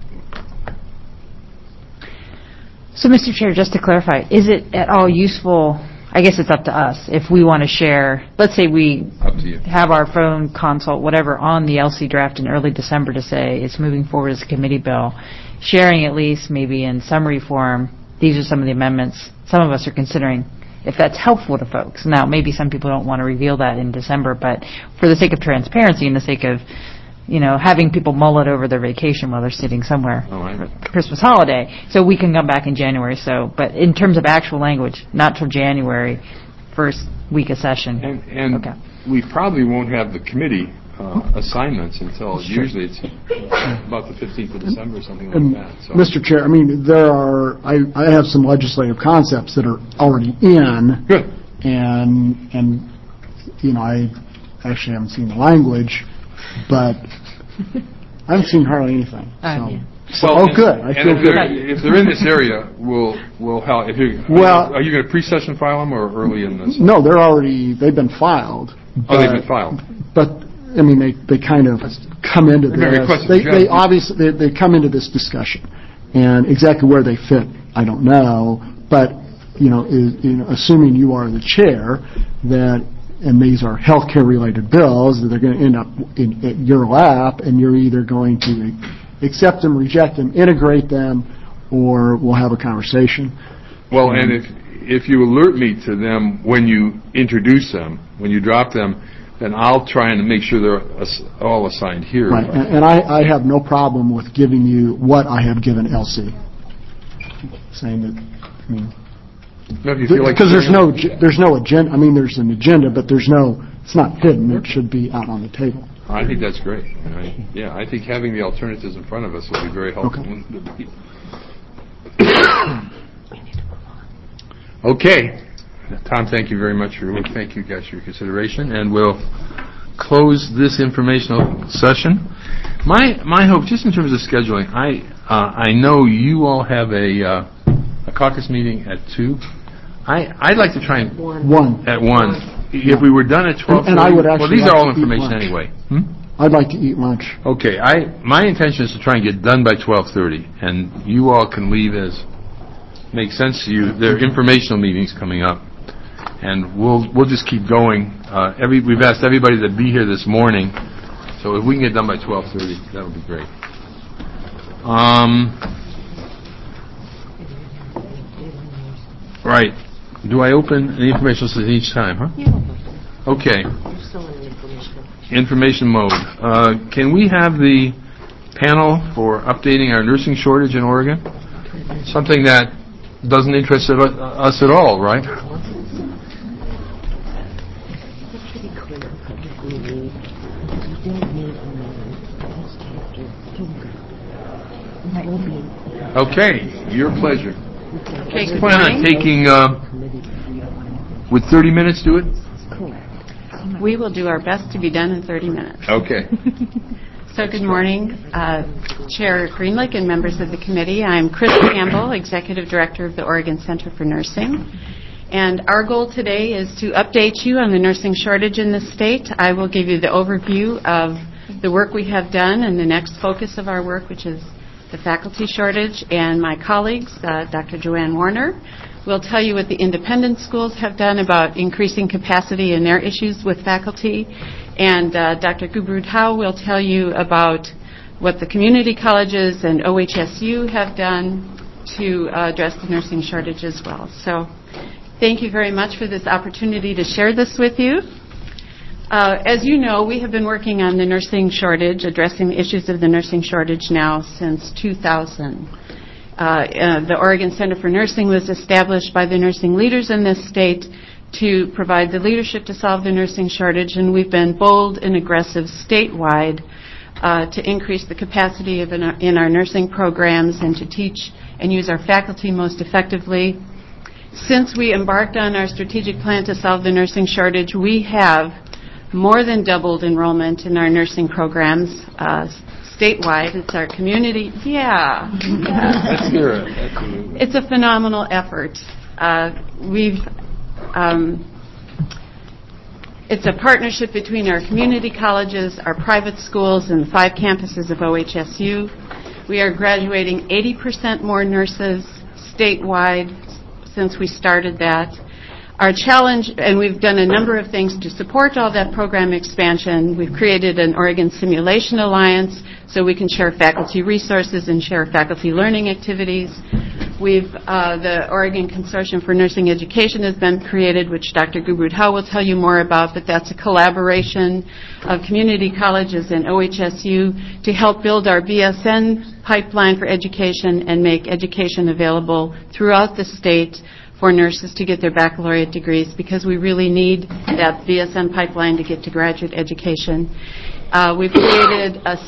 So, Mr. Chair, just to clarify, is it at all useful, I guess it's up to us, if we want to share, let's say we have our phone consult, whatever, on the LC draft in early December to say it's moving forward as a committee bill, sharing at least maybe in summary form, these are some of the amendments some of us are considering, if that's helpful to folks. Now, maybe some people don't want to reveal that in December, but for the sake of transparency and the sake of, having people mull it over their vacation while they're sitting somewhere for Christmas holiday, so we can come back in January. So, but in terms of actual language, not till January, first week of session. And we probably won't have the committee assignments until usually it's about the 15th of December or something like that. So. Mr. Chair, I mean, I have some legislative concepts that are already in. Good. And I actually haven't seen the language, but I haven't seen hardly anything. Good. I feel good. If they're in this area, we'll help. Are you going to pre-session file them or early in this? No, they've been filed. They've been filed. But I mean, they kind of come into this. They obviously they come into this discussion, and exactly where they fit, I don't know. But assuming you are the chair, and these are healthcare related bills, that they're going to end up at your lap, and you're either going to accept them, reject them, integrate them, or we'll have a conversation. Well, and if you alert me to them when you introduce them, when you drop them, then I'll try and make sure they're all assigned here. Right, and I have no problem with giving you what I have given LC. Saying that, because there's no agenda. I mean, there's an agenda, but it's not hidden. It should be out on the table. I think that's great. I think having the alternatives in front of us will be very helpful. Okay. Tom, thank you very much for your work. Thank you guys for your consideration. And we'll close this informational session. My hope, just in terms of scheduling, I know you all have a caucus meeting at 2. I'd like to try and... 1. At 1. If we were done at 12... And I would actually these are all information anyway. I'd like to eat lunch. Okay, my intention is to try and get done by 12:30, and you all can leave as makes sense to you. There are informational meetings coming up, and we'll just keep going. We've asked everybody to be here this morning, so if we can get done by 12:30, that would be great. Right. Do I open the informational system each time, huh? Yeah. Okay. You're still in information. Information mode. Can we have the panel for updating our nursing shortage in Oregon? Something that doesn't interest us at all, right? It's pretty clear what we need. You don't need another test after Pilgrim. That will be Okay, your pleasure. Okay, good Plan on morning. taking, would 30 minutes do it? correct. We will do our best to be done in 30 minutes. Okay. So good morning, Chair Greenlick and members of the committee. I'm Chris Campbell, Executive Director of the Oregon Center for Nursing. And our goal today is to update you on the nursing shortage in the state. I will give you the overview of the work we have done and the next focus of our work, which is the faculty shortage. And my colleagues, Dr. Joanne Warner, will tell you what the independent schools have done about increasing capacity in their issues with faculty. And Dr. Gubrud Howe will tell you about what the community colleges and OHSU have done to address the nursing shortage as well. So thank you very much for this opportunity to share this with you. As you know, we have been working on the nursing shortage, addressing the issues of the nursing shortage now since 2000. The Oregon Center for Nursing was established by the nursing leaders in this state to provide the leadership to solve the nursing shortage, and we've been bold and aggressive statewide to increase the capacity in our nursing programs and to teach and use our faculty most effectively. Since we embarked on our strategic plan to solve the nursing shortage, we have more than doubled enrollment in our nursing programs statewide. It's our community. Yeah. Let's hear it. It's a phenomenal effort. It's a partnership between our community colleges, our private schools, and the 5 campuses of OHSU. We are graduating 80% more nurses statewide since we started that. Our challenge, and we've done a number of things to support all that program expansion. We've created an Oregon Simulation Alliance so we can share faculty resources and share faculty learning activities. The Oregon Consortium for Nursing Education has been created, which Dr. Gubrud Howe will tell you more about, but that's a collaboration of community colleges and OHSU to help build our BSN pipeline for education and make education available throughout the state for nurses to get their baccalaureate degrees, because we really need that BSN pipeline to get to graduate education. We've created a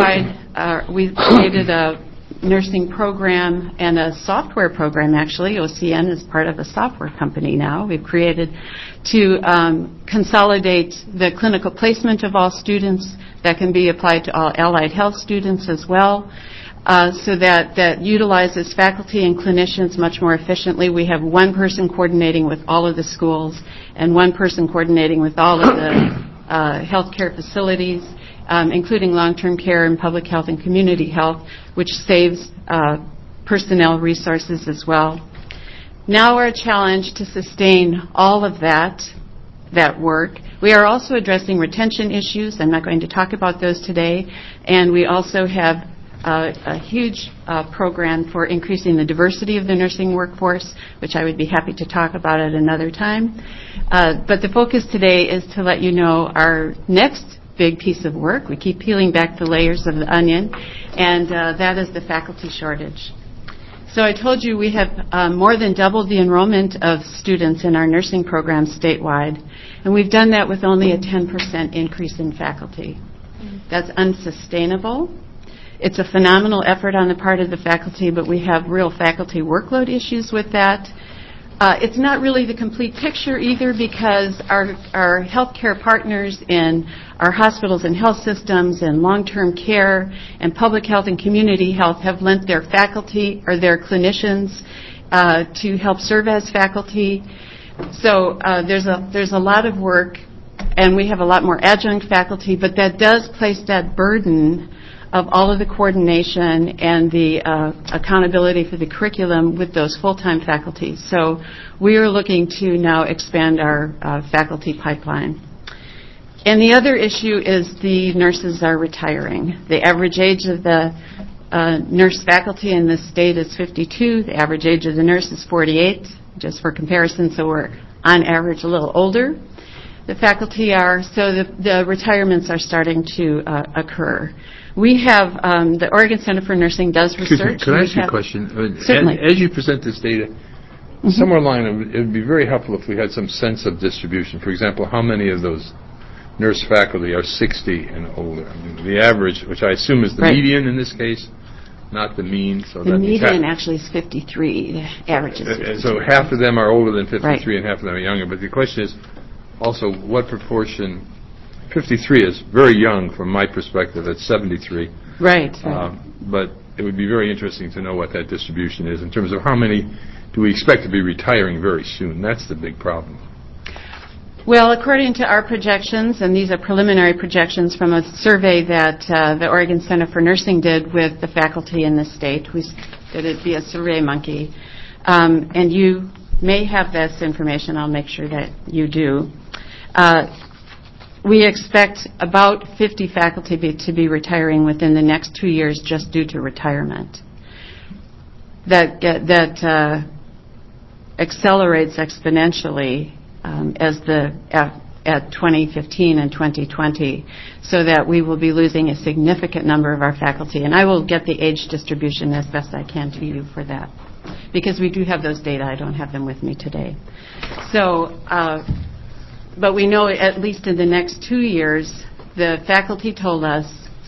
nursing program and a software program, actually. OCN is part of a software company now. We've created to consolidate the clinical placement of all students that can be applied to all allied health students as well. So that utilizes faculty and clinicians much more efficiently. We have one person coordinating with all of the schools and one person coordinating with all of the healthcare facilities, including long-term care and public health and community health, which saves personnel resources as well. Now our challenge to sustain all of that work. We are also addressing retention issues. I'm not going to talk about those today. And we also have a huge program for increasing the diversity of the nursing workforce, which I would be happy to talk about at another time. But the focus today is to let you know our next big piece of work. We keep peeling back the layers of the onion, and that is the faculty shortage. So I told you we have more than doubled the enrollment of students in our nursing programs statewide, and we've done that with only a 10% increase in faculty. That's unsustainable. It's a phenomenal effort on the part of the faculty, but we have real faculty workload issues with that. It's not really the complete picture either, because our healthcare partners in our hospitals and health systems and long-term care and public health and community health have lent their faculty or their clinicians to help serve as faculty. So there's a lot of work and we have a lot more adjunct faculty, but that does place that burden of all of the coordination and the accountability for the curriculum with those full-time faculty. So we are looking to now expand our faculty pipeline. And the other issue is the nurses are retiring. The average age of the nurse faculty in this state is 52. The average age of the nurse is 48, just for comparison, so we're on average a little older. The faculty are, so the retirements are starting to occur. We have, the Oregon Center for Nursing does research. Excuse me, could I ask you a question? Certainly. As you present this data, somewhere along it would be very helpful if we had some sense of distribution. For example, how many of those nurse faculty are 60 and older? I mean, the average, which I assume is the median in this case, not the mean. So the median actually is 53. The average is 53. So half of them are older than 53 and half of them are younger. But the question is also what proportion. 53 is very young from my perspective at 73. Right. But it would be very interesting to know what that distribution is in terms of how many do we expect to be retiring very soon. That's the big problem. Well, according to our projections, and these are preliminary projections from a survey that the Oregon Center for Nursing did with the faculty in the state. We did it via SurveyMonkey. And you may have this information. I'll make sure that you do. We expect about 50 faculty to be retiring within the next 2 years just due to retirement. That accelerates exponentially at 2015 and 2020, so that we will be losing a significant number of our faculty. And I will get the age distribution as best I can to you for that, because we do have those data. I don't have them with me today. So. But we know at least in the next 2 years, the faculty told us,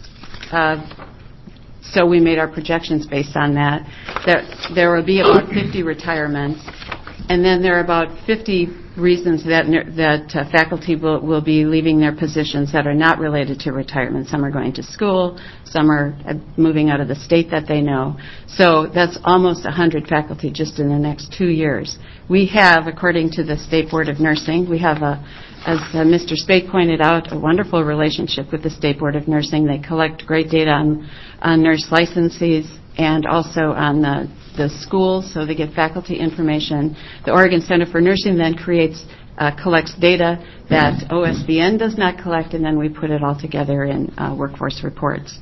so we made our projections based on that there will be about 50 retirements, and then there are about 50 reasons that faculty will be leaving their positions that are not related to retirement. Some are going to school, some are moving out of the state that they know. So that's almost 100 faculty just in the next 2 years. We have, according to the State Board of Nursing, we have, as Mr. Spate pointed out, a wonderful relationship with the State Board of Nursing. They collect great data on nurse licensees and also on the schools, so they get faculty information. The Oregon Center for Nursing then collects data that OSBN does not collect, and then we put it all together in workforce reports.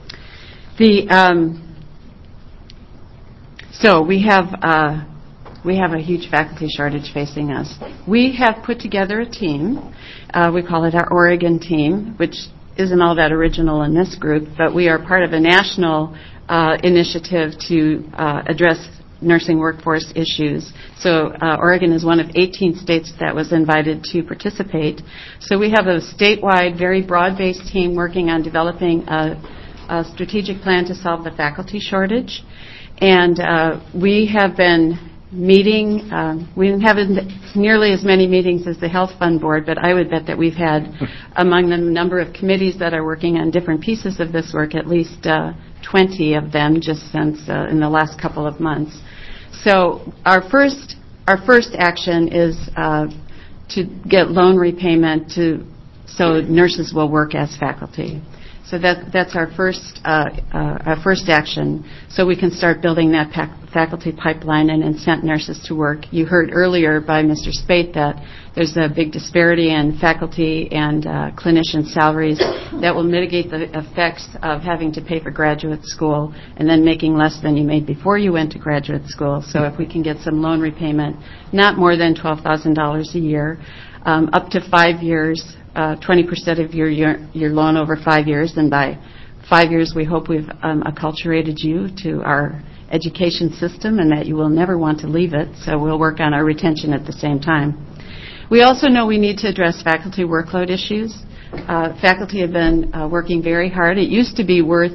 So we have a huge faculty shortage facing us. We have put together a team. We call it our Oregon team, which isn't all that original in this group, but we are part of a national initiative to address nursing workforce issues. So Oregon is one of 18 states that was invited to participate. So we have a statewide, very broad-based team working on developing a strategic plan to solve the faculty shortage. And we have been meeting, we haven't nearly as many meetings as the Health Fund Board, but I would bet that we've had among the number of committees that are working on different pieces of this work, at least 20 of them just since in the last couple of months. So our first action is to get loan repayment so nurses will work as faculty. So that's our first action, so we can start building that faculty pipeline and incent nurses to work. You heard earlier by Mr. Spate that there's a big disparity in faculty and clinician salaries that will mitigate the effects of having to pay for graduate school and then making less than you made before you went to graduate school. So if we can get some loan repayment, not more than $12,000 a year, up to 5 years, 20% of your loan over 5 years, and by 5 years we hope we've acculturated you to our education system and that you will never want to leave it, so we'll work on our retention at the same time. We also know we need to address faculty workload issues. Faculty have been working very hard. It used to be worth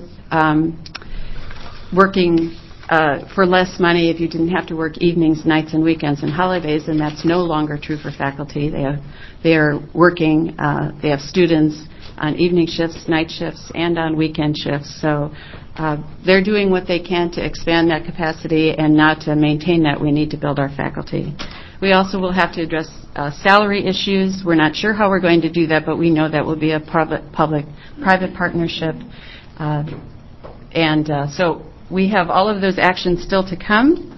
working for less money if you didn't have to work evenings, nights, and weekends and holidays, and that's no longer true for faculty. They are working, they have students on evening shifts, night shifts, and on weekend shifts. So they're doing what they can to expand that capacity, and not to maintain that we need to build our faculty. We also will have to address salary issues. We're not sure how we're going to do that, but we know that will be a private partnership. So we have all of those actions still to come.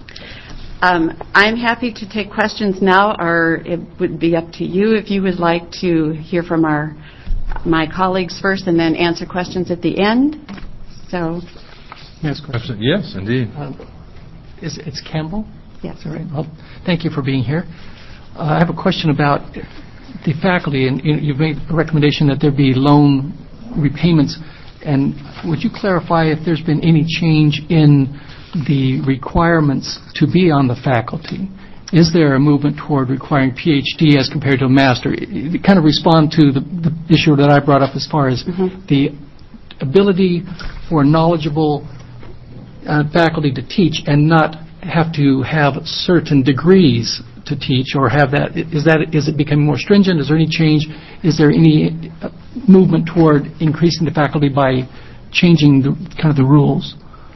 I'm happy to take questions now, or it would be up to you if you would like to hear from my colleagues first and then answer questions at the end. So, Yes, Yes, indeed. it's Campbell? yes. Is that right? Well, thank you for being here. I have a question about the faculty, and you've made a recommendation that there be loan repayments. And would you clarify if there's been any change in the requirements to be on the faculty? Is there a movement toward requiring PhD as compared to a master? Kind of respond to the issue that I brought up as far as the ability for knowledgeable faculty to teach and not have to have certain degrees to teach, or have that. Is it becoming more stringent? Is there any change? Is there any movement toward increasing the faculty by changing the rules?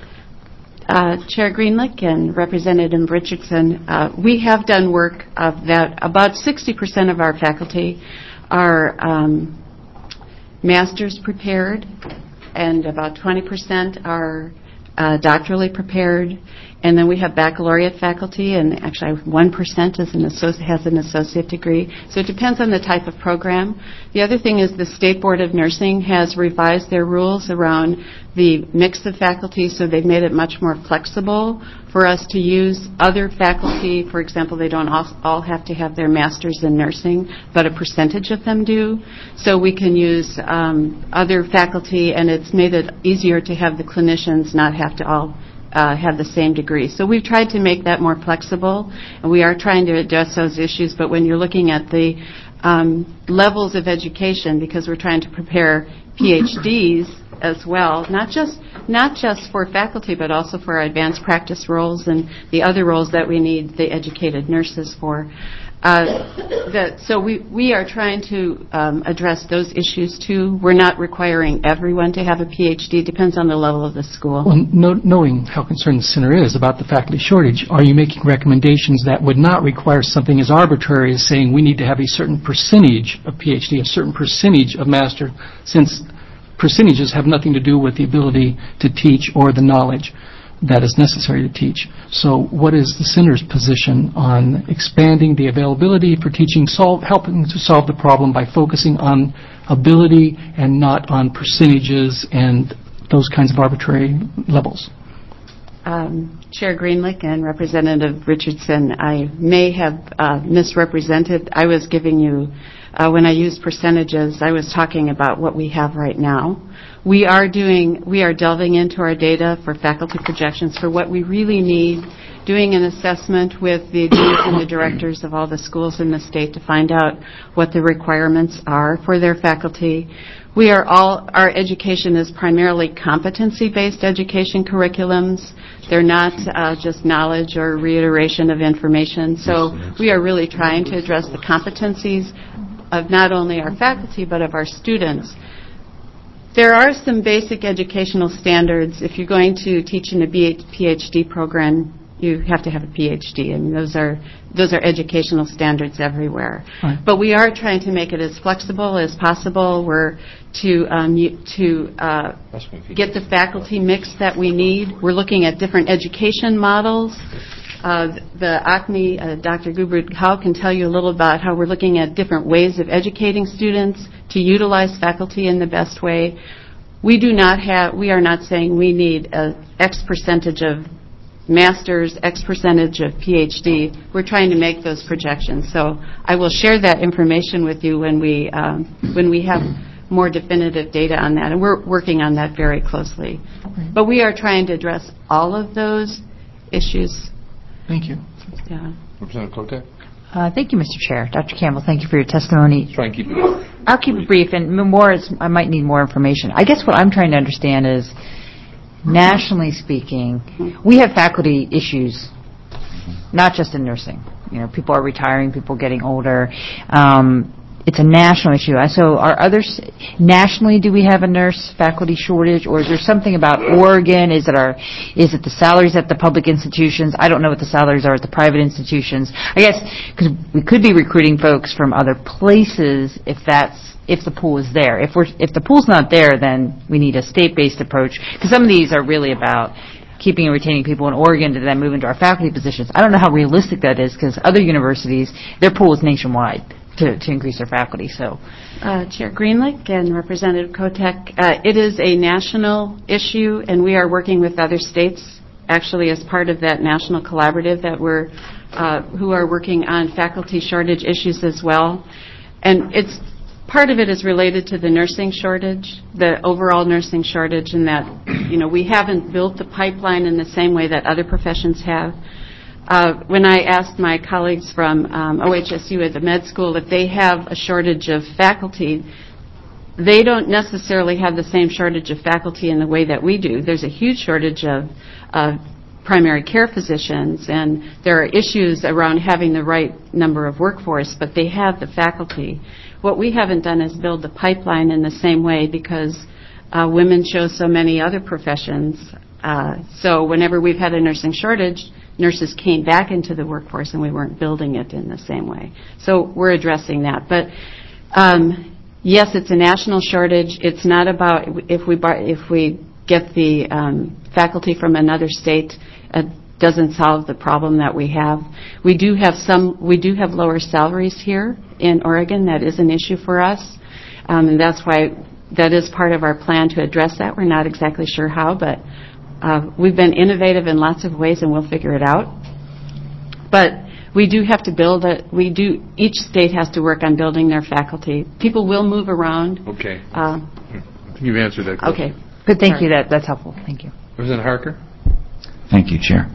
Chair Greenlick and Representative Richardson, we have done work of that. About 60% of our faculty are master's prepared, and about 20% are doctorally prepared. And then we have baccalaureate faculty, and actually 1% has an associate degree. So it depends on the type of program. The other thing is the State Board of Nursing has revised their rules around the mix of faculty, so they've made it much more flexible for us to use other faculty. For example, they don't all have to have their master's in nursing, but a percentage of them do. So we can use other faculty, and it's made it easier to have the clinicians not have to all have the same degree. So we've tried to make that more flexible, and we are trying to address those issues. But when you're looking at the levels of education, because we're trying to prepare PhDs as well, not just for faculty, but also for our advanced practice roles and the other roles that we need the educated nurses for. So we are trying to address those issues too. We're not requiring everyone to have a PhD. Depends on the level of the school. Well, knowing how concerned the center is about the faculty shortage, are you making recommendations that would not require something as arbitrary as saying we need to have a certain percentage of PhD, a certain percentage of master, since percentages have nothing to do with the ability to teach or the knowledge that is necessary to teach? So what is the center's position on expanding the availability for teaching, helping to solve the problem by focusing on ability and not on percentages and those kinds of arbitrary levels? Chair Greenlick and Representative Richardson, I may have misrepresented. I was giving you, when I used percentages, I was talking about what we have right now. We are delving into our data for faculty projections for what we really need, doing an assessment with the deans and the directors of all the schools in the state to find out what the requirements are for their faculty. Our education is primarily competency-based education curriculums. They're not just knowledge or reiteration of information. So we are really trying to address the competencies of not only our faculty, but of our students. There are some basic educational standards. If you're going to teach in a PhD program, you have to have a PhD, and those are educational standards everywhere. Right. But we are trying to make it as flexible as possible. We're to get the faculty mix that we need. We're looking at different education models. The ACME, Dr. Gubrud-Howe can tell you a little about how we're looking at different ways of educating students to utilize faculty in the best way. We are not saying we need X percentage of master's, X percentage of PhD. We're trying to make those projections. So I will share that information with you when we have more definitive data on that, and we're working on that very closely. But we are trying to address all of those issues. Thank you. Yeah. Representative Cote? Thank you, Mr. Chair. Dr. Campbell, thank you for your testimony. Try and keep it brief. I'll keep it brief, and I might need more information. I guess what I'm trying to understand is, nationally speaking, we have faculty issues, not just in nursing. You know, people are retiring, people are getting older. it's a national issue. So are others, nationally, do we have a nurse faculty shortage, or is there something about Oregon? Is it the salaries at the public institutions? I don't know what the salaries are at the private institutions. I guess, because we could be recruiting folks from other places if the pool is there. If the pool's not there, then we need a state-based approach, because some of these are really about keeping and retaining people in Oregon to then move into our faculty positions. I don't know how realistic that is, because other universities, their pool is nationwide to increase their faculty. So, Chair Greenlick and Representative Kotek, it is a national issue, and we are working with other states, actually as part of that national collaborative that who are working on faculty shortage issues as well. And part of it is related to the nursing shortage, the overall nursing shortage, and that, we haven't built the pipeline in the same way that other professions have. When I asked my colleagues from OHSU at the med school if they have a shortage of faculty, they don't necessarily have the same shortage of faculty in the way that we do. There's a huge shortage of primary care physicians, and there are issues around having the right number of workforce, but they have the faculty. What we haven't done is build the pipeline in the same way, because women chose so many other professions. So whenever we've had a nursing shortage, nurses came back into the workforce, and we weren't building it in the same way. So we're addressing that. But yes, it's a national shortage. It's not about if we get the faculty from another state, it doesn't solve the problem that we have. We do have lower salaries here in Oregon. That is an issue for us, and that's why that is part of our plan to address that. We're not exactly sure how, but we've been innovative in lots of ways, and we'll figure it out. But we do have to build it. Each state has to work on building their faculty. People will move around. Okay. I think you've answered that question. Okay. Good. Thank you. That's helpful. Thank you. Representative Harker? Thank you, Chair.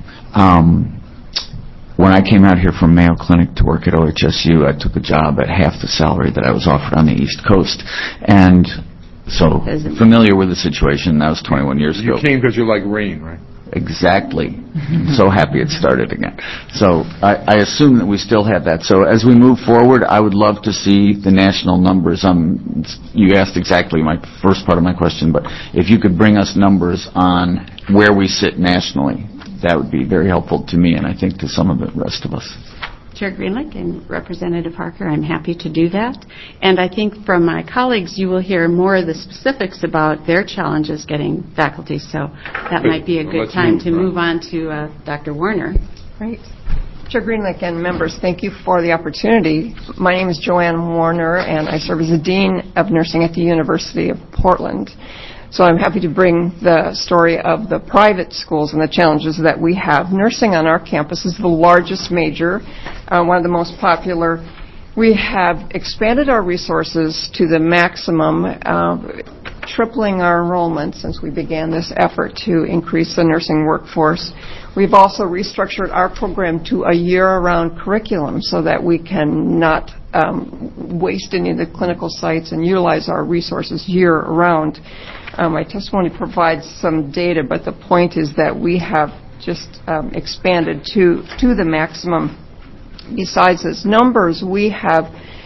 When I came out here from Mayo Clinic to work at OHSU, I took a job at half the salary that I was offered on the East Coast. And so familiar with the situation. That was 21 years ago. You came because you like rain, right? Exactly. I'm so happy it started again. So I assume that we still have that. So as we move forward, I would love to see the national numbers. You asked exactly my first part of my question, but if you could bring us numbers on where we sit nationally, that would be very helpful to me, and I think to some of the rest of us. Chair Greenlick and Representative Harker, I'm happy to do that. And I think from my colleagues, you will hear more of the specifics about their challenges getting faculty. So that might be a good time to move on to Dr. Warner. Great. Chair Greenlick and members, thank you for the opportunity. My name is Joanne Warner, and I serve as the Dean of Nursing at the University of Portland. So I'm happy to bring the story of the private schools and the challenges that we have. Nursing on our campus is the largest major, one of the most popular. We have expanded our resources to the maximum, tripling our enrollment since we began this effort to increase the nursing workforce. We've also restructured our program to a year-round curriculum so that we can not waste any of the clinical sites and utilize our resources year-round. My testimony provides some data, but the point is that we have just expanded to the maximum. Besides those numbers, we have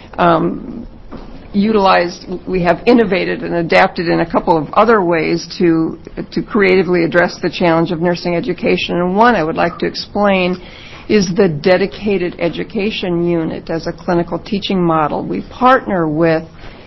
we have innovated and adapted in a couple of other ways to creatively address the challenge of nursing education. And one I would like to explain is the dedicated education unit as a clinical teaching model. We partner with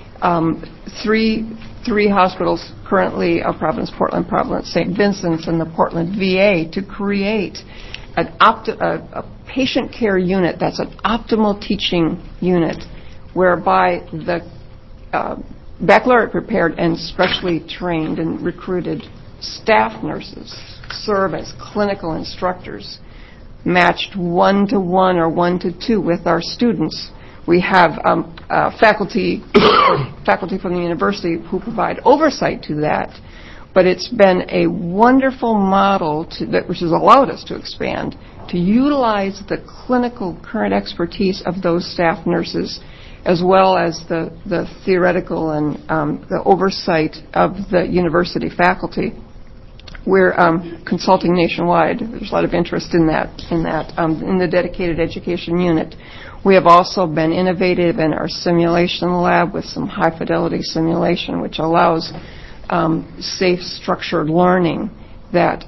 three hospitals currently, Providence, Portland, Providence, St. Vincent's, and the Portland VA to create a patient care unit that's an optimal teaching unit whereby the baccalaureate prepared and specially trained and recruited staff nurses serve as clinical instructors matched 1-to-1 or 1-to-2 with our students. We have faculty from the university who provide oversight to that, but it's been a wonderful model which has allowed us to expand, to utilize the clinical current expertise of those staff nurses as well as the theoretical and the oversight of the university faculty. we're consulting nationwide. There's a lot of interest in that, in the dedicated education unit. We have also been innovative in our simulation lab with some high-fidelity simulation, which allows safe, structured learning that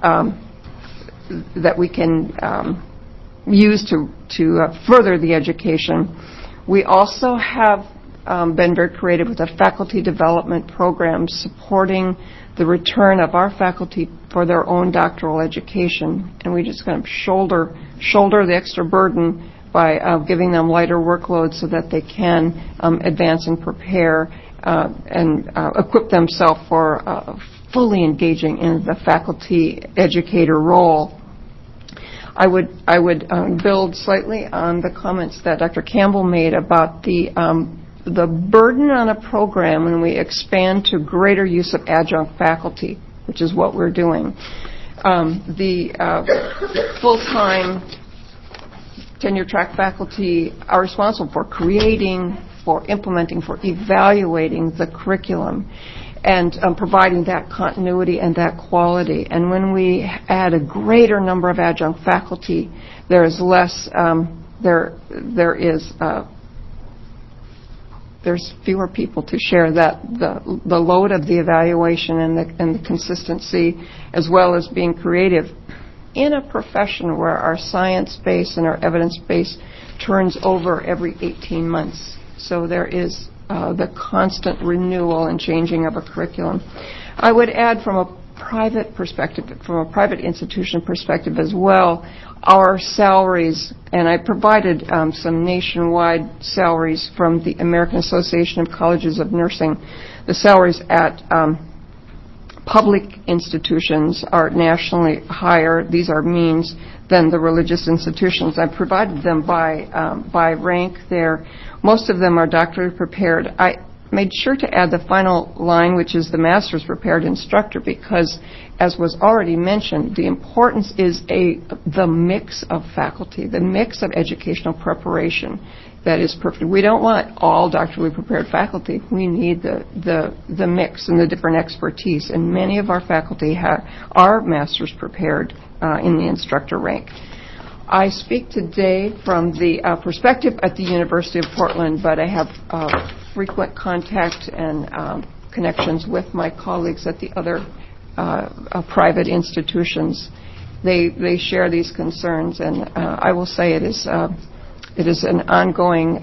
we can use to further the education. We also have been very creative with a faculty development program supporting the return of our faculty for their own doctoral education, and we just kind of shoulder the extra burden by giving them lighter workloads so that they can advance and prepare and equip themselves for fully engaging in the faculty educator role. I would build slightly on the comments that Dr. Campbell made about the burden on a program when we expand to greater use of adjunct faculty, which is what we're doing. The full-time tenure-track faculty are responsible for creating, for implementing, for evaluating the curriculum and providing that continuity and that quality. And when we add a greater number of adjunct faculty, there is less, there's fewer people to share the load of the evaluation and the consistency, as well as being creative in a profession where our science base and our evidence base turns over every 18 months. So there is the constant renewal and changing of a curriculum. I would add from a private perspective, from a private institution perspective as well, our salaries, and I provided some nationwide salaries from the American Association of Colleges of Nursing. The salaries at public institutions are nationally higher. These are means than the religious institutions. I provided them by rank there. Most of them are doctorate prepared. I made sure to add the final line, which is the master's prepared instructor, because, as was already mentioned, the importance is the mix of faculty, the mix of educational preparation that is perfect. We don't want all doctorally prepared faculty. We need the mix and the different expertise, and many of our faculty are master's prepared in the instructor rank. I speak today from the perspective at the University of Portland, but I have frequent contact and connections with my colleagues at the other private institutions. They share these concerns, and I will say it is an ongoing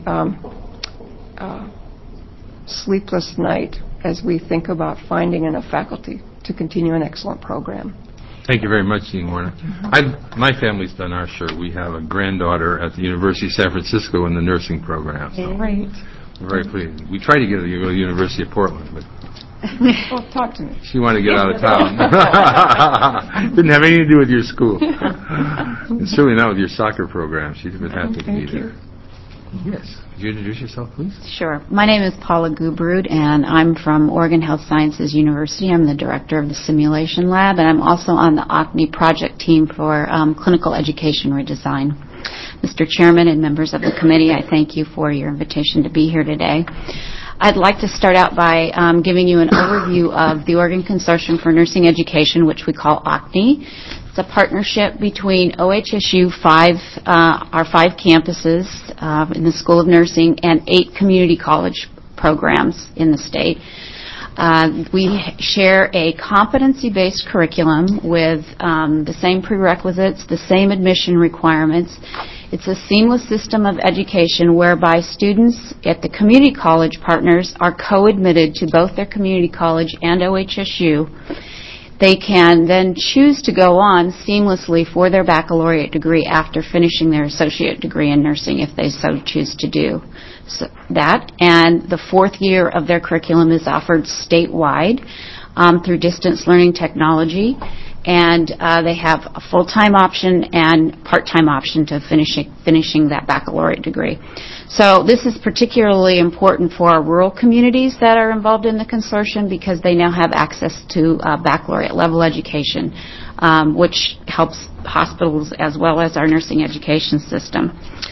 sleepless night as we think about finding enough faculty to continue an excellent program. Thank you very much, Dean Warner. My family's done our share. We have a granddaughter at the University of San Francisco in the nursing program. So Right. we're very pleased. We tried to get her to go to the University of Portland, but Well, talk to me. she wanted to get out of town. Didn't have anything to do with your school. And certainly not with your soccer program. She'd have been happy to be there. Yes. Could you introduce yourself, please? Sure. My name is Paula Gubrud, and I'm from Oregon Health Sciences University. I'm the director of the Simulation Lab, and I'm also on the OCNI project team for clinical education redesign. Mr. Chairman and members of the committee, I thank you for your invitation to be here today. I'd like to start out by giving you an overview of the Oregon Consortium for Nursing Education, which we call OCNI. It's a partnership between OHSU, our 5 campuses in the School of Nursing, and 8 community college programs in the state. We share a competency-based curriculum with the same prerequisites, the same admission requirements. It's a seamless system of education whereby students at the community college partners are co-admitted to both their community college and OHSU. They can then choose to go on seamlessly for their baccalaureate degree after finishing their associate degree in nursing if they so choose to do that. And the 4th year of their curriculum is offered statewide through distance learning technology. And they have a full-time option and part-time option to finishing that baccalaureate degree. So this is particularly important for our rural communities that are involved in the consortium because they now have access to baccalaureate level education, which helps hospitals as well as our nursing education system.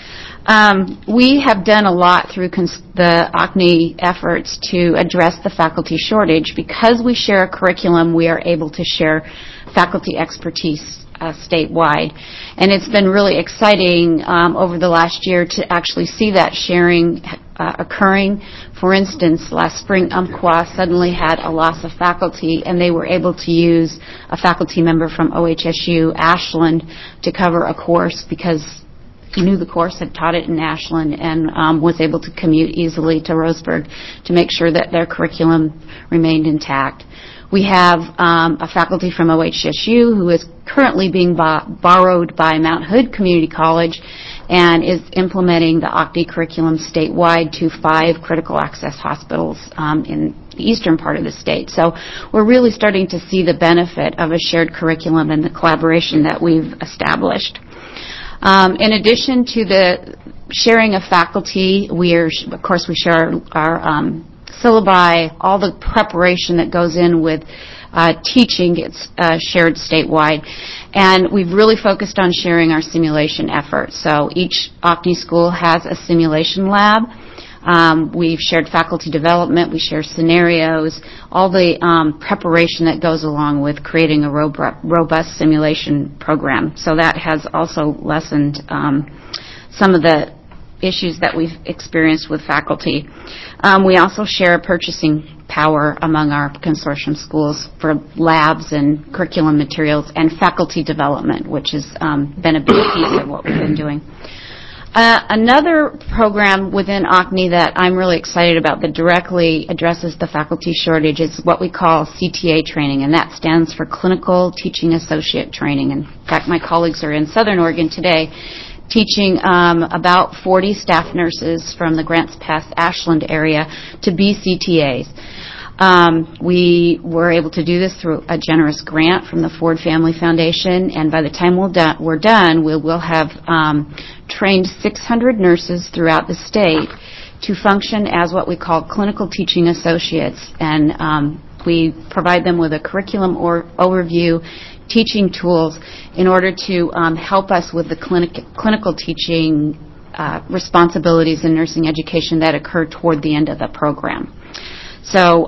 We have done a lot through the OCNI efforts to address the faculty shortage. Because we share a curriculum, we are able to share faculty expertise statewide. And it's been really exciting over the last year to actually see that sharing occurring. For instance, last spring, Umpqua suddenly had a loss of faculty, and they were able to use a faculty member from OHSU Ashland to cover a course because he knew the course, had taught it in Ashland, and was able to commute easily to Roseburg to make sure that their curriculum remained intact. We have a faculty from OHSU who is currently being borrowed by Mount Hood Community College and is implementing the OCNI curriculum statewide to 5 critical access hospitals in the eastern part of the state. So we're really starting to see the benefit of a shared curriculum and the collaboration that we've established. In addition to the sharing of faculty, of course we share our syllabi, all the preparation that goes in with teaching gets shared statewide. And we've really focused on sharing our simulation efforts. So each OCNI school has a simulation lab. We've shared faculty development, we share scenarios, all the preparation that goes along with creating a robust simulation program. So that has also lessened some of the issues that we've experienced with faculty. We also share purchasing power among our consortium schools for labs and curriculum materials and faculty development, which has been a big piece of what we've been doing. Another program within OCNI that I'm really excited about that directly addresses the faculty shortage is what we call CTA training, and that stands for Clinical Teaching Associate Training. In fact, my colleagues are in Southern Oregon today teaching about 40 staff nurses from the Grants Pass Ashland area to be CTAs. We were able to do this through a generous grant from the Ford Family Foundation, and by the time we're done, we will have trained 600 nurses throughout the state to function as what we call clinical teaching associates, and we provide them with a curriculum overview, teaching tools in order to help us with the clinical teaching responsibilities in nursing education that occur toward the end of the program. So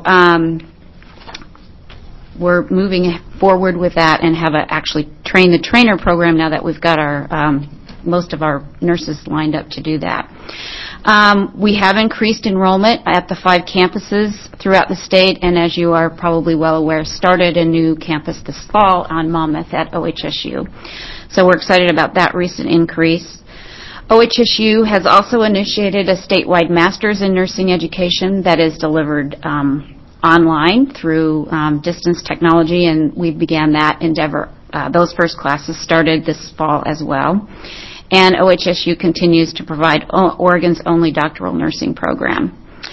we're moving forward with that and have actually trained the trainer program now that we've got our most of our nurses lined up to do that. We have increased enrollment at the 5 campuses throughout the state, and as you are probably well aware, started a new campus this fall on Monmouth at OHSU. So we're excited about that recent increase. OHSU has also initiated a statewide master's in nursing education that is delivered online through distance technology, and we began that endeavor. Those first classes started this fall as well. And OHSU continues to provide Oregon's only doctoral nursing program.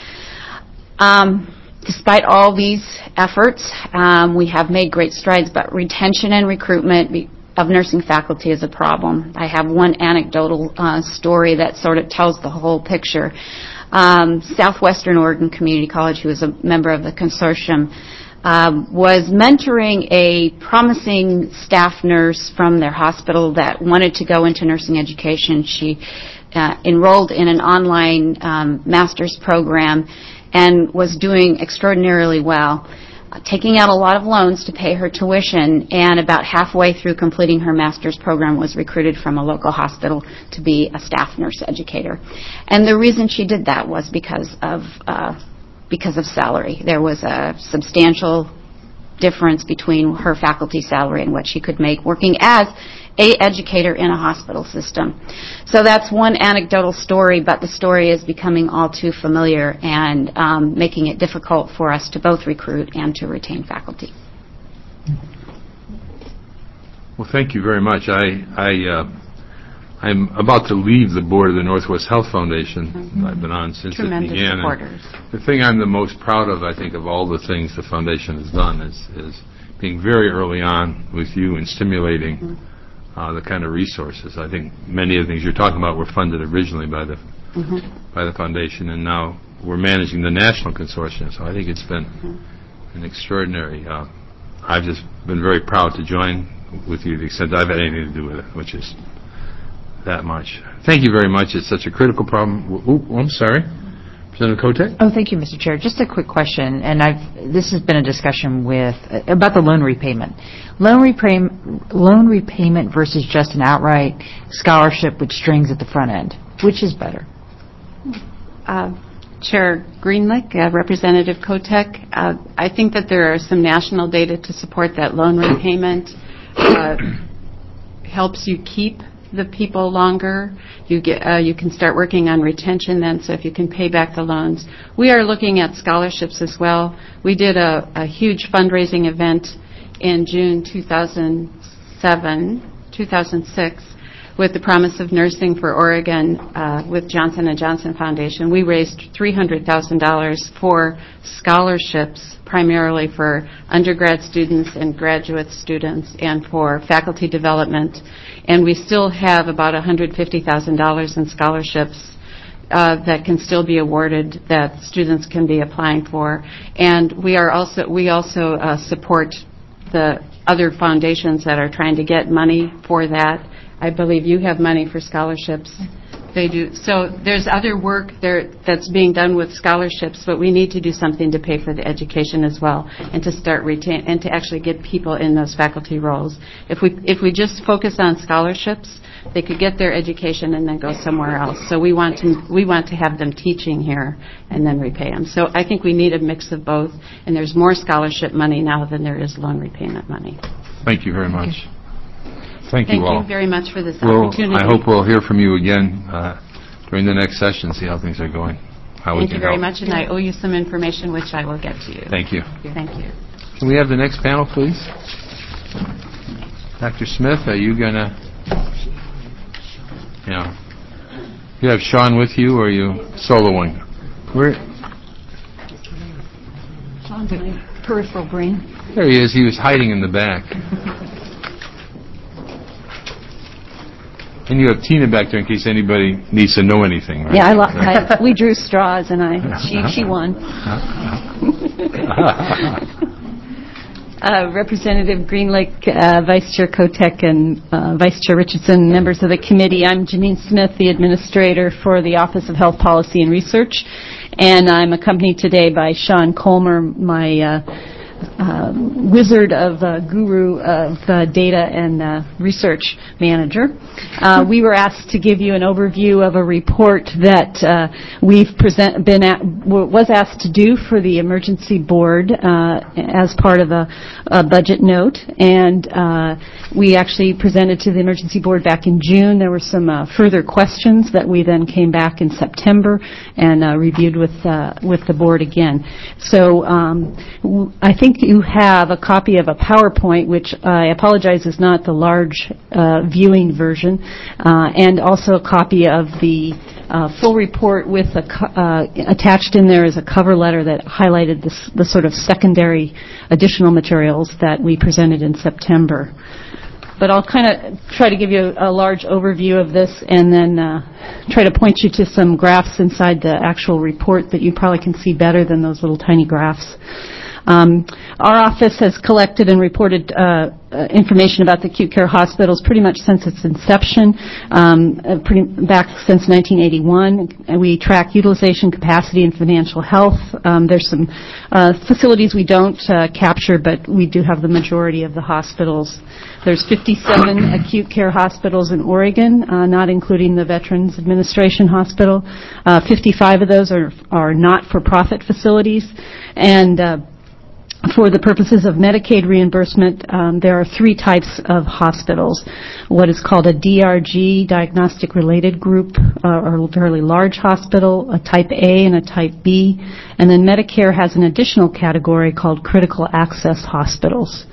Despite all these efforts, we have made great strides, but retention and recruitment of nursing faculty is a problem. I have one anecdotal story that sort of tells the whole picture. Southwestern Oregon Community College, who is a member of the consortium, was mentoring a promising staff nurse from their hospital that wanted to go into nursing education. She enrolled in an online master's program and was doing extraordinarily well, taking out a lot of loans to pay her tuition, and about halfway through completing her master's program was recruited from a local hospital to be a staff nurse educator. And the reason she did that was because of salary. There was a substantial difference between her faculty salary and what she could make working as an educator in a hospital system. So that's one anecdotal story, but the story is becoming all too familiar and making it difficult for us to both recruit and to retain faculty. Well, thank you very much. I'm about to leave the board of the Northwest Health Foundation. I've been on since Tremendous it began. supporters. The thing I'm the most proud of, I think, of all the things the foundation has done is being very early on with you and stimulating the kind of resources. I think many of the things you're talking about were funded originally by the foundation, and now we're managing the national consortium. So I think it's been an extraordinary. I've just been very proud to join with you to the extent I've had anything to do with it, which is that much. Thank you very much. It's such a critical problem. I'm sorry. Representative Kotek? Oh, thank you, Mr. Chair. Just a quick question, and this has been a discussion about the loan repayment. Loan repayment versus just an outright scholarship with strings at the front end. Which is better? Chair Greenlick, Representative Kotek, I think that there are some national data to support that loan repayment helps you keep the people longer. You can start working on retention then, so if you can pay back the loans. We are looking at scholarships as well. We did a huge fundraising event in June 2006 with the Promise of Nursing for Oregon with Johnson & Johnson Foundation. We raised $300,000 for scholarships, primarily for undergrad students and graduate students and for faculty development. And we still have about $150,000 in scholarships that can still be awarded that students can be applying for. And we also support the other foundations that are trying to get money for that. I believe you have money for scholarships. They do. So there's other work there that's being done with scholarships, but we need to do something to pay for the education as well, and to start and to actually get people in those faculty roles. If we just focus on scholarships, they could get their education and then go somewhere else. So we want to have them teaching here and then repay them. So I think we need a mix of both, and there's more scholarship money now than there is loan repayment money. Thank you very much. Thank you all. Thank you very much for this opportunity. I hope we'll hear from you again during the next session, see how things are going. Thank you very much, and I owe you some information which I will get to you. Thank you. Thank you. Can we have the next panel, please? Dr. Smith, are you going to... Yeah. You have Sean with you, or are you soloing? Sean's my peripheral brain. There he is. He was hiding in the back. And you have Tina back there in case anybody needs to know anything, right? Yeah, we drew straws, and she won. Representative Greenlake, Vice Chair Kotek, and Vice Chair Richardson, members of the committee. I'm Janine Smith, the Administrator for the Office of Health Policy and Research, and I'm accompanied today by Sean Colmer, my wizard of guru of data and research manager. We were asked to give you an overview of a report that was asked to do for the emergency board as part of a budget note, and we actually presented to the emergency board back in June. There were some further questions that we then came back in September and reviewed with the board again. So I think you have a copy of a PowerPoint, which I apologize is not the large viewing version, and also a copy of the full report with attached in there is a cover letter that highlighted the sort of secondary additional materials that we presented in September. But I'll kind of try to give you a large overview of this and then try to point you to some graphs inside the actual report that you probably can see better than those little tiny graphs. Our office has collected and reported information about the acute care hospitals pretty much since its inception, back since 1981. And we track utilization, capacity, and financial health. There's some facilities we don't capture, but we do have the majority of the hospitals. There's 57 acute care hospitals in Oregon, not including the Veterans Administration Hospital. 55 of those are not-for-profit facilities, and for the purposes of Medicaid reimbursement, there are three types of hospitals. What is called a DRG, diagnostic related group, or a fairly large hospital, a type A and a type B, and then Medicare has an additional category called critical access hospitals.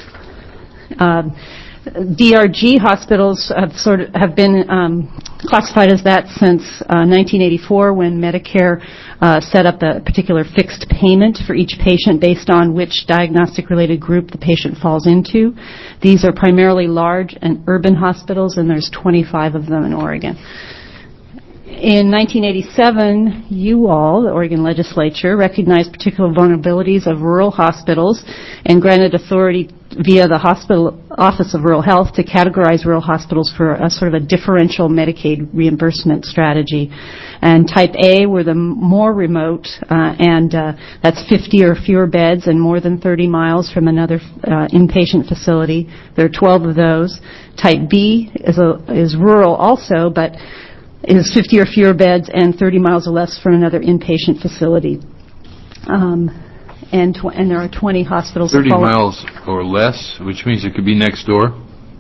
DRG hospitals have been classified as that since 1984, when Medicare set up a particular fixed payment for each patient based on which diagnostic-related group the patient falls into. These are primarily large and urban hospitals, and there's 25 of them in Oregon. In 1987, you all, the Oregon legislature, recognized particular vulnerabilities of rural hospitals and granted authority via the Hospital Office of Rural Health to categorize rural hospitals for a sort of a differential Medicaid reimbursement strategy. And Type A were the more remote, and that's 50 or fewer beds and more than 30 miles from another inpatient facility. There are 12 of those. Type B is rural also, but is 50 or fewer beds and 30 miles or less from another inpatient facility. And there are 20 hospitals. 30 miles or less, which means it could be next door,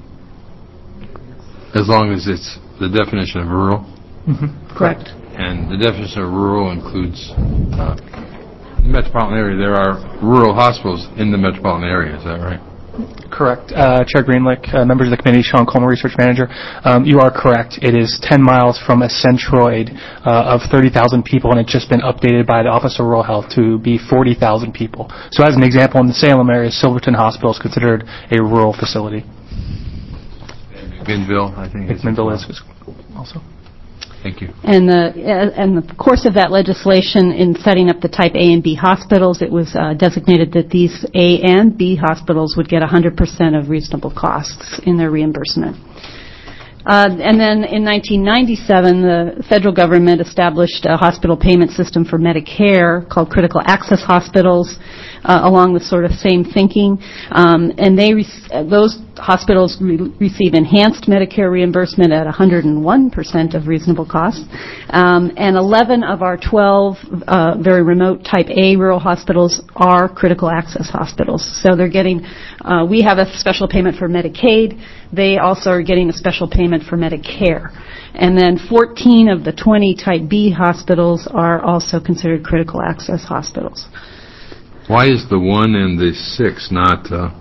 as long as it's the definition of rural. Mm-hmm. Correct. And the definition of rural includes the metropolitan area. There are rural hospitals in the metropolitan area. Is that right? Correct. Chair Greenlick, members of the committee, Sean Coleman, research manager. You are correct. It is 10 miles from a centroid of 30,000 people, and it's just been updated by the Office of Rural Health to be 40,000 people. So as an example, in the Salem area, Silverton Hospital is considered a rural facility. McMinnville, I think. McMinnville is also. Thank you. And the course of that legislation in setting up the Type A and B hospitals, it was designated that these A and B hospitals would get 100% of reasonable costs in their reimbursement. And then in 1997, the federal government established a hospital payment system for Medicare called Critical Access Hospitals, along the sort of same thinking. And those hospitals receive enhanced Medicare reimbursement at 101% of reasonable costs. And 11 of our 12 very remote Type A rural hospitals are critical access hospitals. So they're getting, we have a special payment for Medicaid. They also are getting a special payment for Medicare. And then 14 of the 20 Type B hospitals are also considered critical access hospitals. Why is the 1 and the 6 not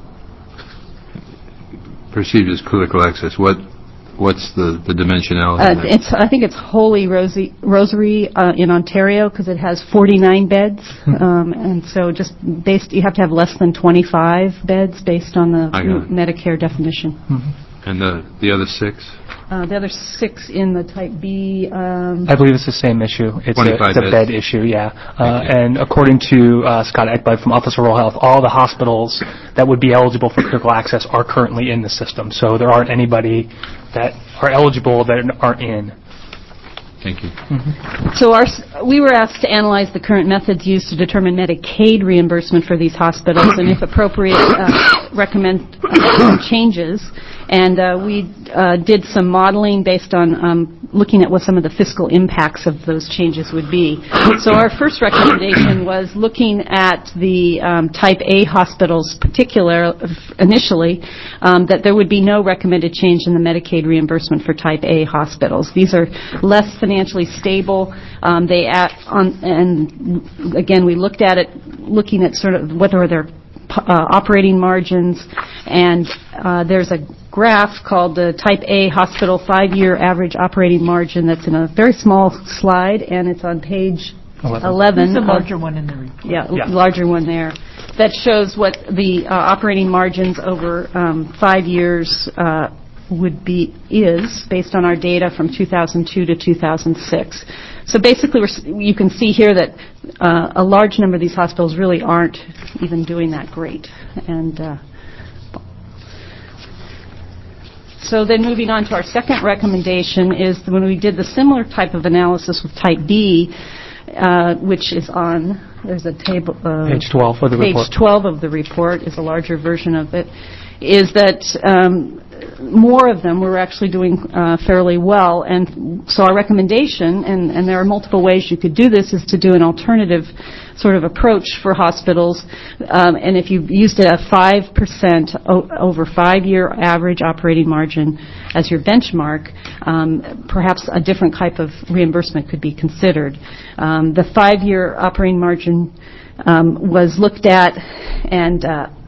perceived as critical access? What's the dimensionality? I think it's Holy Rosary in Ontario because it has 49 beds, and so just you have to have less than 25 beds based on the Medicare definition. Mm-hmm. And the other 6? The other 6 in the Type B. I believe it's the same issue. It's a bed issue, yeah. And according to Scott Ekblad from Office of Rural Health, all the hospitals that would be eligible for critical access are currently in the system. So there aren't anybody that are eligible that aren't in. Thank you. Mm-hmm. So we were asked to analyze the current methods used to determine Medicaid reimbursement for these hospitals and, if appropriate, recommend changes. And we did some modeling based on looking at what some of the fiscal impacts of those changes would be. So our first recommendation was looking at the Type A hospitals initially, that there would be no recommended change in the Medicaid reimbursement for Type A hospitals. These are less financially stable. And again, we looked at it, looking at sort of what are their operating margins, and there's a graph called the Type A Hospital 5-year average operating margin that's in a very small slide, and it's on page 11. There's a larger one in the report. Yeah, larger one there. That shows what the operating margins over 5 years is based on our data from 2002 to 2006. So basically, you can see here that a large number of these hospitals really aren't even doing that great. And so then moving on to our second recommendation is when we did the similar type of analysis with Type B, which is on, there's a table. Page 12 of the report. Page 12 of the report is a larger version of it, is that more of them were actually doing fairly well. And so our recommendation, and there are multiple ways you could do this, is to do an alternative sort of approach for hospitals. And if you used a 5% over 5-year average operating margin as your benchmark, perhaps a different type of reimbursement could be considered. The 5-year operating margin was looked at, and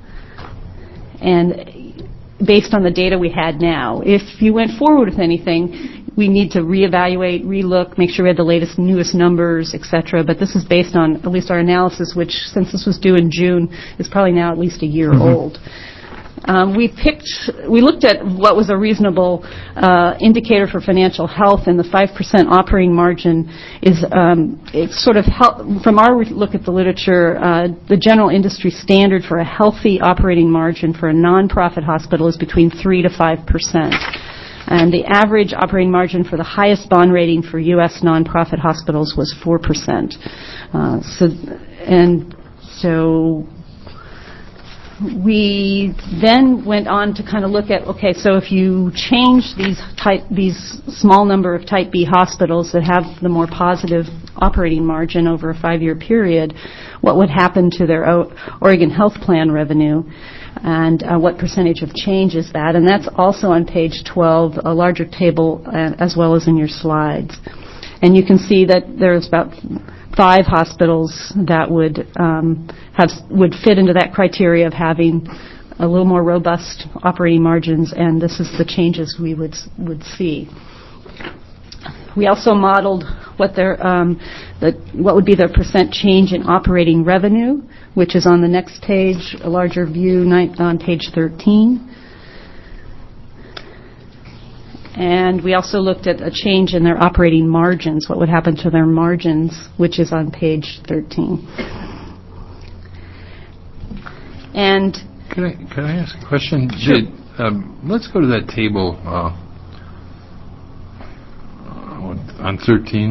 based on the data we had now. If you went forward with anything, we need to reevaluate, relook, make sure we had the latest, newest numbers, et cetera. But this is based on at least our analysis, which, since this was due in June, is probably now at least a year old. We looked at what was a reasonable indicator for financial health, and the 5% operating margin is it's sort of from our look at the literature, the general industry standard for a healthy operating margin for a nonprofit hospital is between 3 to 5%. And the average operating margin for the highest bond rating for U.S. nonprofit hospitals was 4%. So we then went on to kind of look at, okay, so if you change these small number of Type B hospitals that have the more positive operating margin over a 5-year period, what would happen to their Oregon Health Plan revenue? And what percentage of change is that? And that's also on page 12, a larger table, as well as in your slides. And you can see that there's about 5 hospitals that would fit into that criteria of having a little more robust operating margins, and this is the changes we would see. We also modeled what would be their percent change in operating revenue, which is on the next page, a larger view on page 13. And we also looked at a change in their operating margins, what would happen to their margins, which is on page 13. And Can I ask a question? Sure. Let's go to that table on 13.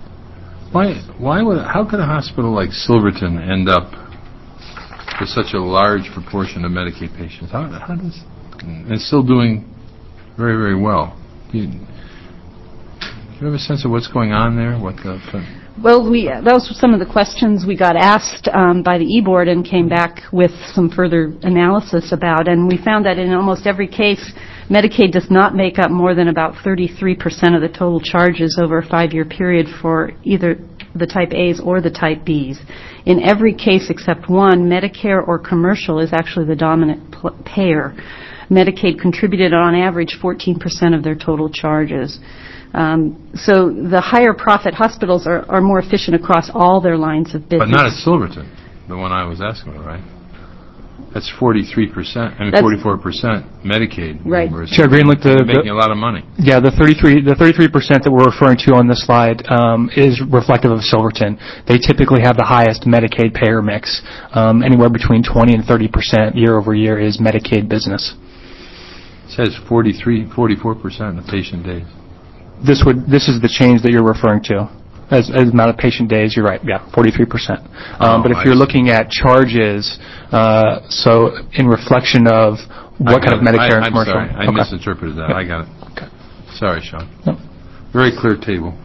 How could a hospital like Silverton end up with such a large proportion of Medicaid patients? How does and still doing very, very well? Do you have a sense of what's going on there? Well, those were some of the questions we got asked by the e-board and came back with some further analysis about. And we found that in almost every case, Medicaid does not make up more than about 33% of the total charges over a 5-year period for either the Type A's or the Type B's. In every case except one, Medicare or commercial is actually the dominant payer. Medicaid contributed on average 14% of their total charges. So the higher profit hospitals are more efficient across all their lines of business. But not at Silverton, the one I was asking about, right? That's 43%, 44% Medicaid. Right. Chair Greenlick, making a lot of money. Yeah, the 33% that we're referring to on this slide is reflective of Silverton. They typically have the highest Medicaid payer mix. Anywhere between 20 and 30% year over year is Medicaid business. It says 44% of patient days. This is the change that you're referring to. As amount of patient days, you're right, yeah, 43%. But if you're looking at charges, so in reflection of what kind of Medicare and commercial... I'm sorry, I misinterpreted that. I got it. Okay. Sorry, Sean. No. Very clear table.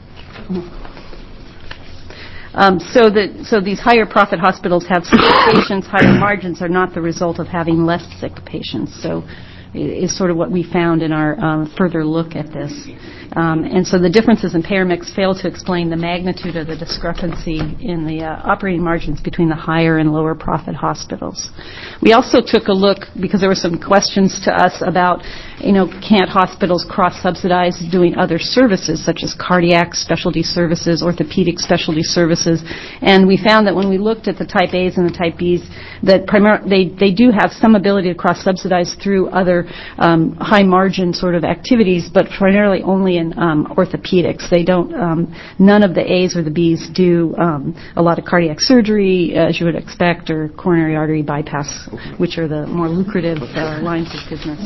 So these higher profit hospitals have sick patients. Higher margins are not the result of having less sick patients. So is sort of what we found in our further look at this. And so the differences in payer mix fail to explain the magnitude of the discrepancy in the operating margins between the higher and lower profit hospitals. We also took a look, because there were some questions to us about, can't hospitals cross-subsidize doing other services, such as cardiac specialty services, orthopedic specialty services. And we found that when we looked at the Type A's and the Type B's, that they do have some ability to cross-subsidize through other high-margin sort of activities, but primarily only in orthopedics. They don't. None of the A's or the B's do a lot of cardiac surgery, as you would expect, or coronary artery bypass, which are the more lucrative lines of business.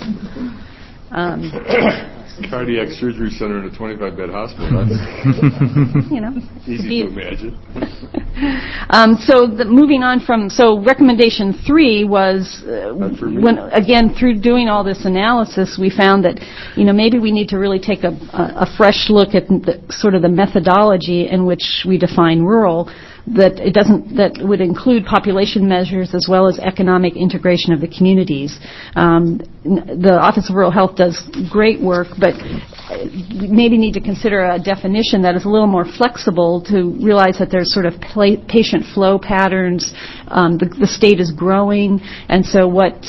Cardiac surgery center in a 25-bed hospital. That's easy to imagine. Moving on from recommendation 3 was through doing all this analysis, we found that maybe we need to really take a fresh look at the methodology in which we define rural. That would include population measures as well as economic integration of the communities. The Office of Rural Health does great work, but we maybe need to consider a definition that is a little more flexible to realize that there's sort of patient flow patterns. The state is growing, and so what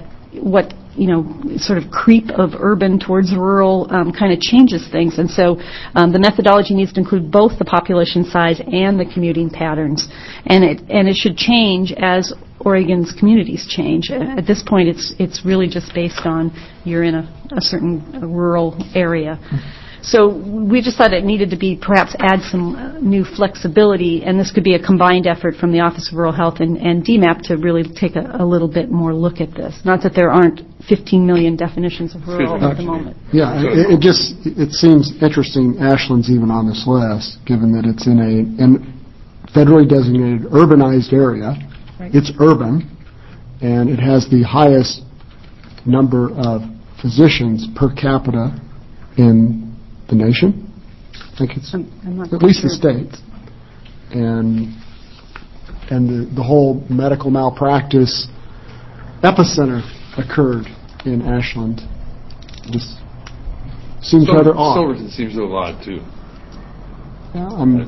sort of creep of urban towards rural kind of changes things. And so the methodology needs to include both the population size and the commuting patterns. And it should change as Oregon's communities change. At this point, it's really just based on you're in a certain rural area. So we just thought it needed to be perhaps add some new flexibility, and this could be a combined effort from the Office of Rural Health and DMAP to really take a little bit more look at this. Not that there aren't 15 million definitions of rural at the moment. Yeah, it seems interesting Ashland's even on this list, given that it's in a federally designated urbanized area. Right. It's urban, and it has the highest number of physicians per capita in the nation. I think it's at least the state. And the whole medical malpractice epicenter occurred in Ashland. This seems rather odd. Silverton seems a little odd, too. Yeah,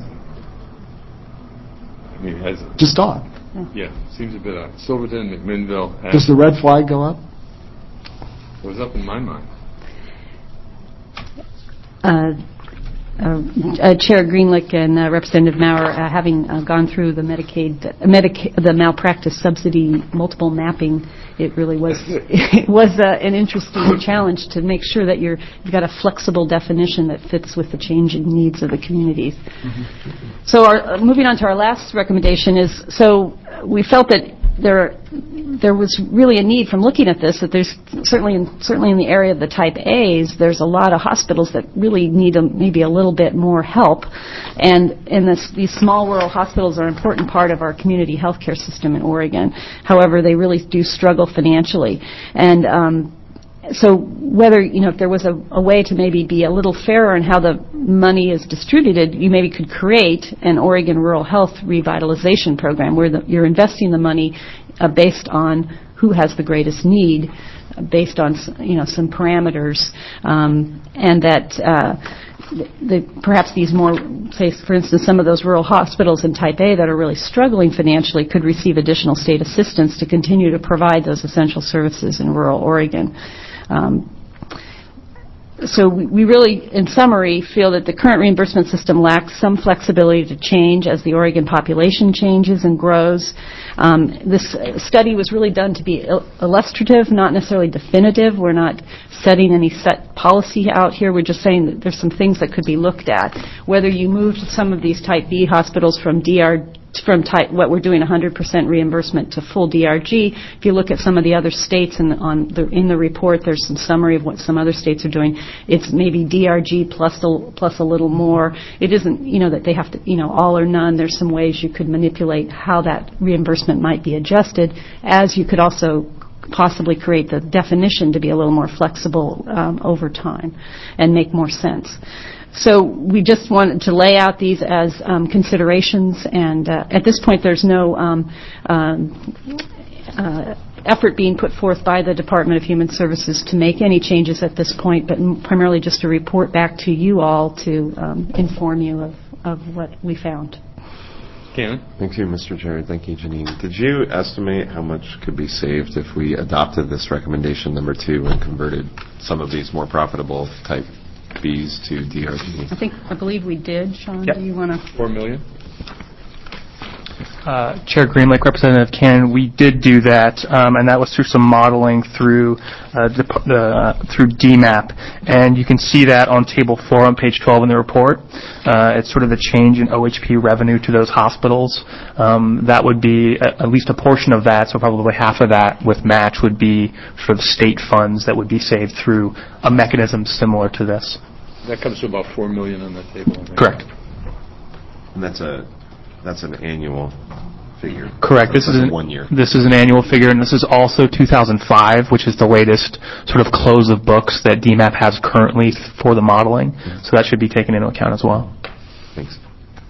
just odd. Yeah, seems a bit odd. Silverton, McMinnville. Does the red flag go up? It was up in my mind. Chair Greenlick and Representative Maurer, having gone through the the malpractice subsidy multiple mapping, it really was an interesting challenge to make sure that you've got a flexible definition that fits with the changing needs of the communities. Mm-hmm. So moving on to our last recommendation is, so we felt that there was really a need from looking at this, that there's certainly in the area of the type A's, there's a lot of hospitals that really need maybe a little bit more help. And these small rural hospitals are an important part of our community healthcare system in Oregon. However, they really do struggle financially. And so whether, if there was a way to maybe be a little fairer in how the money is distributed, you maybe could create an Oregon Rural Health Revitalization Program where you're investing the money based on who has the greatest need, based on, some parameters, and that perhaps these more, say, for instance, some of those rural hospitals in Type A that are really struggling financially could receive additional state assistance to continue to provide those essential services in rural Oregon. So we really, in summary, feel that the current reimbursement system lacks some flexibility to change as the Oregon population changes and grows. This study was really done to be illustrative, not necessarily definitive. We're not setting any set policy out here. We're just saying that there's some things that could be looked at. Whether you move some of these Type B hospitals from what we're doing 100% reimbursement to full DRG. If you look at some of the other states in the report, there's some summary of what some other states are doing. It's maybe DRG plus a little more. It isn't, that they have to, all or none. There's some ways you could manipulate how that reimbursement might be adjusted, as you could also possibly create the definition to be a little more flexible over time and make more sense. So we just wanted to lay out these as considerations, and at this point there's no effort being put forth by the Department of Human Services to make any changes at this point, but primarily just to report back to you all to inform you of what we found. Ken? Thank you, Mr. Chair. Thank you, Janine. Did you estimate how much could be saved if we adopted this recommendation number 2 and converted some of these more profitable type B's to DRG? I believe we did. Sean, yep. Do you want to? $4 million? Chair Greenlick, Representative Cannon, we did do that, and that was through some modeling through DMAP, and you can see that on Table 4 on page 12 in the report. It's sort of the change in OHP revenue to those hospitals. That would be at least a portion of that, so probably half of that with match would be sort of state funds that would be saved through a mechanism similar to this. That comes to about $4 million on that table. Correct. And that's an annual figure. Correct. This is 1 year. This is an annual figure, and this is also 2005, which is the latest sort of close of books that DMAP has currently for the modeling. Mm-hmm. So that should be taken into account as well. Thanks.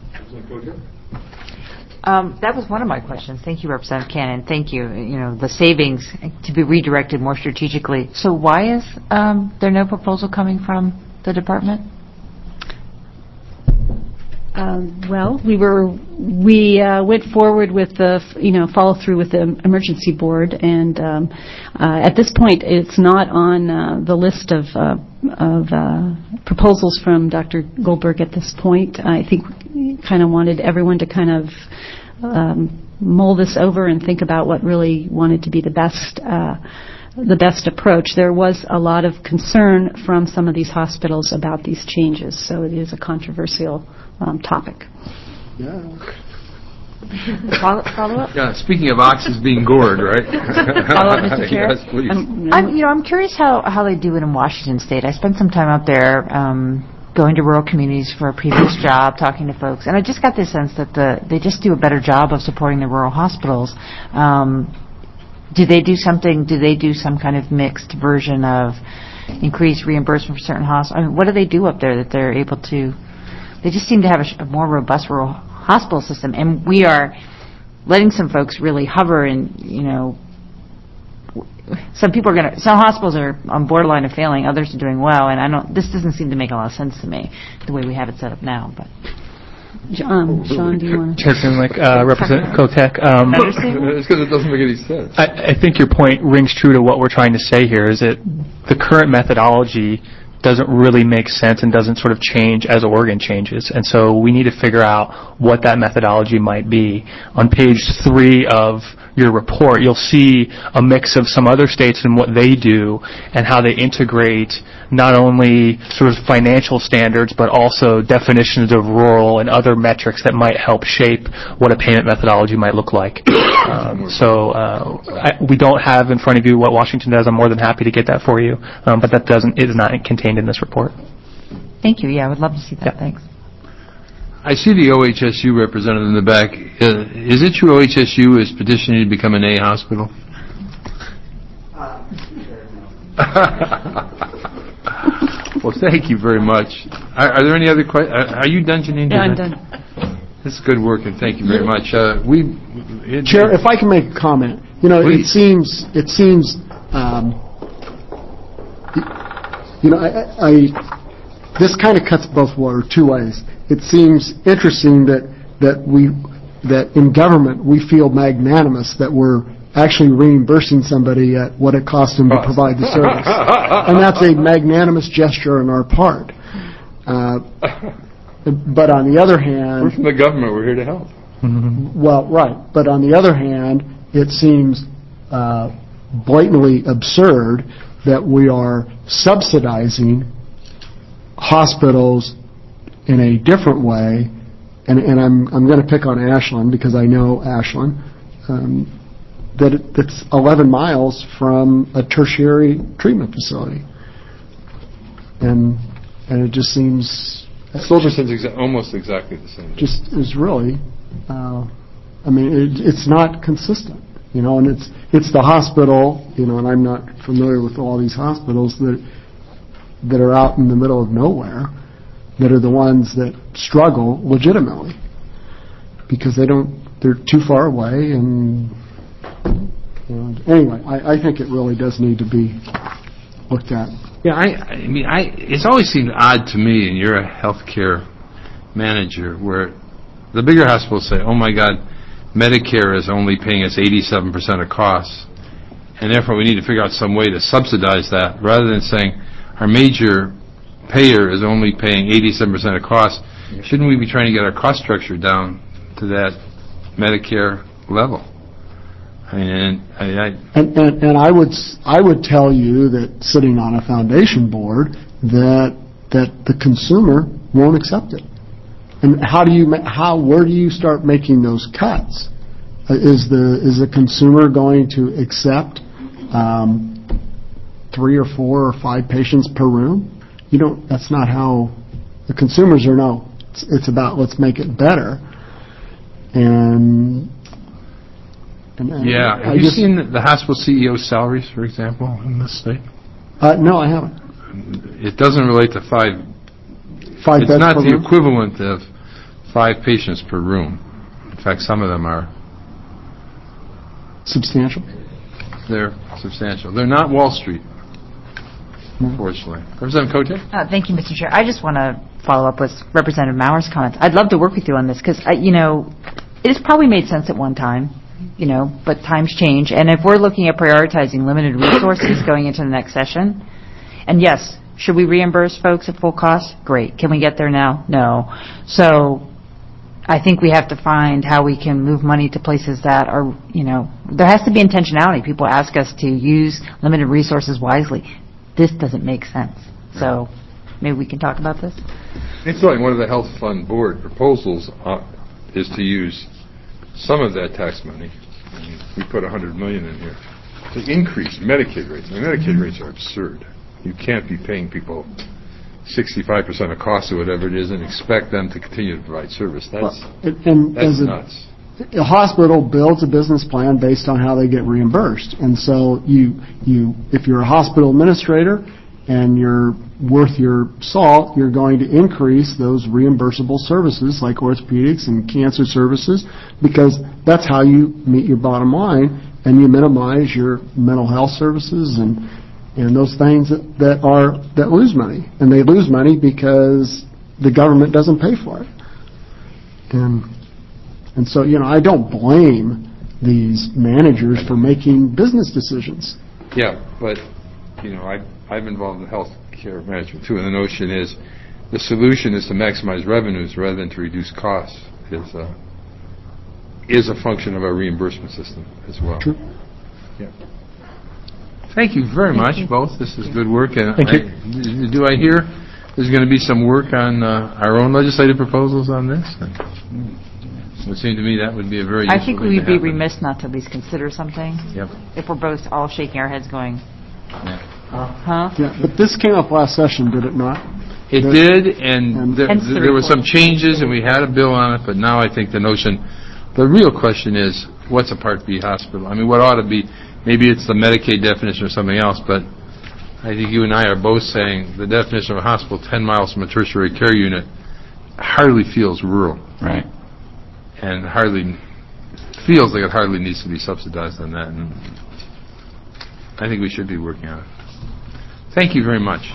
That was one of my questions. Thank you, Representative Cannon. Thank you. The savings to be redirected more strategically. So why is there no proposal coming from the department? Well, we went forward with the follow through with the emergency board, and at this point, it's not on the list of proposals from Dr. Goldberg at this point. I think we kind of wanted everyone to kind of mull this over and think about what really wanted to be the best approach. There was a lot of concern from some of these hospitals about these changes, so it is a controversial topic. Follow-up? Yeah, speaking of oxes being gored, right? Follow-up, Mr. Chair? Yes, please. I'm curious how they do it in Washington State. I spent some time out there going to rural communities for a previous job, talking to folks, and I just got this sense that they just do a better job of supporting the rural hospitals. Do they do some kind of mixed version of increased reimbursement for certain hospitals? I mean, what do they do up there that they're able to? They just seem to have a more robust rural hospital system, and we are letting some folks really hover in, some hospitals are on borderline of failing, others are doing well, and this doesn't seem to make a lot of sense to me, the way we have it set up now, but. Sean, do you want to? Chair Greenlick, Representative Kotek. It's because it doesn't make any sense. I think your point rings true to what we're trying to say here, is that the current methodology doesn't really make sense and doesn't sort of change as Oregon changes. And so we need to figure out what that methodology might be. On page 3 of your report, you'll see a mix of some other states and what they do and how they integrate not only sort of financial standards, but also definitions of rural and other metrics that might help shape what a payment methodology might look like. We don't have in front of you what Washington does. I'm more than happy to get that for you, but it is not contained in this report. Thank you. Yeah, I would love to see that. Yeah. Thanks. I see the OHSU representative in the back. Is it true OHSU is petitioning to become an A hospital? Well, thank you very much. Are there any other questions? Are you done, Janine? Yeah, I'm done. This is good work, and thank you very much. Chair, if I can make a comment. Please. It seems, this kind of cuts both two ways. It seems interesting that in government we feel magnanimous that we're actually reimbursing somebody at what it costs them to provide the service. And that's a magnanimous gesture on our part. But on the other hand... We're from the government. We're here to help. Well, right. But on the other hand, it seems blatantly absurd that we are subsidizing hospitals in a different way, and I'm going to pick on Ashland because I know Ashland, that's 11 miles from a tertiary treatment facility, and it just seems Silverston's almost exactly the same. Just is really, it's not consistent, and it's the hospital, and I'm not familiar with all these hospitals that are out in the middle of nowhere, that are the ones that struggle legitimately because they're too far away, and anyway, I think it really does need to be looked at. Yeah, it's always seemed odd to me, and you're a healthcare manager, where the bigger hospitals say, oh my God, Medicare is only paying us 87% of costs, and therefore we need to figure out some way to subsidize that, rather than saying our major payer is only paying 87% of costs. Shouldn't we be trying to get our cost structure down to that Medicare level? And I would tell you that sitting on a foundation board that the consumer won't accept it. And where do you start making those cuts? Is the consumer going to accept 3 or 4 or 5 patients per room? That's not how the consumers are. No, it's about let's make it better. And yeah, have you seen the hospital CEO's salaries, for example, in this state? No, I haven't. It doesn't relate to 5 beds it's not per the room? equivalent of 5 patients per room. In fact, some of them are substantial. They're substantial. They're not Wall Street, unfortunately. Representative Kotek? Thank you, Mr. Chair. I just want to follow up with Representative Maurer's comments. I'd love to work with you on this because, it has probably made sense at one time, but times change. And if we're looking at prioritizing limited resources going into the next session, and yes, should we reimburse folks at full cost? Great. Can we get there now? No. So I think we have to find how we can move money to places that are, there has to be intentionality. People ask us to use limited resources wisely. This doesn't make sense. So maybe we can talk about this. It's like one of the Health Fund Board proposals is to use some of that tax money. We put $100 million in here to increase Medicaid rates. Medicaid rates are absurd. You can't be paying people 65% of cost or whatever it is and expect them to continue to provide service. That's nuts. A hospital builds a business plan based on how they get reimbursed. And so if you're a hospital administrator and you're worth your salt, you're going to increase those reimbursable services like orthopedics and cancer services, because that's how you meet your bottom line, and you minimize your mental health services and those things that lose money. And they lose money because the government doesn't pay for it. And so, I don't blame these managers for making business decisions. Yeah, but, I've been involved in health care management too, and the notion is the solution is to maximize revenues rather than to reduce costs is a function of our reimbursement system as well. True. Yeah. Thank you very much, both. This is good work. And do I hear there's going to be some work on our own legislative proposals on this? It would seem to me that would be a very useful I think thing we would to be happen. remiss not to at least consider something. Yep. If we're both all shaking our heads going, Yeah, but this came up last session, did it not? It did, and there were some changes, and we had a bill on it, but now I think the real question is, what's a Part B hospital? I mean, what ought to be, maybe it's the Medicaid definition or something else, but I think you and I are both saying the definition of a hospital 10 miles from a tertiary care unit hardly feels rural. Right. And feels like it hardly needs to be subsidized on that, and I think we should be working on it. Thank you very much.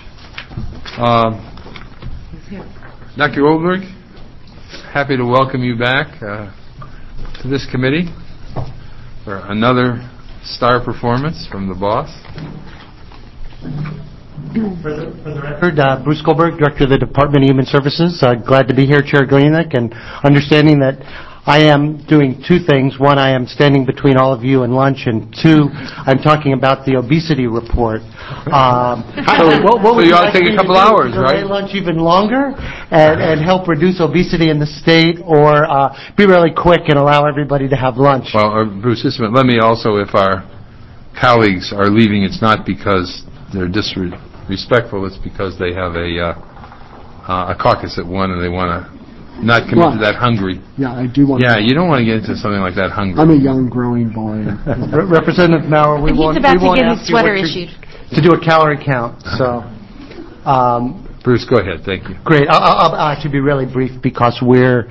Dr. Goldberg, happy to welcome you back to this committee for another star performance from the boss. For the record, Bruce Goldberg, Director of the Department of Human Services. Glad to be here, Chair Glenick, and understanding that I am doing two things. One, I am standing between all of you and lunch, and two, I'm talking about the obesity report. So you ought to take a couple hours, right? Delay lunch even longer and help reduce obesity in the state, or be really quick and allow everybody to have lunch? Well, Bruce, just a minute. Let me also, if our colleagues are leaving, it's not because they're disrespectful, it's because they have a caucus at 1 and they want to not commit to that hungry. Yeah, I do want to. Yeah, you don't want to get into something like that hungry. I'm a young, growing boy. Representative Maurer, we won't about to get ask his sweater issued. To do a calorie count, so... Bruce, go ahead. Thank you. Great. I'll actually be really brief because we're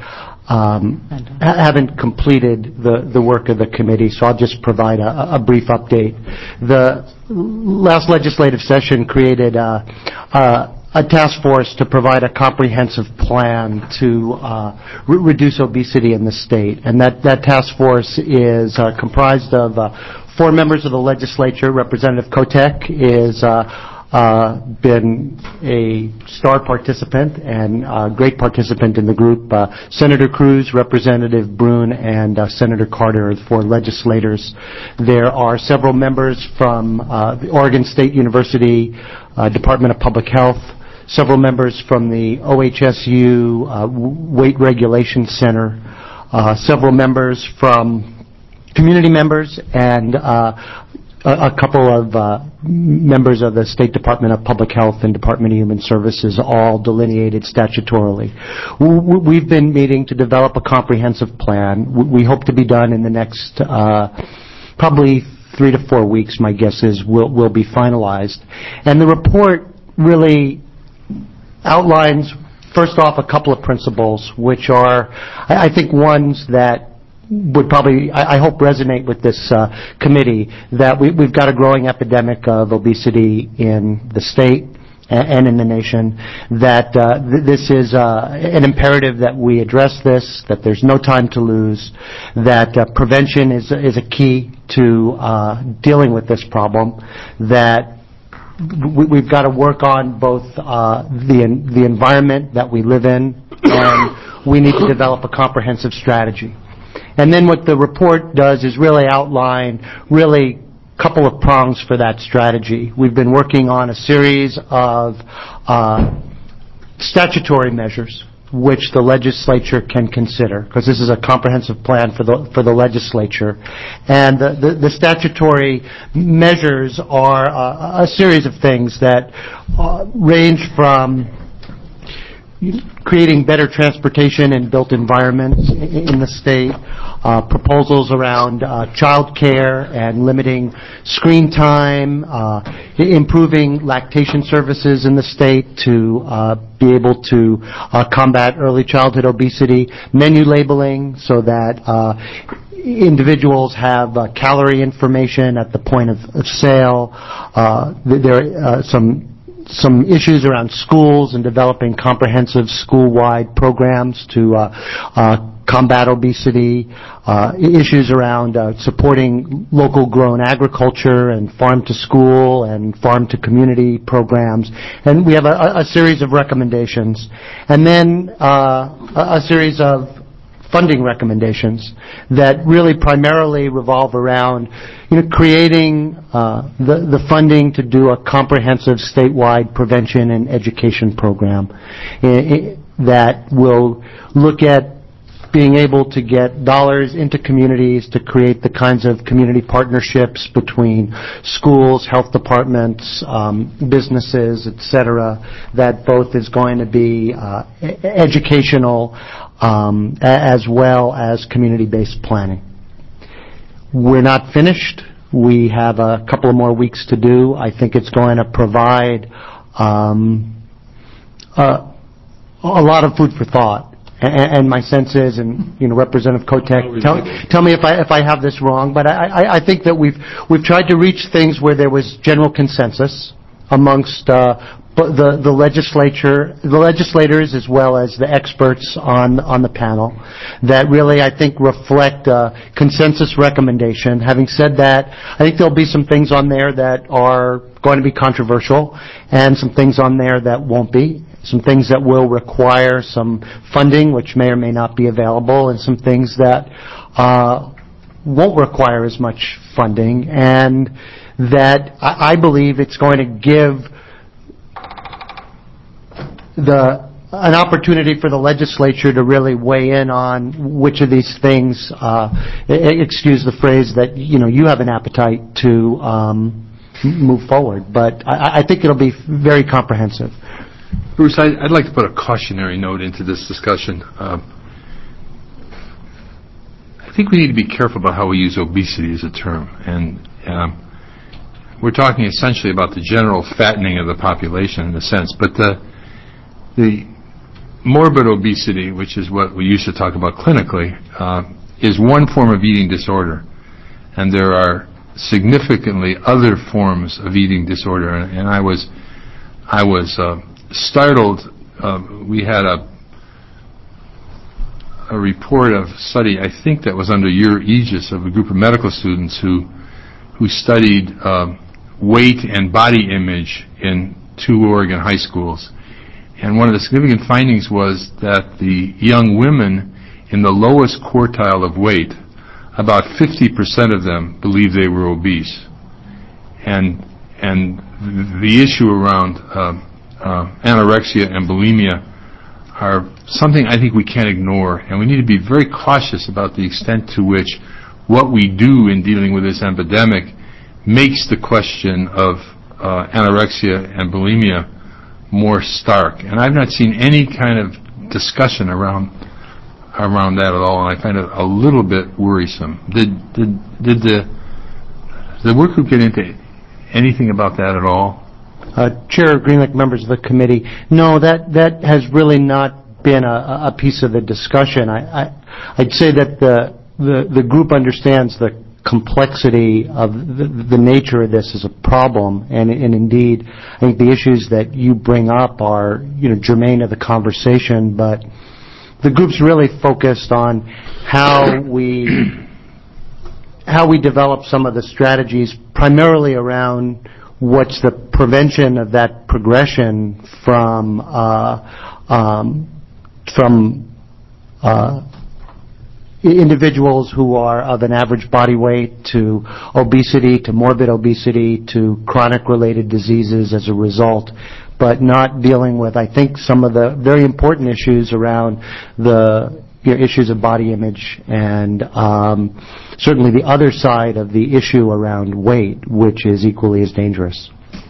haven't completed the work of the committee, so I'll just provide a brief update. The last legislative session created a task force to provide a comprehensive plan to reduce obesity in the state. And that task force is comprised of 4 members of the legislature. Representative Kotek is been a star participant and a great participant in the group. Senator Cruz, Representative Brune, and Senator Carter are the 4 legislators. There are several members from the Oregon State University Department of Public Health, several members from the OHSU Weight Regulation Center, several members from community members, and a couple of members of the State Department of Public Health and Department of Human Services, all delineated statutorily. We've been meeting to develop a comprehensive plan. We hope to be done in the next probably 3 to 4 weeks, my guess is, will be finalized. And the report really outlines, first off, a couple of principles, which are, I think, ones that would probably, I hope, resonate with this committee, that we've got a growing epidemic of obesity in the state and in the nation, that this is an imperative that we address this, that there's no time to lose, that prevention is a key to dealing with this problem, that we've got to work on both the environment that we live in and we need to develop a comprehensive strategy. And then what the report does is really outline really a couple of prongs for that strategy. We've been working on a series of statutory measures which the legislature can consider, because this is a comprehensive plan for the legislature. And the statutory measures are a series of things that range from creating better transportation and built environments in the state, proposals around child care and limiting screen time, improving lactation services in the state to be able to combat early childhood obesity, menu labeling so that individuals have calorie information at the point of sale. There are some issues around schools and developing comprehensive school-wide programs to combat obesity, issues around supporting local grown agriculture and farm-to-school and farm-to-community programs. And we have a series of recommendations. And then a series of funding recommendations that really primarily revolve around creating the funding to do a comprehensive statewide prevention and education program that will look at being able to get dollars into communities to create the kinds of community partnerships between schools, health departments, businesses, etc., that both is going to be educational as well as community-based planning. We're not finished. We have a couple of more weeks to do. I think it's going to provide a lot of food for thought. And my sense is, and Representative Kotek, tell me if I have this wrong, but I think that we've tried to reach things where there was general consensus amongst the legislators as well as the experts on the panel that really, I think, reflect a consensus recommendation. Having said that, I think there'll be some things on there that are going to be controversial and some things on there that won't be. Some things that will require some funding, which may or may not be available, and some things that won't require as much funding, and that I believe it's going to give an opportunity for the legislature to really weigh in on which of these things, excuse the phrase, that you have an appetite to move forward. But I think it'll be very comprehensive. Bruce, I'd like to put a cautionary note into this discussion. I think we need to be careful about how we use obesity as a term. And we're talking essentially about the general fattening of the population in a sense. But the morbid obesity, which is what we used to talk about clinically, is one form of eating disorder. And there are significantly other forms of eating disorder. And I was startled. We had a report of study, I think that was under your aegis, of a group of medical students who studied weight and body image in 2 Oregon high schools. And one of the significant findings was that the young women in the lowest quartile of weight, about 50% of them believed they were obese. And the issue around anorexia and bulimia are something I think we can't ignore, and we need to be very cautious about the extent to which what we do in dealing with this epidemic makes the question of anorexia and bulimia more stark. And I've not seen any kind of discussion around that at all, and I find it a little bit worrisome. Did the work group get into anything about that at all? Chair Greenlick, members of the committee, no, that has really not been a piece of the discussion. I'd say that the group understands the complexity of the nature of this as a problem, and indeed, I think the issues that you bring up are germane to the conversation. But the group's really focused on how we develop some of the strategies, primarily around what's the prevention of that progression from from individuals who are of an average body weight to obesity, to morbid obesity, to chronic-related diseases as a result, but not dealing with, I think, some of the very important issues around the issues of body image and certainly the other side of the issue around weight, which is equally as dangerous.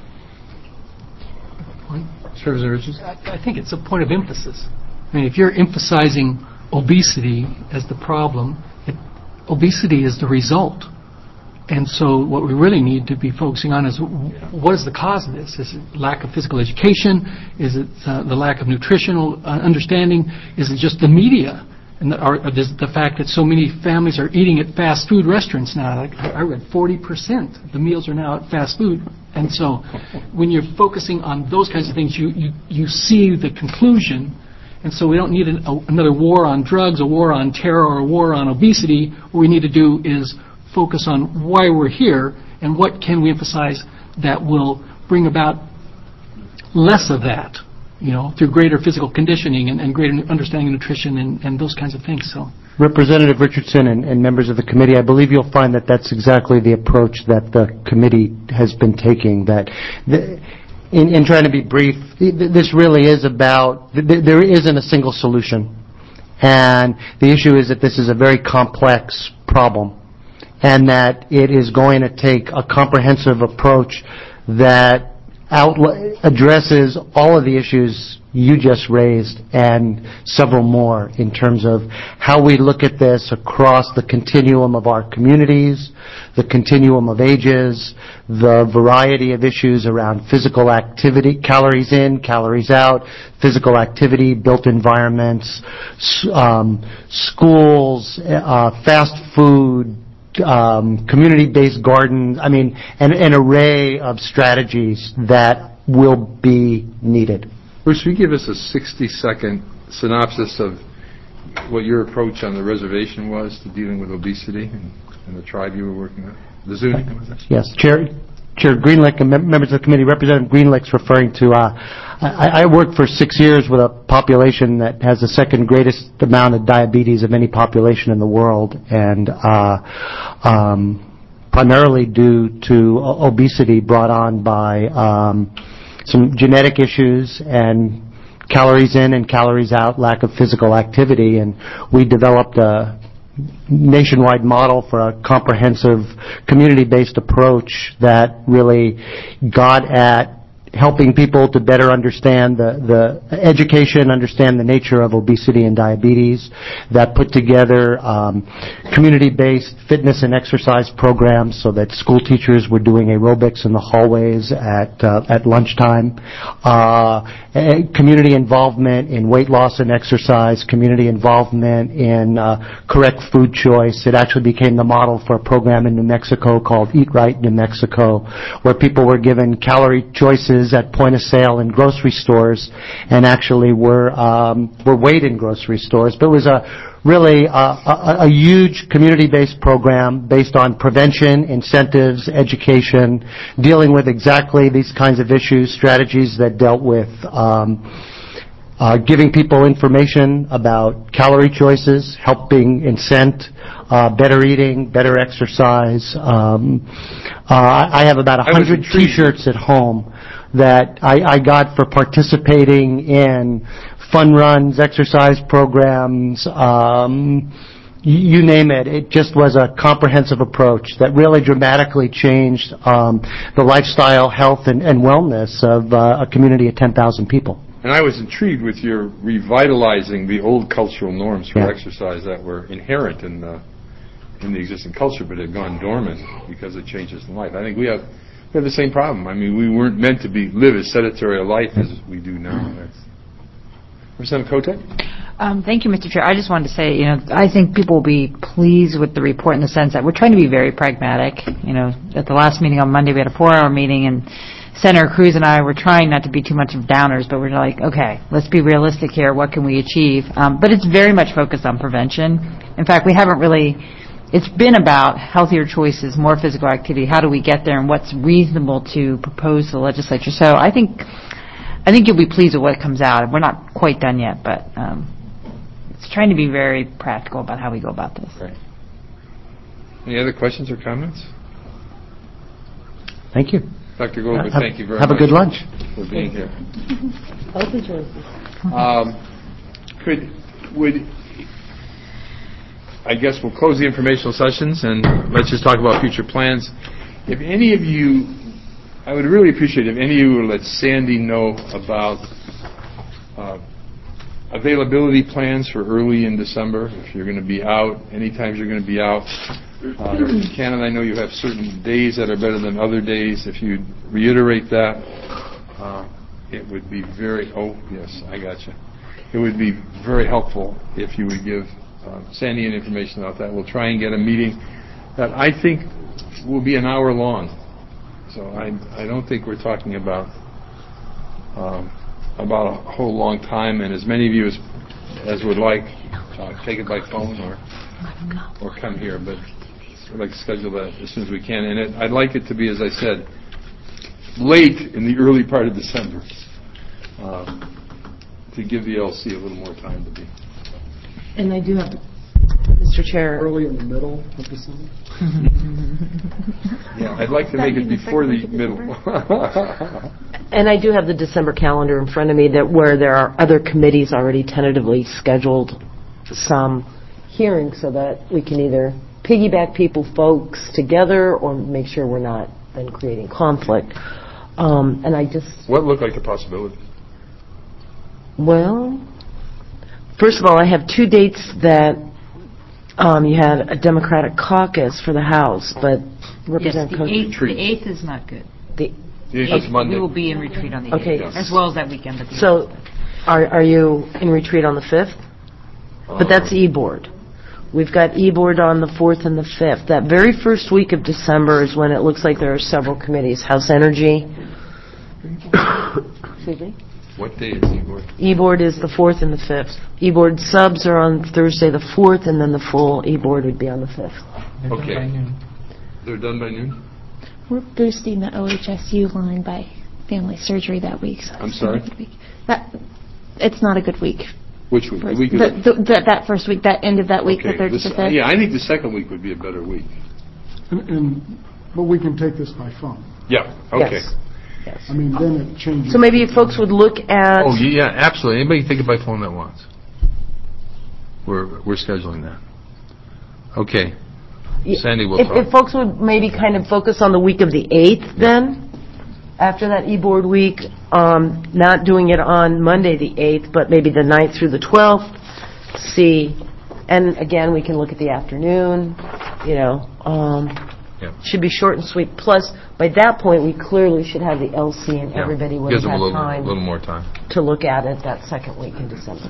I think it's a point of emphasis. I mean, if you're emphasizing obesity as the problem, obesity is the result. And so what we really need to be focusing on is what is the cause of this? Is it lack of physical education? Is it the lack of nutritional understanding? Is it just the media? And the fact that so many families are eating at fast food restaurants now. Like I read 40% of the meals are now at fast food. And so when you're focusing on those kinds of things, you see the conclusion. And so we don't need another war on drugs, a war on terror, or a war on obesity. What we need to do is focus on why we're here and what can we emphasize that will bring about less of that, through greater physical conditioning and greater understanding of nutrition and those kinds of things. So, Representative Richardson and members of the committee, I believe you'll find that that's exactly the approach that the committee has been taking, that in trying to be brief, this really is about, there isn't a single solution. And the issue is that this is a very complex problem and that it is going to take a comprehensive approach that addresses all of the issues you just raised and several more in terms of how we look at this across the continuum of our communities, the continuum of ages, the variety of issues around physical activity, calories in, calories out, physical activity, built environments, schools, fast food, community-based gardens, an array of strategies that will be needed. Bruce, will you give us a 60-second synopsis of what your approach on the reservation was to dealing with obesity and the tribe you were working with? The Zuni? Yes. Chair Greenlick and members of the committee, Representative Greenlick's referring to, I worked for 6 years with a population that has the second greatest amount of diabetes of any population in the world, and primarily due to obesity brought on by some genetic issues and calories in and calories out, lack of physical activity, and we developed a nationwide model for a comprehensive community-based approach that really got at helping people to better understand the education, understand the nature of obesity and diabetes, that put together community-based fitness and exercise programs so that school teachers were doing aerobics in the hallways at lunchtime, community involvement in weight loss and exercise, community involvement in correct food choice. It actually became the model for a program in New Mexico called Eat Right New Mexico, where people were given calorie choices at point of sale in grocery stores and actually were weighed in grocery stores. But it was really a huge community-based program based on prevention, incentives, education, dealing with exactly these kinds of issues, strategies that dealt with giving people information about calorie choices, helping incent better eating, better exercise. I have about 100 T-shirts at home that I got for participating in fun runs, exercise programs, you name it. It just was a comprehensive approach that really dramatically changed the lifestyle, health, and wellness of a community of 10,000 people. And I was intrigued with your revitalizing the old cultural norms for exercise that were inherent in the existing culture, but had gone dormant because of changes in life. I think we have the same problem. We weren't meant to live as sedentary a life as we do now. Representative Cote? Thank you, Mr. Chair. I just wanted to say, I think people will be pleased with the report in the sense that we're trying to be very pragmatic. At the last meeting on Monday, we had a 4-hour meeting, and Senator Cruz and I were trying not to be too much of downers, but we're like, okay, let's be realistic here. What can we achieve? But it's very much focused on prevention. In fact, we haven't really... It's been about healthier choices, more physical activity. How do we get there, and what's reasonable to propose to the legislature? So I think you'll be pleased with what comes out. We're not quite done yet, but It's trying to be very practical about how we go about this. Any other questions or comments? Thank you. Dr. Goldberg, thank you very much. Have a good lunch. For being here. Healthy choices. I guess we'll close the informational sessions and let's just talk about future plans. If any of you, I would really appreciate if any of you would let Sandy know about availability plans for early in December, if you're going to be out, any times you're going to be out. Ken and I know you have certain days that are better than other days. If you'd reiterate that, it would be yes, I got you. It would be very helpful if you would give Sandy any information about that. We'll try and get a meeting that I think will be an hour long. So I don't think we're talking about a whole long time, and as many of you as would like, take it by phone or come here, but I'd like to schedule that as soon as we can. And I'd like it to be, as I said, late in the early part of December, to give the LC a little more time to be. And I do have, Mr. Chair. Early in the middle of December? Yeah, I'd like to make it before the middle. And I do have the December calendar in front of me where there are other committees already tentatively scheduled some hearings so that we can either piggyback folks together or make sure we're not then creating conflict. And I just... What looked like a possibility? Well, first of all, I have 2 dates that you had a Democratic caucus for the House, but Representative Yes, the 8th is not good. The 8th is Monday. We will be in retreat on the 8th, Okay. as well as that weekend. But So, are you in retreat on the 5th? But that's E-Board. We've got E-Board on the 4th and the 5th. That very first week of December is when it looks like there are several committees. House Energy. Excuse me? What day is E-Board? E-Board is the 4th and the 5th. E-Board subs are on Thursday the 4th, and then the full E-Board would be on the 5th. Okay. They're done by noon? We're boosting the OHSU line by family surgery that week. So I'm sorry? It's not a good week. Which week? The week of that first week, that end of that week, the 3rd to the 5th. Yeah, I think the second week would be a better week. But we can take this by phone. Yeah, okay. Yes. I mean, then it changes. So maybe if folks would look at... Oh, yeah, absolutely. Anybody can take it by phone that wants. We're scheduling that. Okay. Sandy will talk. If folks would maybe kind of focus on the week of the 8th then, after that E-Board week, not doing it on Monday the 8th, but maybe the 9th through the 12th, and again, we can look at the afternoon, should be short and sweet. Plus, by that point, we clearly should have the LC and everybody would have had time a little more time to look at it that second week in December.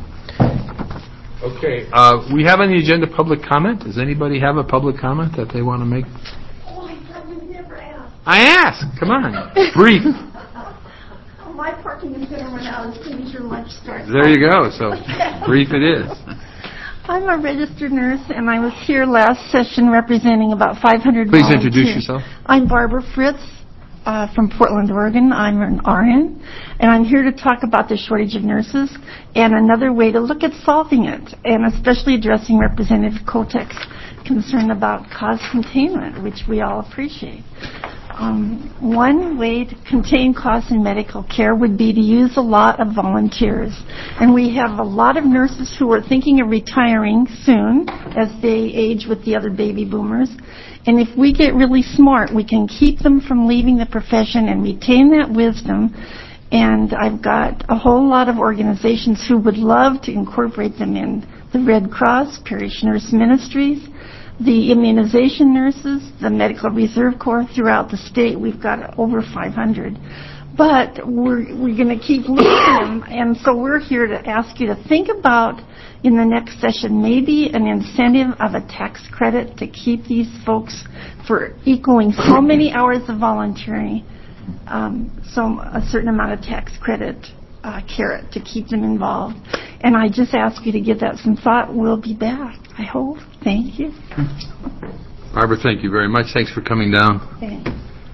Okay. We have on the agenda public comment. Does anybody have a public comment that they want to make? Oh, I thought you never asked. I asked. Come on. Brief. My parking is going to run out as soon as your lunch starts. There you go. So brief it is. I'm a registered nurse, and I was here last session representing about 500 Please volunteers. introduce yourself. I'm Barbara Fritz from Portland, Oregon. I'm an RN, and I'm here to talk about the shortage of nurses and another way to look at solving it, and especially addressing Representative Kotek's concern about cost containment, which we all appreciate. One way to contain costs in medical care would be to use a lot of volunteers. And we have a lot of nurses who are thinking of retiring soon as they age with the other baby boomers. And if we get really smart, we can keep them from leaving the profession and retain that wisdom. And I've got a whole lot of organizations who would love to incorporate them in. The Red Cross, Parish Nurse Ministries, the immunization nurses, the Medical Reserve Corps throughout the state. We've got over 500. But we're going to keep losing them, and so we're here to ask you to think about, in the next session, maybe an incentive of a tax credit to keep these folks for equaling so many hours of volunteering, so a certain amount of tax credit carrot to keep them involved. And I just ask you to give that some thought. We'll be back, I hope. Thank you. Barbara, thank you very much. Thanks for coming down. Thanks.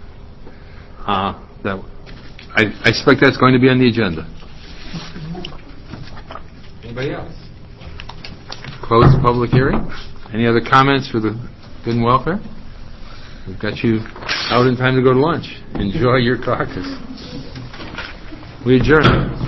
I expect that's going to be on the agenda. Anybody else? close the public hearing. Any other comments for the good and welfare? We've got you out in time to go to lunch. Enjoy your caucus. We adjourn.